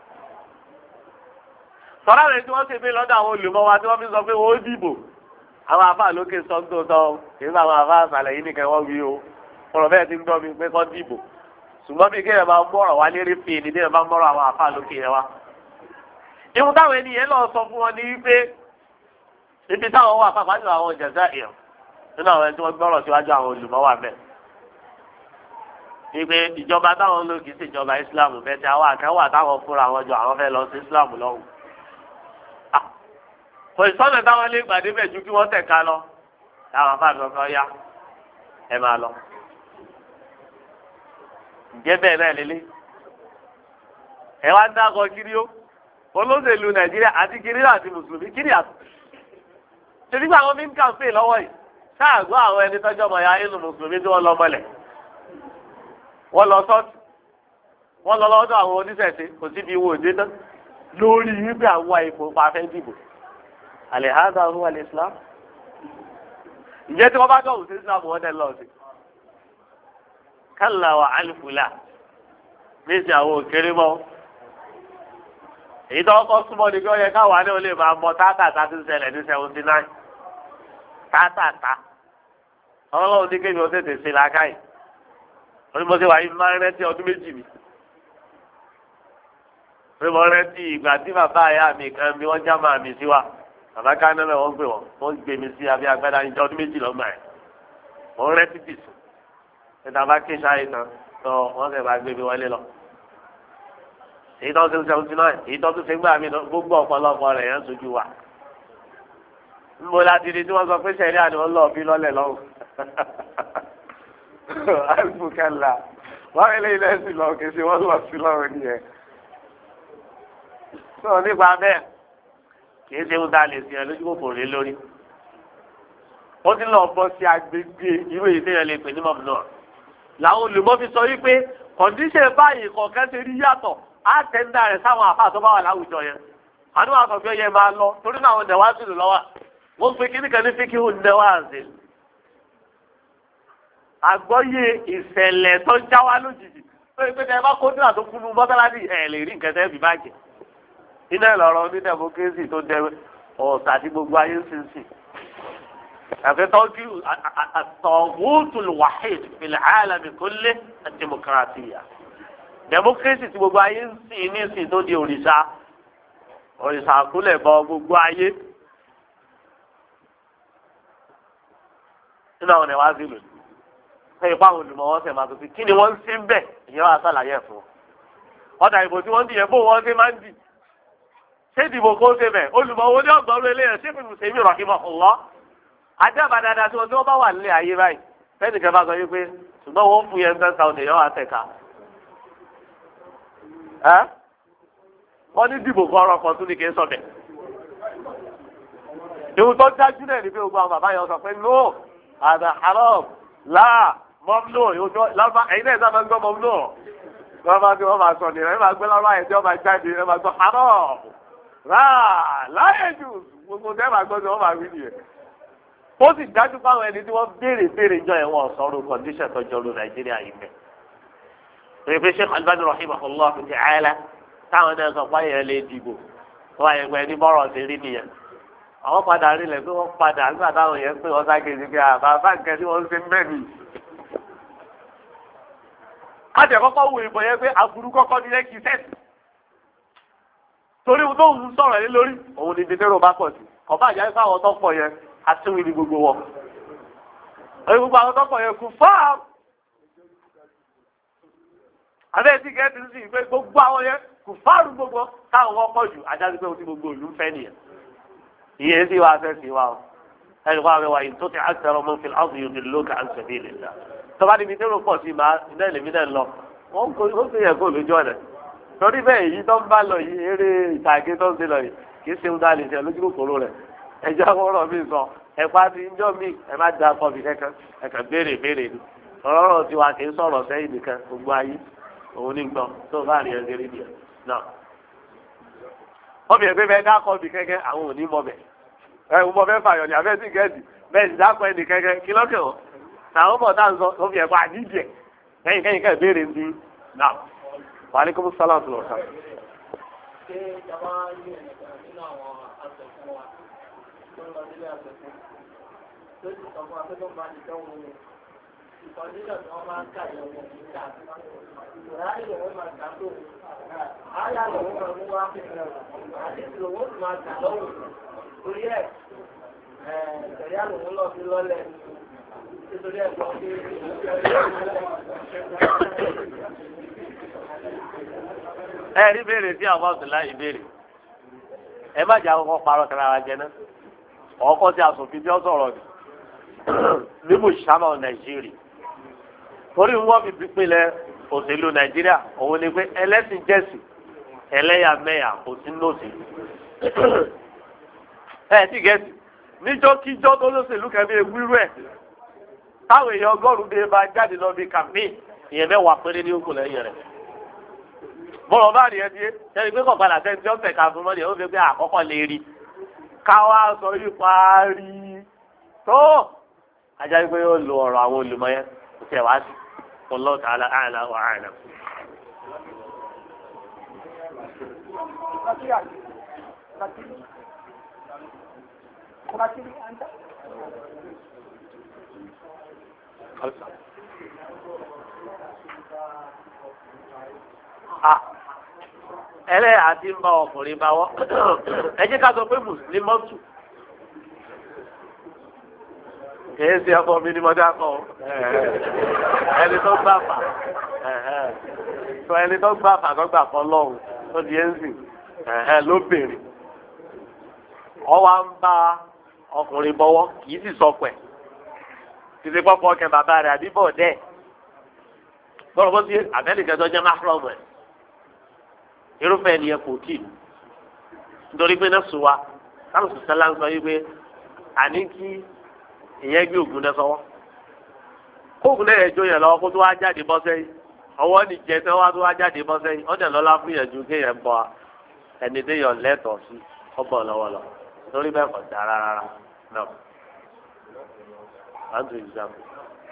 Sọ̀rọ̀ rẹ̀ tí wọ́n ti fi lọ́dọ̀ àwọn olùmọ̀ wa tí wọ́n fi sọ pé wọ́n dìbò àwọn àfáà lókè sọ́ńtò sọ kì í sọ àwọn àfáà àṣàlẹ̀ yìí nìkan wọ́n wí o ọ̀rọ̀ bẹ́ẹ̀ ti ń gbọ́ mi pé kọ́ dìbò ṣùgbọ́n bí kéèyàn máa mọ̀rọ̀ wá lérí fi ní kéèyàn máa mọ̀rọ̀ àwọn àfáà lókè yẹn wá. ìhun táwọn ènìyàn lọ sọ fún wọn ní wípé ibi táwọn wà pàápàá nínú àwọn Jazair nínú àwọn ẹni tí wọ́n gbọ́rọ̀ síwájú àwọn olùmọ̀ wà bẹ́ẹ̀. wípé ìjọba táwọn ló kì í ṣèjọba Islam bẹ́ẹ̀ tí àwọn àkẹ́wà táwọn fúnra wọn jọ àwọn fẹ́ lọ sí Islam lọ́hùn. kò ìsọ́nà táwọn lè gbàdé bẹ̀ ju kí wọ́n tẹ̀ka lọ táwọn afáàfin ọkọ yá ẹ máa lọ. ǹjẹ́ bẹ́ẹ̀ náà lélẹ́ ẹ wá ń dákọ̀ kiri ó olóṣèlú Nàìjíríà àti kiri àti mùsùlùmí kiri àtọ̀. ṣe nígbà àwọn fi ń kàǹpé lọ́wọ́ yìí sáàgbọ́ àwọn ẹni tọ́jọ́ mọ̀ ya inú mùsùlùmí tí wọ́n lọ mọ́lẹ̀ wọ́n lọ sọ́ọ̀tì wọ́n lọ lọ́dọ̀ àwọn oníṣẹ̀ṣe kò síbi ìwò òde tán lórí wípé àwọn ipò pàfẹ́ dìbò alihada hu alislam ìjẹ́ tí wọ́n bá dọ̀wù sí Islam wọ́n dẹ̀ lọ sí kálá wa alifula méjì àwọn òkèrè mọ́ èyí tó kọ́ súnmọ́ ni kí wọ́n yẹ káwa ní olè máa mọ tátàtà tí ń ṣẹlẹ̀ ní 79 tátàtà ọlọ́run ní kébi ó tètè ṣe làákàyè wọ́n ní mo ṣe wà yìí máa ń rántí ọdún méjì mi wọ́n mo rántí ìgbà tí bàbá àyà mi kan bí wọ́n já máa mi sí wa bàbá káná náà wọ́n gbé wọ́n gbé mi sí abẹ́ agbádá níjọ́ ọdún méjì lọ́gbà ẹ̀ wọ́n rántí bìsù ẹ̀dá bá ké sáyé tán tó wọ́n sì máa gbé mi wọlé lọ. èyí tó ń ṣe 79 èyí tó tún ṣe gbà mí gbogbo ọ̀pọ̀lọpọ̀ rẹ̀ yẹn sojú wa. nbọ láti di tí wọ́n sọ pé sẹ́rí àná wọ́n lọ́ọ̀ bí lọ́lẹ̀ lọ́wọ́ alùpùpù wọ́n ilé ilé sí lọ kì í ṣe wọ́n lọ sí lọ́wọ́ nìyẹn. sọ nípa bẹ́ẹ̀ kì í ṣe ń da lè sí ẹ lójú kòkòrò lé lórí. ó ti lọ bọ́ sí agbègbè irú èyí téèyàn lè pè ní mọ̀mù náà. làwọn olùmọ̀ fi sọ wípé kọ̀ǹdíṣẹ̀ báyìí kọ̀ọ̀kan ṣe rí yàtọ̀ á tẹ̀ńdà rẹ̀ sáwọn àfáà tó bá wà láwùjọ yẹn. àdúrà àkọ́fẹ́ yẹn máa lọ torí náà àwọn ọ̀dẹ̀ wá sílùú lọ́wọ́ wọ́n pe kíní kan ní fíkíhù nẹ́wàásì. àgbọ́yé ìṣẹ̀lẹ̀ tó já wá lójijì tó yẹ pé tẹ bá kó nígbà tó kúnnú mọ́táládì ẹ̀ lè rí nǹkan tẹ́ bí bàjẹ́. iná ìlọrọ ní democracy tó dẹ ọ̀sà àti gbogbo ayé ń sìn sìn. àfẹ́tọ́jú àtọ̀wútù wahid fil alami kulli àdèmọkìrátìyà. democracy tí gbogbo ayé ń sìn ní sìn tó di òrìṣà àkúlẹ̀ bọ gbogbo ayé. nínú àwọn ẹ̀wá sí lòdì ṣé ipá àwọn olùmọ̀ wọn ṣe máa tó fi kí ni wọ́n ń ṣe ń bẹ̀ ìyẹn wàá ṣàlàyé ẹ̀ fún wọn. ọ̀dà ìbò tí wọ́n ń dìyẹ bó wọ́n ṣe máa ń dì ṣé ìdìbò kó ṣe bẹ̀ olùmọ̀ wo ní ọ̀gbọ́n lé lẹ́yìn ṣé fìlù sèmi rọ̀ kí mọ̀ ọ̀lọ́. ajá dáadáa tí wọ́n bá wà nílé ayé báyìí fẹ́ẹ̀nì kan bá sọ wípé ṣùgbọ́n wọ́n fún yẹn 10,000 èèyàn àtẹ̀ka. wọ́n ní dìbò kọ́ ọ̀rọ̀ kan tún ní kí n sọ bẹ̀. ìwù tó dájú náà ní pé gbogbo àwọn bàbá yẹn sọ pé no هذا حرام لا ممنوع لما أين إذا ما نقول ممنوع لما نقول ما صوني لما نقول الله يجوا ما جادي لما نقول حرام لا يجوز وقول ما نقول ما بيجي ó sì dájú fáwọn ẹni tí wọ́n béèrè jọ ẹ̀ wọ́n sọ̀rọ̀ kọ́ndíṣẹ̀ tó jọrù Nàìjíríà yìí mẹ́. pé Sheikh Albani rahimahullah ta'ala táwọn náà sọ pé yẹn lè dìbò wọ́n àyẹ̀wò ẹni bọ́rọ̀ ṣe rí nìyẹn. àwọn padà rí lẹ̀ pé wọ́n padà nígbà táwọn yẹn pé wọ́n ságejì pé àbá nǹkan tí wọ́n ń ṣe mẹ́rin. kájẹ kọ́kọ́ wo ìbọn yẹn pé aburú kọ́kọ́ ní lẹ́kì sẹ́ẹ̀tì. torí tó ń sọ̀rọ̀ lé lórí òun ni dídérò bá pọ̀ sí ọba àjẹ́ fáwọn tó pọ̀ yẹn àtiwìn ní gbogbo wọn. orí gbogbo àwọn tó pọ̀ yẹn kú fáàm. àbẹ́ tí kẹ́ẹ̀tì sì pé gbogbo àwọn yẹn kú fáàrù gbogbo táwọn wọn pọ̀ jù ajá sí pé ti gbogbo ìlú fẹ́ nìyẹn. iye sì wá fẹ́ sí wa o ẹnì kan àwọn ìwà tó ti àtẹrọ mọ́ fìlà ọ̀sùn yóò fi lókè àǹsẹ̀ bí ilẹ̀ dá tọ́ba níbi tí ó pọ̀ sí máa iná ìlẹ̀mí náà lọ wọ́n fi yẹ kó lójú ọ̀nà torí bẹ́ẹ̀ èyí tó ń bá lọ yìí eré ìtàgé tó ń ṣe lọ yìí kì í ṣe ń dá lè ṣe lójú kòkòrò rẹ̀ ẹjọ́ ọ̀rọ̀ mi sọ ẹ̀pá ti ń jọ́ mi ẹ má da kọ́bì kankan ẹ̀kàn béèrè ni ọ̀rọ̀ tiwa kì í sọ̀rọ̀ sẹ́yìn nìkan gbogbo ayé òun ní gbọ́ tó bá rí ẹgbẹ́ rí nìyẹn náà obìnrin pé bẹ́ẹ̀ dá kọ́bì kankan àwọn ò ní mọ̀ bẹ́ẹ̀ ẹ̀ ń bọ̀ bẹ́ẹ̀ fàyọ̀ ní abẹ́ sí gẹ̀ẹ́sì bẹ́ẹ̀ sì dákọ̀ ẹnì kankan kí lọ́kẹ̀ wọ́n àwọn ọmọ tá à ń sọ ó fi ẹ̀kọ́ àdíjẹ kẹ́yìn kẹ́ ìbéèrè ń bí náà wà ní kókó sálà tó lọ sá. ṣé ìjọba ní ẹnìkan nínú àwọn aṣòfin wa tó ń lọ sílé aṣòfin tó sì sọ fún wa pé tó ń bá ti dánwò ìkọ̀ndíṣọ̀ tí wọ́n máa ń kà yẹn wọ̀ níta ìráyè lòun máa gbà tó àyà lòun máa mú wá àti lòun sì máa gbà lọ́wọ́ torí ẹ̀ ìṣẹ̀lẹ̀ lòun lọ sí lọ́lẹ̀ ẹ rí béèrè tí àwọn ọ̀sìn láyé béèrè ẹ má jà kọ́kọ́ parọ́ tẹ̀lé ara jẹ náà ọkọ tí asòfin tí ó sọ̀rọ̀ ni ní mùsàmà nàìjíríà torí wọn fi pínlẹ̀ òṣèlú nàìjíríà òun ni pé ẹlẹ́sìn jẹ̀sìn ẹlẹ́yàmẹ̀yà kò sí lòsì ẹ ti gẹ̀ẹ́sì níjọ́kíjọ́ tó lóṣèlú kẹ́mi ewúrú ẹ̀ táwọn èèyàn ọgọ́rùn-ún bíi bá jáde lọ bí campaign ìyẹn mẹ́wàá péré ní òkú lẹ́yìn rẹ̀ bọ́lọ̀ bá rí ẹ di ẹni pé kọ̀ọ̀kan àti ẹni tí ó tẹ̀ ká fún mọ́ni ó fi pé àkọ́kọ́ lè rí káwá sọ yìí parí tó ajá wípé yóò lo ọ̀rọ̀ àwọn olùmọ̀ yẹn kò tẹ̀ wá sí wallahu ta'ala a'la wa a'lam. ẹlẹ́yà ti ń bá ọkùnrin bá wọ́ ẹ jẹ́ ká sọ pé mùsùlùmọ́tù kìí ṣe ọkọ mi ni mo dá kọ ẹni tó gbà fà ẹni tó gbà fà tó gbà kọ lọ́hùn tó di ẹ́ńsì lóbìnrin ọwọ́ ń bá ọkùnrin bọ́wọ́ kìí sì sọ pẹ̀ kìí ṣe pọ́pọ́ kẹ bàbá rẹ̀ àbí bọ̀dẹ́ bọ́lá bó ti àbẹ́nìkẹ́ tó jẹ́ máfúrọ́mù ẹ̀ irúfẹ́ ẹni yẹn kò tí ì nítorí pé náà sùn wa káwọn sùn sẹ́lá ń sọ yìí pé àní kí ìyẹn gbé ògùn náà sọ́wọ́ kóògùn náà yẹn jó yẹn lọ́wọ́ kó tó wá jáde bọ́ sẹ́yìn ọwọ́ ní jẹ tí wọ́n tó wá jáde bọ́ sẹ́yìn ọ̀dẹ̀ lọ́lá fún yẹn ju kéèyàn bọ ẹni tí yàn lẹ́tọ̀ọ́ sí ọgbọ̀n lọ́wọ́ lọ nítorí bẹ́ẹ̀ kọ̀ dára rárá náà. One example.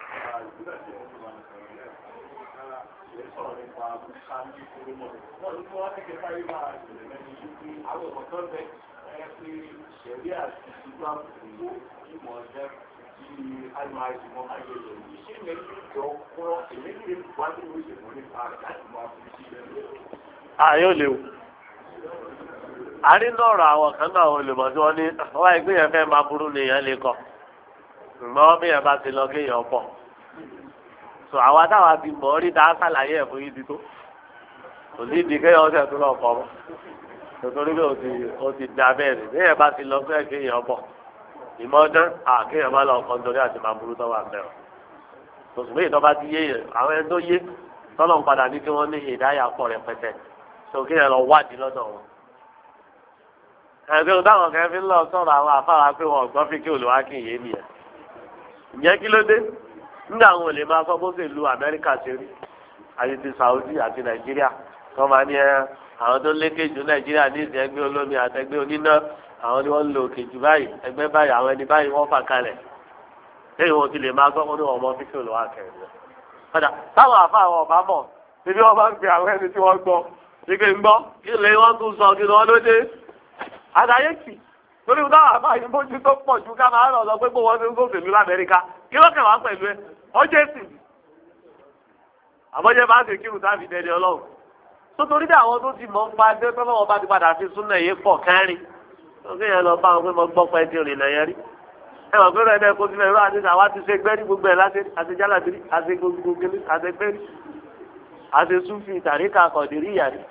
Yóò léwu. Àrí lọ́rọ̀ àwọn kan náà olùmọ̀ tí wọ́n ní wọ́n ẹgbẹ́ yẹn fẹ́ máa burú nìyẹn lè kọ́. Ṣùgbọ́n bí yẹn bá ti lọ kéèyàn pọ̀. Sọ àwa táwa ti mọ̀ rí dáa sàlàyé ẹ̀ fún yín ti tó. Kò sí ìdí kéèyàn ọ̀sẹ̀ tó lọ pọ̀ mọ́. Nítorí pé o ti da bẹ́ẹ̀ ni bí yẹn bá ti lọ fẹ́ kéèyàn pọ̀. Ìmọ̀ọ́dán kéèyàn má lọ kọ́ nítorí àti máa burú tọ́wọ́ àbẹ̀rẹ̀. Tòṣùmọ́ ìtọ́ bá ti yé yẹn àwọn ẹni tó yé tọ́lọ̀ ń padà ní kí wọ́n ní ìdáyà pọ̀ rẹpẹtẹ. Sọ kéèyàn lọ wádìí lọ́dọ̀ wọn. Ẹ̀gbẹ́ táwọn kan fi ń lọ sọ̀rọ̀ àwọn àfáwà pé wọn gbọ́ fi kí olùwà kì í yé nìyẹn. Ìyẹn kí ló dé? Nígbà àwọn olè máa sọ bó ṣe lu Amẹ́ríkà ṣe rí àti ti Saudi àti Nàìjíríà tó máa ní àwọn tó lékè jù Nàìjíríà ní ìsìn ẹgbẹ́ olómi àtẹgbẹ́ oníná àwọn ni wọ́n ń lo òkè jù báyìí ẹgbẹ́ báyìí àwọn ẹni báyìí wọ́n fà kalẹ̀. Lẹ́yìn wọn ti lè máa gbọ́ wọn ní ọmọ fi kí olùwà kẹrin. Padà táwọn àfáwọn ọ̀bá mọ̀ níbi wọ́n máa ń fi àwọn ẹni tí wọ́n gbọ́ ike ń gbọ́ kí lè wọ́n tún sọ kí lọ́ọ́ lóde. Àdáyé kì lórí táwọn àbáyé mójú tó pọ̀ ju ká máa ń lọ pé kó wọ́n ti ń gómìnà l'Amẹ́ríkà kí ló kẹwàá pẹ̀lú ẹ ọjọ́ èsì àbọ̀jẹ́ bá ṣe kírun táàbì dẹni ọlọ́run tó torí bí àwọn tó ti mọ̀ ń pa ẹgbẹ́ tó lọ́wọ́ bá ti padà fi súnà yé pọ̀ kárin tó kéèyàn lọ bá wọn pé mo gbọ́ pé ti rìn lẹ́yìn rí ẹ wọ́n gbẹ́rẹ́ ẹ̀dẹ́ kó sílẹ̀ rú àti àwa ti ṣe gbẹ́rí gbogbo ẹ̀ láti àti jálàbírí àti gbogbo kele àti gbẹ́rí àti súnfì tàríkà kọ̀dìríyà rí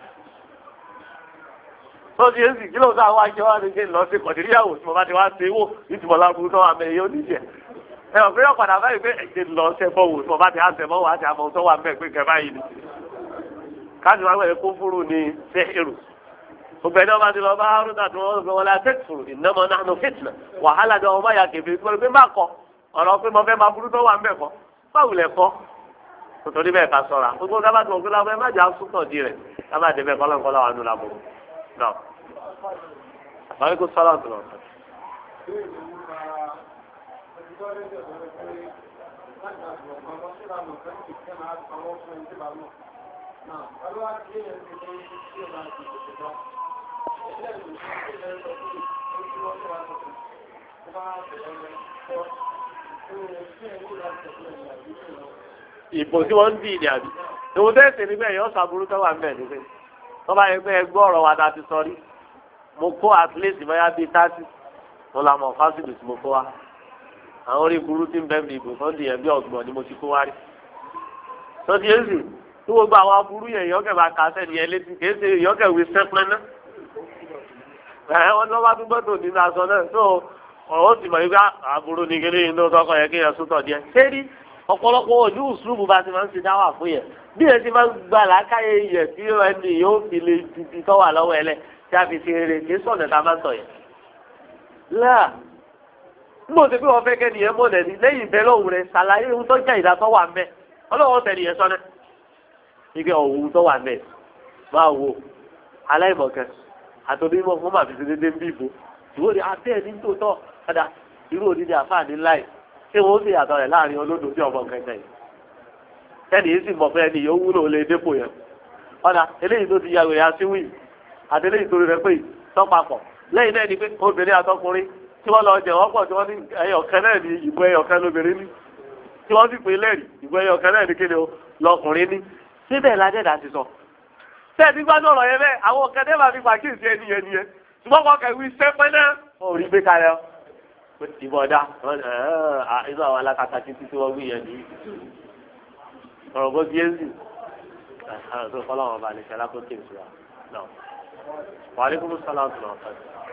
tó ti èsì kí ló sọ àwọn aṣọ wa ti ṣe lọ sí kọ̀dìríyàwó tí mo bá ti wá ṣe wò ìtumọ̀ láburú tó wà mẹ́ yóò níjẹ̀ ẹ ọ̀ pé yóò padà báyìí pé ẹ̀jẹ̀ lọ ṣẹ́fọ́ wò tí mo bá ti á ṣẹ́fọ́ wò àti àmọ́ tó wà mẹ́ pé kẹ́ báyìí ni káàdì wá pẹ̀lú kó fúru ní sẹ́hìrù gbogbo ẹni ọba ti lọ bá haruna tí wọ́n gbé wọn la tẹ́kùrù ìnáwó náà fìtìnà wàhálà ni ọmọ ya kẹfì pẹ̀lú pé má kọ ọ̀rọ̀ pé mo fẹ́ máa burú tó wà mẹ́ kọ́ báwo lẹ kọ́ nítorí bẹ́ẹ̀ ká sọ̀ra gbogbo ká bá tó gbé lábẹ́ má jà á súnkàn di rẹ̀ ká bá débẹ̀ kọ́lọ́nkọ́lọ́ wà nù lábọ̀ náà. Maaleykum salaam tó lọ. Ìbò tí wọ́n ń dì ní àbí. Ìwọ tẹ́sí níbẹ̀ yọ sàbúrú tó wà ń bẹ̀ níbẹ̀. Wọ́n bá yẹ pé ẹgbẹ́ ọ̀rọ̀ wa ta ti sọ rí. Mo kó at least bóyá bíi 30. Mo la mọ̀ fásitì tí mo kó wa. àwọn orí burú tí ń bẹ́ mi ìbò tó ń dìyẹn bí ọ̀gbọ̀n ni mo ti kó wá rí. tó ti yé sì tí gbogbo àwọn aburú yẹn ìyọ́kẹ́ bá ka sẹ́ni yẹn létí kì í ṣe ìyọ́kẹ́ wí sẹ́pẹ́ náà. wọ́n bá tún gbọ́dọ̀ nínú aṣọ náà tó ọ̀hún ti mọ̀ wípé aburú ni kí ní tọkọ yẹn kí yẹn sútọ̀ díẹ̀. sẹ́ni ọ̀pọ̀lọpọ̀ ojú ìṣúrùbù bá ti máa ń ṣe dáwà fún yẹn bí yẹn ti máa ń gbà lákàyè yẹn tí ẹni yóò fi lè dìdì tọ́wà lọ́wọ́ ẹ lẹ̀ tí a fi ṣe eré kì í sọ̀nà tá a máa ń tọ̀ yẹn. láà mo ti pé wọn fẹ́ kẹ́ni yẹn mọ̀ lẹ́ni lẹ́yìn ìbẹ́ lọ́hùn rẹ̀ ṣàlàyé ohun tó jẹ́ ìdátọ́ wà mẹ́ ọlọ́wọ́ tẹ̀lé yẹn sọ́nà ike ohun tó wà mẹ́ máa wo aláìmọ̀kẹ́ àtọ́bímọ̀ fún màbí ti dédé ń bí ìbò ìwọ ni abẹ́ ẹni tó tọ́ padà irú òdìdí àfáàní láì ṣé wọ́n sì yàtọ̀ rẹ̀ láàrin olódò sí ọmọ kẹ̀kẹ́ yìí ẹni yìí sì mọ̀ fẹ́ ẹni yóò wúlò lè dépò yẹn ọ̀dà eléyìí tó ti yàgò ya síwì àti eléyìí tó rẹ̀ pé tọ́papọ̀ lẹ́yìn náà ni pé obìnrin àtọkùnrin tí wọ́n lọ jẹ wọ́n pọ̀ tí wọ́n ní ẹyọ̀kẹ́ náà ní ìbò ẹyọ̀kẹ́ lóbìnrin ní tí wọ́n sì pé lẹ́rìí ìbò ẹyọ̀kẹ́ náà ní kéde lọkùnrin ní síbẹ̀ ládẹ́dà ti sọ. sẹ́ẹ̀dí gbádùn ọ̀rọ̀ yẹn bẹ́ẹ̀ àwọn ọ̀kẹ́dẹ́ máa fi pàkíyèsí ẹni yẹn nìyẹn ṣùgbọ́n kọ́ kẹ̀wé sẹ́pẹ́ náà ó rí gbé kalẹ̀ ọ́ ìbọ̀dá inú àwọn alákatá títí tí wọ́n gbé yẹn ní ọ̀rọ̀ bó di ẹ́sì tó fọlọ́wọ́n balẹ̀ ṣe alákòókè ìṣúra náà wàhálà kúrú sálà ọ̀tún ọ̀tún.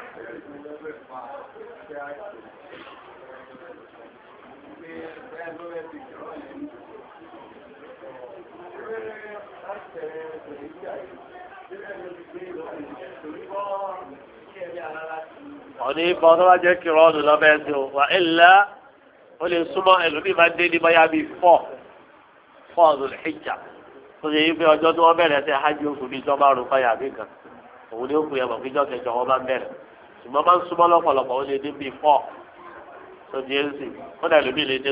ọ̀ní ìbọn tó bá jẹ́ kí rọ́ọ̀nù lọ́bẹ̀ ẹ̀sìn wà ilẹ̀ ó lè súnmọ́ ẹlòmíì máa ń dé ní báyà bíi fọ́ọ̀dù ìjà tó ṣe yí pé ọjọ́ tí wọ́n bẹ̀rẹ̀ sí hajj oṣù bíi ìjọba àrùn fáyà bí kan òun ni ó kù yẹ mọ̀ fíjọ́ kẹjọ wọn bá ń bẹ̀rẹ̀ ṣùgbọ́n máa ń súnmọ́ lọ́pọ̀lọpọ̀ ó lè dé bíi fọ́ọ̀ tó di ẹ̀sìn ó dà ẹlòmíì lè dé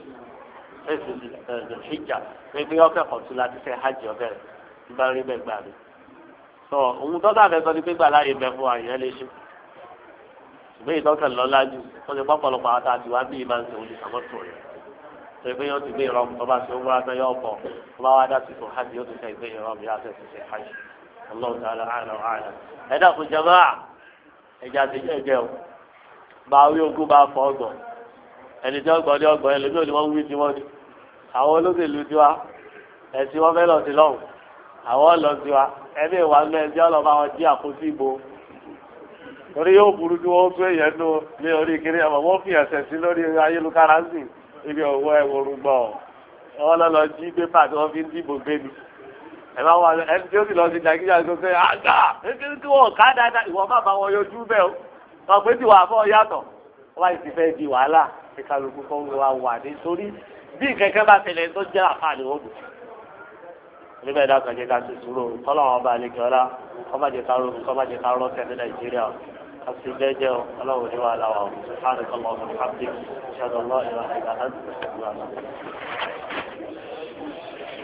ìjà pé ọkẹ́ kọ̀tún láti fẹ́ hajj ọbẹ̀rẹ̀ nígbà rí bẹ́ẹ̀ gbà mí. òun tó dà fẹ́ sọ ni pé gbà láàyè bẹ fún àyàn lè ṣe ṣùgbọ́n ìtọ́kẹ̀ lọ lájú wọ́n ti pọ́pọ̀lọpọ̀ àwọn àti wá bí ìmáà ń ṣe olùsàmọ́tò rẹ̀ ṣe pé yóò ti gbé ìrọ̀mù tó bá ṣe owó atọ́ yóò pọ̀ tó bá wá dá sí fún hajj yóò ti ṣe ìgbé ìrọ̀mù yóò àtẹ̀sí ṣe hajj Allahu ta'ala a'lam wa a'lam. ẹ dàkún jàmáà ẹja ti jẹ́ o bá wí ogún bá fọ́ ọgbọ̀n ẹni tí ọgbọ̀n ní ọgbọ̀n ẹlòmí ò ní wọ́n wí tí wọ́n ní àwọn olóṣèlú tiwa ẹ̀sìn wọn fẹ́ lọ sí lọ́hùn àwọn lọ tiwa ẹbí ìwà ń lọ ẹjọ́ lọ bá wọn jí àkóso ìbò torí yóò burú kí wọ́n tún èèyàn nù ní orí kiri ọmọ wọ́n fi ẹ̀sẹ̀ sí lórí ayélujára sí ibi òwò ẹ̀wòrún gbọ̀ wọ́n lọ jí pépà tí wọ́n fi ń dìbò gbé ni ẹ̀ máa wà ẹni tí ó sì lọ sí nàìjíríà tó fẹ́ àgbà ẹni tí wọ́n ká dáadáa ìwọ má bá wọn yọjú bẹ́ẹ̀ o ọ̀pẹ́ tí wàá fọ́ yàtọ̀ wọ́n ti fẹ́ di wàhálà kí kálukú kọ́ wa wà nítorí bí kẹ̀kẹ́ bá tẹ̀lé tó jẹ́ àfààní wọn dùn. níbẹ̀ dá kan jẹ́ ká ti sùúrù kọ́lọ́wọ́n ọba àlejò ọlá kọ́májẹ ká rọ́ tẹ̀lé nàìjíríà àti jẹ́jẹ́ ọlọ́run ní wàhálà wà sùhánù kọ́lọ́wọ́n ọba ṣàdọ̀lọ́ ìlànà ìlànà